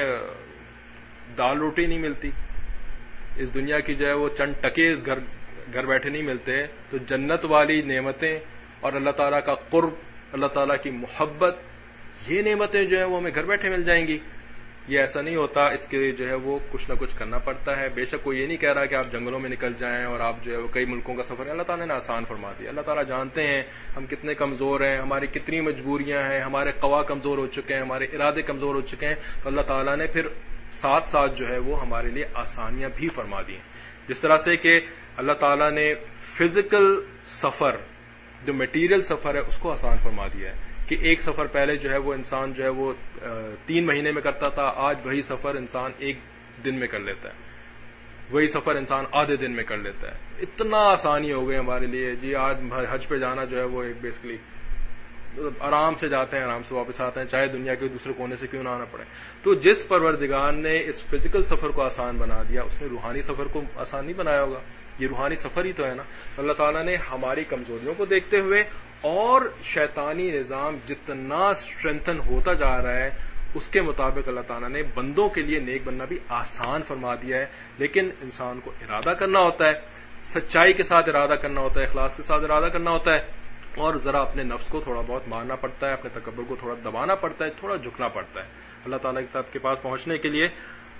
دال روٹی نہیں ملتی, اس دنیا کی جو ہے وہ چند ٹکے اس گھر بیٹھے نہیں ملتے, تو جنت والی نعمتیں اور اللہ تعالیٰ کا قرب, اللہ تعالیٰ کی محبت, یہ نعمتیں جو ہے وہ ہمیں گھر بیٹھے مل جائیں گی. یہ ایسا نہیں ہوتا, اس کے لیے جو ہے وہ کچھ نہ کچھ کرنا پڑتا ہے. بے شک کوئی یہ نہیں کہہ رہا کہ آپ جنگلوں میں نکل جائیں اور آپ جو ہے وہ کئی ملکوں کا سفر, اللہ تعالیٰ نے آسان فرما دیا. اللہ تعالیٰ جانتے ہیں ہم کتنے کمزور ہیں, ہماری کتنی مجبوریاں ہیں, ہمارے قوا کمزور ہو چکے ہیں, ہمارے ارادے کمزور ہو چکے ہیں, تو اللہ تعالیٰ نے پھر ساتھ ساتھ جو ہے وہ ہمارے لیے آسانیاں بھی فرما دی ہیں. جس طرح سے کہ اللہ تعالیٰ نے فزیکل سفر, جو میٹیریل سفر ہے, اس کو آسان فرما دیا ہے کہ ایک سفر پہلے جو ہے وہ انسان جو ہے وہ 3 مہینے میں کرتا تھا, آج وہی سفر انسان 1 دن میں کر لیتا ہے, وہی سفر انسان آدھے دن میں کر لیتا ہے. اتنا آسانی ہو گئی ہمارے لیے جی. آج حج پہ جانا جو ہے وہ ایک بیسکلی آرام سے جاتے ہیں, آرام سے واپس آتے ہیں, چاہے دنیا کے دوسرے کونے سے کیوں نہ آنا پڑے. تو جس پروردگار نے اس فزیکل سفر کو آسان بنا دیا, اس نے روحانی سفر کو آسان نہیں بنایا ہوگا؟ یہ روحانی سفر ہی تو ہے نا. اللہ تعالیٰ نے ہماری کمزوریوں کو دیکھتے ہوئے اور شیطانی نظام جتنا اسٹرینتھن ہوتا جا رہا ہے, اس کے مطابق اللہ تعالیٰ نے بندوں کے لیے نیک بننا بھی آسان فرما دیا ہے. لیکن انسان کو ارادہ کرنا ہوتا ہے, سچائی کے ساتھ ارادہ کرنا ہوتا ہے, اخلاص کے ساتھ ارادہ کرنا ہوتا ہے, اور ذرا اپنے نفس کو تھوڑا بہت مارنا پڑتا ہے, اپنے تکبر کو تھوڑا دبانا پڑتا ہے, تھوڑا جھکنا پڑتا ہے. اللہ تعالیٰ کے پاس پہنچنے کے لیے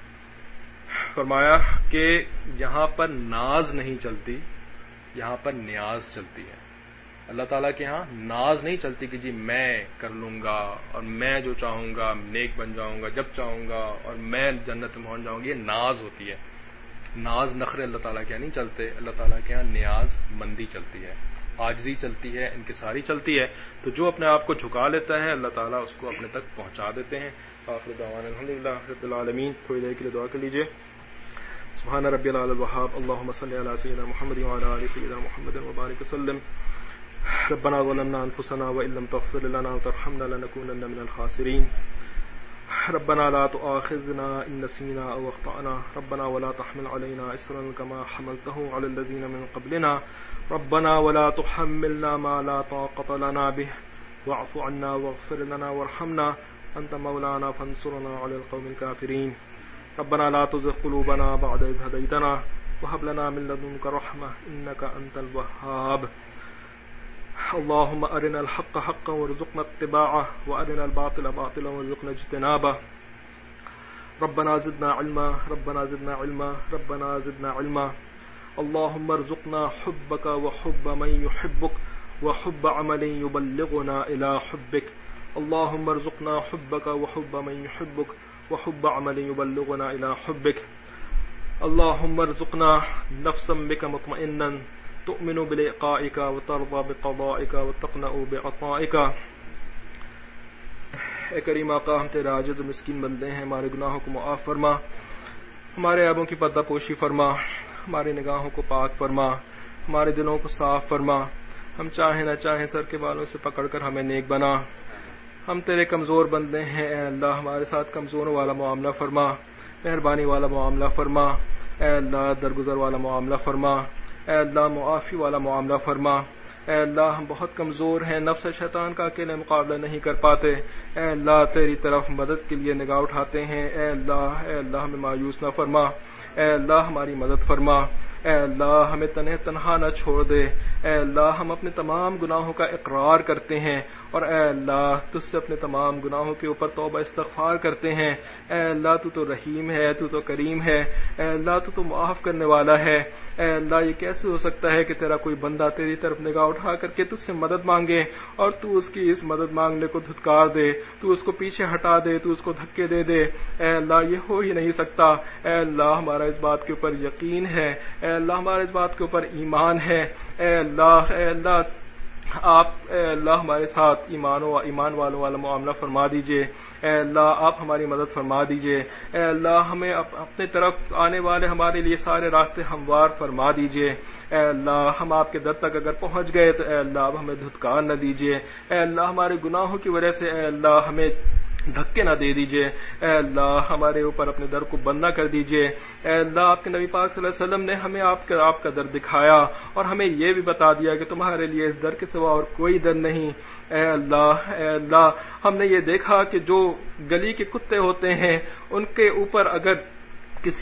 فرمایا کہ یہاں پر ناز نہیں چلتی, یہاں پر نیاز چلتی ہے. اللہ تعالیٰ کے ہاں ناز نہیں چلتی کہ جی میں کر لوں گا اور میں جو چاہوں گا نیک بن جاؤں گا جب چاہوں گا اور میں جنت میں پہنچ جاؤں گی. یہ ناز ہوتی ہے. ناز نخرے اللہ تعالیٰ کے ہاں نہیں چلتے. اللہ تعالیٰ کے ہاں نیاز مندی چلتی ہے, عاجزی چلتی ہے, انکساری چلتی ہے. تو جو اپنے آپ کو جھکا لیتا ہے اللہ تعالیٰ اس کو اپنے تک پہنچا دیتے ہیں. آخر دعوانا الحمدللہ رب العالمین. تھوڑی دیر کے لیے دعا کر لیجیے. سبحان ربی العلی الوہاب اللہم صلی علی سیدنا محمد وعلی آل سیدنا محمد وبارک وسلم. ربنا ظلمنا انفسنا وان لم تغفر لنا وترحمنا لنكونن من الخاسرین. ربنا لا تؤاخذنا ان نسينا او اخطأنا. ربنا ولا تحمل علينا اصرا كما حملته على الذين من قبلنا. ربنا ولا تحملنا ما لا طاقة لنا به واعف عنا واغفر لنا وارحمنا انت مولانا فانصرنا على القوم الكافرين. ربنا لا تزغ قلوبنا بعد إذ هديتنا وهب لنا من لدنك رحمة إنك أنت الوهاب. اللهم أرنا الحق حقا وارزقنا اتباعه وأرنا الباطل باطلا وارزقنا اجتنابه. ربنا زدنا علما ربنا زدنا علما ربنا زدنا علما. اللهم ارزقنا حبك وحب من يحبك وحب عمل يبلغنا إلى حبك. اللهم ارزقنا حبك وحب من يحبك وحب عمل يبلغنا إلى حبك. اللهم ارزقنا نفسا بك مطمئنا تؤمن بلقائك وترضى بقضائك وتقنع بعطائك. اے کریم آقا, ہم تیرے عاجز و مسکین بندے ہیں, ہمارے گناہوں کو معاف فرما, ہمارے عیبوں کی پردہ پوشی فرما, ہماری نگاہوں کو پاک فرما, ہمارے دلوں کو صاف فرما. ہم چاہیں نہ چاہیں سر کے بالوں سے پکڑ کر ہمیں نیک بنا. ہم تیرے کمزور بندے ہیں, اے اللہ ہمارے ساتھ کمزوروں والا معاملہ فرما, مہربانی والا معاملہ فرما. اے اللہ درگزر والا معاملہ فرما, اے اللہ معافی والا معاملہ فرما. اے اللہ ہم بہت کمزور ہیں, نفس شیطان کا اکیلے مقابلہ نہیں کر پاتے. اے اللہ تیری طرف مدد کے لیے نگاہ اٹھاتے ہیں. اے اللہ ہمیں مایوس نہ فرما. اے اللہ ہماری مدد فرما. اے اللہ ہمیں تنہا نہ چھوڑ دے. اے اللہ ہم اپنے تمام گناہوں کا اقرار کرتے ہیں اور اے اللہ تجھ سے اپنے تمام گناہوں کے اوپر توبہ استغفار کرتے ہیں. اے اللہ تو رحیم ہے, تو کریم ہے. اے اللہ تو معاف کرنے والا ہے. اے اللہ یہ کیسے ہو سکتا ہے کہ تیرا کوئی بندہ تیری طرف نگاہ اٹھا کر کے تجھ سے مدد مانگے اور تو اس کی اس مدد مانگنے کو دھتکار دے, تو اس کو پیچھے ہٹا دے, تو اس کو دھکے دے دے. اے اللہ یہ ہو ہی نہیں سکتا. اے اللہ ہمارا اس بات کے اوپر یقین ہے, اے اللہ ہمارے اس بات کے اوپر ایمان ہے. اے اللہ آپ اے اللہ ہمارے ساتھ ایمان والوں والا معاملہ فرما دیجئے. اے اللہ آپ ہماری مدد فرما دیجئے. اے اللہ ہمیں اپنے طرف آنے والے ہمارے لیے سارے راستے ہموار فرما دیجئے. اے اللہ ہم آپ کے در تک اگر پہنچ گئے تو اے اللہ اب ہمیں دھتکار نہ دیجئے. اے اللہ ہمارے گناہوں کی وجہ سے اے اللہ ہمیں دھکے نہ دے دیجیے. اے اللہ ہمارے اوپر اپنے در کو بند نہ کر دیجیے. اے اللہ آپ کے نبی پاک صلی اللہ علیہ وسلم نے ہمیں آپ کا در دکھایا اور ہمیں یہ بھی بتا دیا کہ تمہارے لیے اس در کے سوا اور کوئی در نہیں. اے اللہ ہم نے یہ دیکھا کہ جو گلی کے کتے ہوتے ہیں ان کے اوپر اگر اس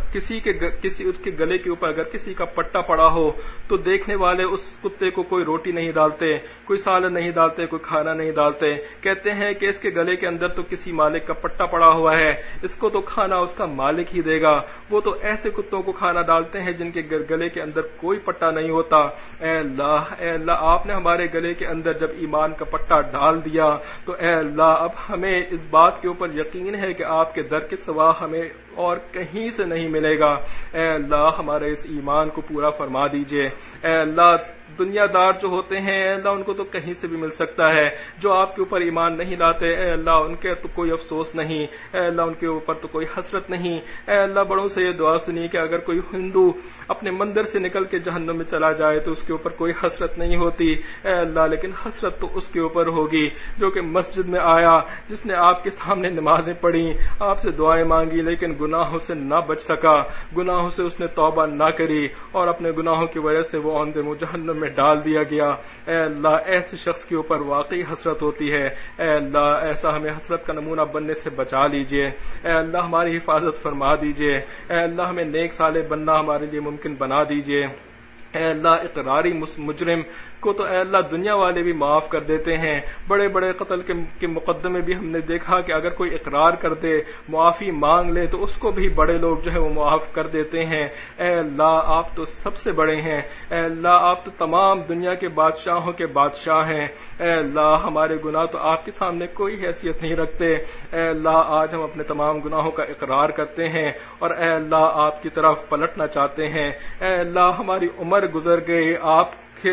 کے گلے کے اوپر اگر کسی کا پٹا پڑا ہو تو دیکھنے والے اس کتے کو کوئی روٹی نہیں ڈالتے, کوئی سالن نہیں ڈالتے, کوئی کھانا نہیں ڈالتے. کہتے ہیں کہ اس کے گلے کے اندر تو کسی مالک کا پٹا پڑا ہوا ہے, اس کو تو کھانا اس کا مالک ہی دے گا. وہ تو ایسے کتوں کو کھانا ڈالتے ہیں جن کے گلے کے اندر کوئی پٹا نہیں ہوتا. اے اللہ آپ نے ہمارے گلے کے اندر جب ایمان کا پٹا ڈال دیا تو اے اللہ اب ہمیں اس بات کے اوپر یقین ہے کہ آپ کے در کے سوا ہمیں اور کہیں سے نہیں ملے گا. اے اللہ ہمارے اس ایمان کو پورا فرما دیجئے. اے اللہ دنیا دار جو ہوتے ہیں اے اللہ ان کو تو کہیں سے بھی مل سکتا ہے, جو آپ کے اوپر ایمان نہیں لاتے اے اللہ ان کے تو کوئی افسوس نہیں, اے اللہ ان کے اوپر تو کوئی حسرت نہیں. اے اللہ بڑوں سے یہ دعا سنی کہ اگر کوئی ہندو اپنے مندر سے نکل کے جہنم میں چلا جائے تو اس کے اوپر کوئی حسرت نہیں ہوتی اے اللہ, لیکن حسرت تو اس کے اوپر ہوگی جو کہ مسجد میں آیا, جس نے آپ کے سامنے نمازیں پڑھی, آپ سے دعائیں مانگی, لیکن گناہوں سے نہ بچ سکا, گناہوں سے اس نے توبہ نہ کری اور اپنے گناہوں کی وجہ سے وہ اوندے منہ جہنم میں ڈال دیا گیا. اے اللہ ایسے شخص کے اوپر واقعی حسرت ہوتی ہے. اے اللہ ایسا ہمیں حسرت کا نمونہ بننے سے بچا لیجئے. اے اللہ ہماری حفاظت فرما دیجئے. اے اللہ ہمیں نیک صالح بننا ہمارے لیے ممکن بنا دیجئے. اے اللہ اقراری مجرم کو تو اے اللہ دنیا والے بھی معاف کر دیتے ہیں. بڑے بڑے قتل کے مقدمے بھی ہم نے دیکھا کہ اگر کوئی اقرار کر دے, معافی مانگ لے تو اس کو بھی بڑے لوگ جو ہے وہ معاف کر دیتے ہیں. اے اللہ آپ تو سب سے بڑے ہیں. اے اللہ آپ تو تمام دنیا کے بادشاہوں کے بادشاہ ہیں. اے اللہ ہمارے گناہ تو آپ کے سامنے کوئی حیثیت نہیں رکھتے. اے اللہ آج ہم اپنے تمام گناہوں کا اقرار کرتے ہیں اور اے اللہ آپ کی طرف پلٹنا چاہتے ہیں. اے اللہ ہماری عمر گزر گئی آپ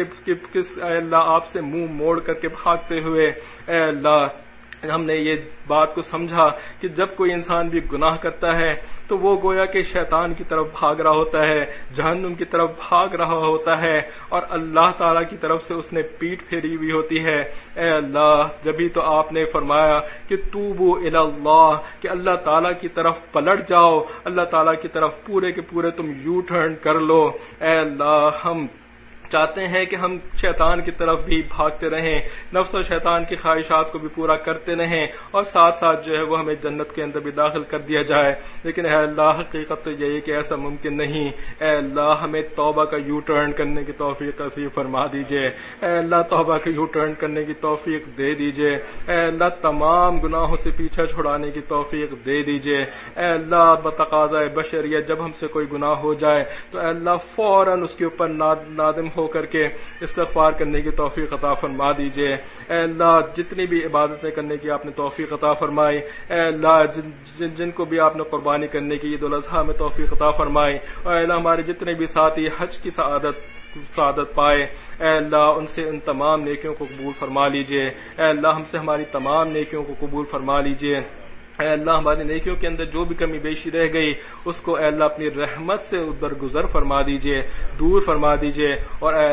اے اللہ آپ سے منہ موڑ کر کے بھاگتے ہوئے. اے اللہ ہم نے یہ بات کو سمجھا کہ جب کوئی انسان بھی گناہ کرتا ہے تو وہ گویا کہ شیطان کی طرف بھاگ رہا ہوتا ہے, جہنم کی طرف بھاگ رہا ہوتا ہے اور اللہ تعالیٰ کی طرف سے اس نے پیٹ پھیری ہوئی ہوتی ہے. اے اللہ جبھی تو آپ نے فرمایا کہ توبو الی اللہ, کہ اللہ تعالیٰ کی طرف پلٹ جاؤ, اللہ تعالیٰ کی طرف پورے کے پورے تم یو ٹرن کر لو. اے اللہ ہم چاہتے ہیں کہ ہم شیطان کی طرف بھی بھاگتے رہیں, نفس و شیطان کی خواہشات کو بھی پورا کرتے رہیں اور ساتھ ساتھ جو ہے وہ ہمیں جنت کے اندر بھی داخل کر دیا جائے. لیکن اے اللہ حقیقت تو یہی کہ ایسا ممکن نہیں. اے اللہ ہمیں توبہ کا یو ٹرن کرنے کی توفیق نصیب فرما دیجئے. اے اللہ توبہ کا یو ٹرن کرنے کی توفیق دے دیجئے. اے اللہ تمام گناہوں سے پیچھا چھڑانے کی توفیق دے دیجئے. اے اللہ بتقاضۂ بشریت جب ہم سے کوئی گناہ ہو جائے تو اے اللہ فوراً اس کے اوپر نادم ہو کر کے استغفار کرنے کی توفیق عطا فرما دیجئے. اے اللہ جتنی بھی عبادتیں کرنے کی آپ نے توفیق عطا فرمائی, اے اللہ جن کو بھی آپ نے قربانی کرنے کی عید الاضحیٰ میں توفیق عطا فرمائی, اور اے اللہ ہمارے جتنے بھی ساتھی حج کی سعادت پائے اے اللہ ان سے ان تمام نیکیوں کو قبول فرما لیجئے. اے اللہ ہم سے ہماری تمام نیکیوں کو قبول فرما لیجئے. اے اللہ ہماری نیکیوں کے اندر جو بھی کمی بیشی رہ گئی اس کو اے اللہ اپنی رحمت سے درگزر فرما دیجئے, دور فرما دیجئے. اور اے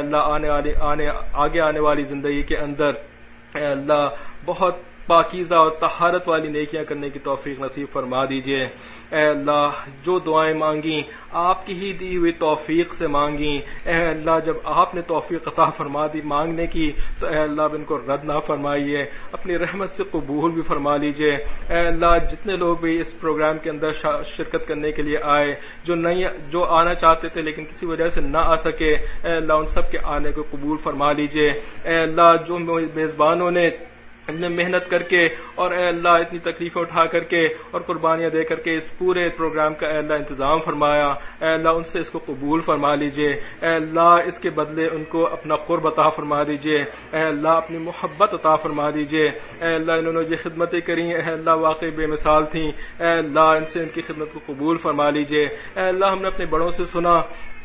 اللہ آگے آنے والی زندگی کے اندر اے اللہ بہت پاکیزہ اور طہارت والی نیکیاں کرنے کی توفیق نصیب فرما دیجئے. اے اللہ جو دعائیں مانگیں آپ کی ہی دی ہوئی توفیق سے مانگیں. اے اللہ جب آپ نے توفیق عطا فرما دی مانگنے کی تو اے اللہ اب ان کو رد نہ فرمائیے, اپنی رحمت سے قبول بھی فرما لیجئے. اے اللہ جتنے لوگ بھی اس پروگرام کے اندر شرکت کرنے کے لیے آئے, جو آنا چاہتے تھے لیکن کسی وجہ سے نہ آ سکے, اے اللہ ان سب کے آنے کو قبول فرما لیجئے. اے اللہ جو میزبانوں نے محنت کر کے اور اے اللہ اتنی تکلیفیں اٹھا کر کے اور قربانیاں دے کر کے اس پورے پروگرام کا اے اللہ انتظام فرمایا, اے اللہ ان سے اس کو قبول فرما لیجئے. اے اللہ اس کے بدلے ان کو اپنا قرب عطا فرما دیجئے. اے اللہ اپنی محبت عطا فرما دیجئے. اے اللہ انہوں نے یہ خدمتیں کری اے اللہ واقعی بے مثال تھیں. اے اللہ ان سے ان کی خدمت کو قبول فرما لیجئے. اے اللہ ہم نے اپنے بڑوں سے سنا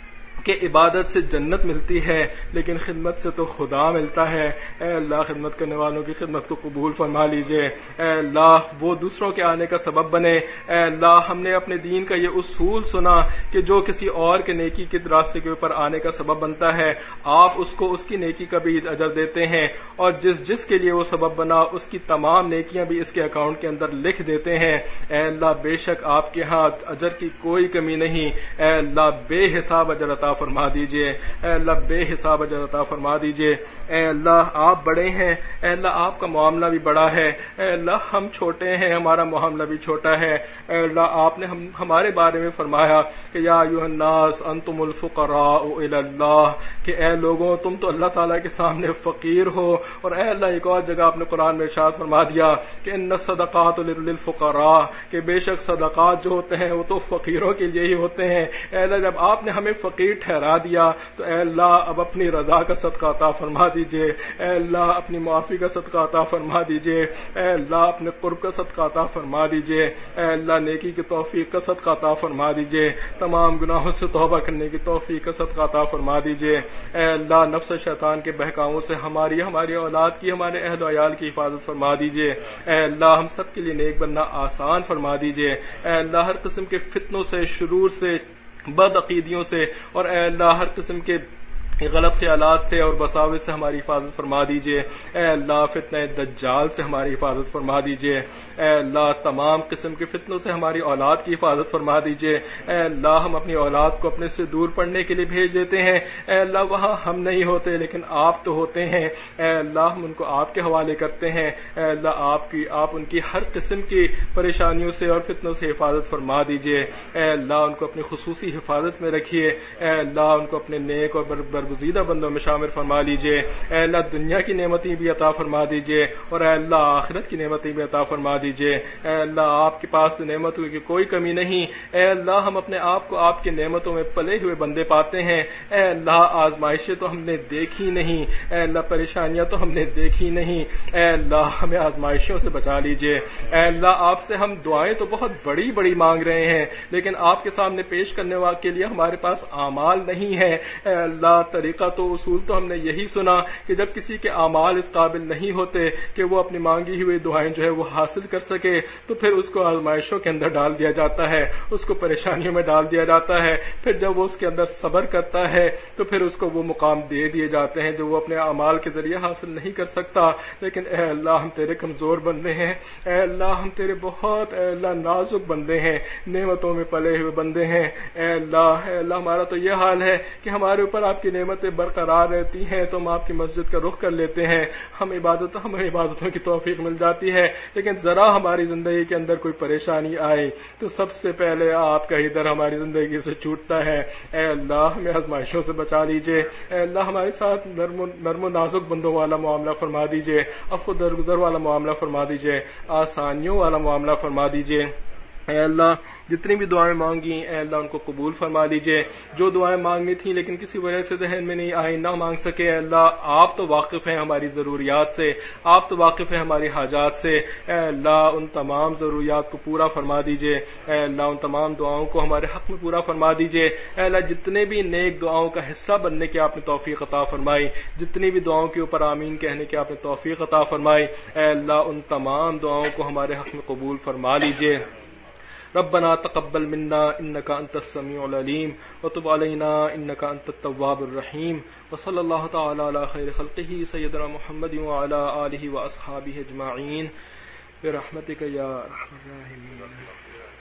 کہ عبادت سے جنت ملتی ہے لیکن خدمت سے تو خدا ملتا ہے. اے اللہ خدمت کرنے والوں کی خدمت کو قبول فرما لیجئے. اے اللہ وہ دوسروں کے آنے کا سبب بنے. اے اللہ ہم نے اپنے دین کا یہ اصول سنا کہ جو کسی اور کے نیکی کے راستے کے اوپر آنے کا سبب بنتا ہے آپ اس کو اس کی نیکی کا بھی اجر دیتے ہیں اور جس کے لیے وہ سبب بنا اس کی تمام نیکیاں بھی اس کے اکاؤنٹ کے اندر لکھ دیتے ہیں. اے اللہ بے شک آپ کے ہاں اجر کی کوئی کمی نہیں. اے اللہ بے حساب اجر عطا فرما دیجئے. اے اللہ بے حساب اجر عطا فرما دیجئے. اے اللہ آپ بڑے ہیں. اے اللہ آپ کا معاملہ بھی بڑا ہے. اے اللہ ہم چھوٹے ہیں ہمارا معاملہ بھی چھوٹا ہے. اے اللہ آپ نے ہمارے بارے میں فرمایا کہ یا ایھا الناس انتم الفقراء الی اللہ کہ اے لوگوں تم تو اللہ تعالیٰ کے سامنے فقیر ہو. اور اے اللہ ایک اور جگہ آپ نے قرآن میں ارشاد فرما دیا کہ ان الصدقات للفقراء کہ بے شک صدقات جو ہوتے ہیں وہ تو فقیروں کے لیے ہی ہوتے ہیں. اے اللہ جب آپ نے ہمیں فقیر ٹھہرا دیا تو اے اللہ اب اپنی رضا کا صدقہ عطا فرما دیجئے. اے اللہ اپنی معافی کا صدقہ عطا فرما دیجئے. اے اللہ اپنے قرب کا صدقہ عطا فرما دیجئے. اے اللہ نیکی کی توفیق کا صدقہ عطا فرما دیجئے. تمام گناہوں سے توبہ کرنے کی توفیق کا صدقہ عطا فرما دیجئے. اے اللہ نفس شیطان کے بہکاووں سے ہماری اولاد کی ہمارے اہل و عیال کی حفاظت فرما دیجئے. اے اللہ ہم سب کے لیے نیک بننا آسان فرما دیجئے. اے اللہ ہر قسم کے فتنوں سے شرور سے بد عقیدیوں سے اور اے اللہ ہر قسم کے غلط خیالات سے اور وساوس سے ہماری حفاظت فرما دیجئے. اے اللہ فتنہ دجال سے ہماری حفاظت فرما دیجئے. اے اللہ تمام قسم کے فتنوں سے ہماری اولاد کی حفاظت فرما دیجئے. اے اللہ ہم اپنی اولاد کو اپنے سے دور پڑھنے کے لیے بھیج دیتے ہیں. اے اللہ وہاں ہم نہیں ہوتے لیکن آپ تو ہوتے ہیں. اے اللہ ہم ان کو آپ کے حوالے کرتے ہیں. اے اللہ آپ ان کی ہر قسم کی پریشانیوں سے اور فتنوں سے حفاظت فرما دیجئے. اے اللہ ان کو اپنی خصوصی حفاظت میں رکھیے. اے اللہ ان کو اپنے نیک اور برگزیدہ بندوں میں شامل فرما لیجئے. اے اللہ دنیا کی نعمتیں بھی عطا فرما دیجئے اور اے اللہ آخرت کی نعمتیں بھی عطا فرما دیجئے. اے اللہ آپ کے پاس نعمتوں کی کوئی کمی نہیں. اے اللہ ہم اپنے آپ کو آپ کی نعمتوں میں پلے ہوئے بندے پاتے ہیں. اے اللہ آزمائشیں تو ہم نے دیکھی نہیں. اے اللہ پریشانیاں تو ہم نے دیکھی نہیں. اے اللہ ہمیں آزمائشوں سے بچا لیجئے. اے اللہ آپ سے ہم دعائیں تو بہت بڑی بڑی مانگ رہے ہیں لیکن آپ کے سامنے پیش کرنے کے لیے ہمارے پاس اعمال نہیں ہے. اے اللہ طریقہ تو اصول تو ہم نے یہی سنا کہ جب کسی کے اعمال اس قابل نہیں ہوتے کہ وہ اپنی مانگی ہوئی دعائیں جو ہے وہ حاصل کر سکے تو پھر اس کو آزمائشوں کے اندر ڈال دیا جاتا ہے, اس کو پریشانیوں میں ڈال دیا جاتا ہے. پھر جب وہ اس کے اندر صبر کرتا ہے تو پھر اس کو وہ مقام دے دیے جاتے ہیں جو وہ اپنے اعمال کے ذریعے حاصل نہیں کر سکتا. لیکن اے اللہ ہم تیرے کمزور بندے ہیں. اے اللہ ہم تیرے بہت اے اللہ نازک بندے ہیں, نعمتوں میں پلے ہوئے بندے ہیں. اے اللہ ہمارا تو یہ حال ہے کہ ہمارے اوپر آپ کی نعمتیں برقرار رہتی ہیں تو ہم آپ کی مسجد کا رخ کر لیتے ہیں, ہمیں عبادتوں کی توفیق مل جاتی ہے. لیکن ذرا ہماری زندگی کے اندر کوئی پریشانی آئے تو سب سے پہلے آپ کا ہی در ہماری زندگی سے چھوٹتا ہے. اے اللہ ہمیں آزمائشوں سے بچا لیجئے. اے اللہ ہمارے ساتھ نرم و نازک بندوں والا معاملہ فرما دیجئے, عفو درگزر والا معاملہ فرما دیجئے, آسانیوں والا معاملہ فرما دیجئے. اے اللہ جتنی بھی دعائیں مانگی اے اللہ ان کو قبول فرما لیجئے. جو دعائیں مانگنی تھیں لیکن کسی وجہ سے ذہن میں نہیں آئی, نہ مانگ سکے, اے اللہ آپ تو واقف ہیں ہماری ضروریات سے, آپ تو واقف ہیں ہماری حاجات سے. اے اللہ ان تمام ضروریات کو پورا فرما دیجئے. اے اللہ ان تمام دعاؤں کو ہمارے حق میں پورا فرما دیجئے. اے اللہ جتنے بھی نیک دعاؤں کا حصہ بننے کی آپ نے توفیق عطا فرمائی, جتنی بھی دعاؤں کے اوپر آمین کہنے کی آپ نے توفیق عطا فرمائی, اے اللہ ان تمام دعاؤں کو ہمارے حق میں قبول فرما لیجئے. ربنا تقبل منا انك انت السميع العليم وتب علينا انك انت التواب الرحيم وصلى الله تعالى على خير خلقه سيدنا محمد وعلى اله واصحابه اجمعين برحمتك يا ارحم الراحمين.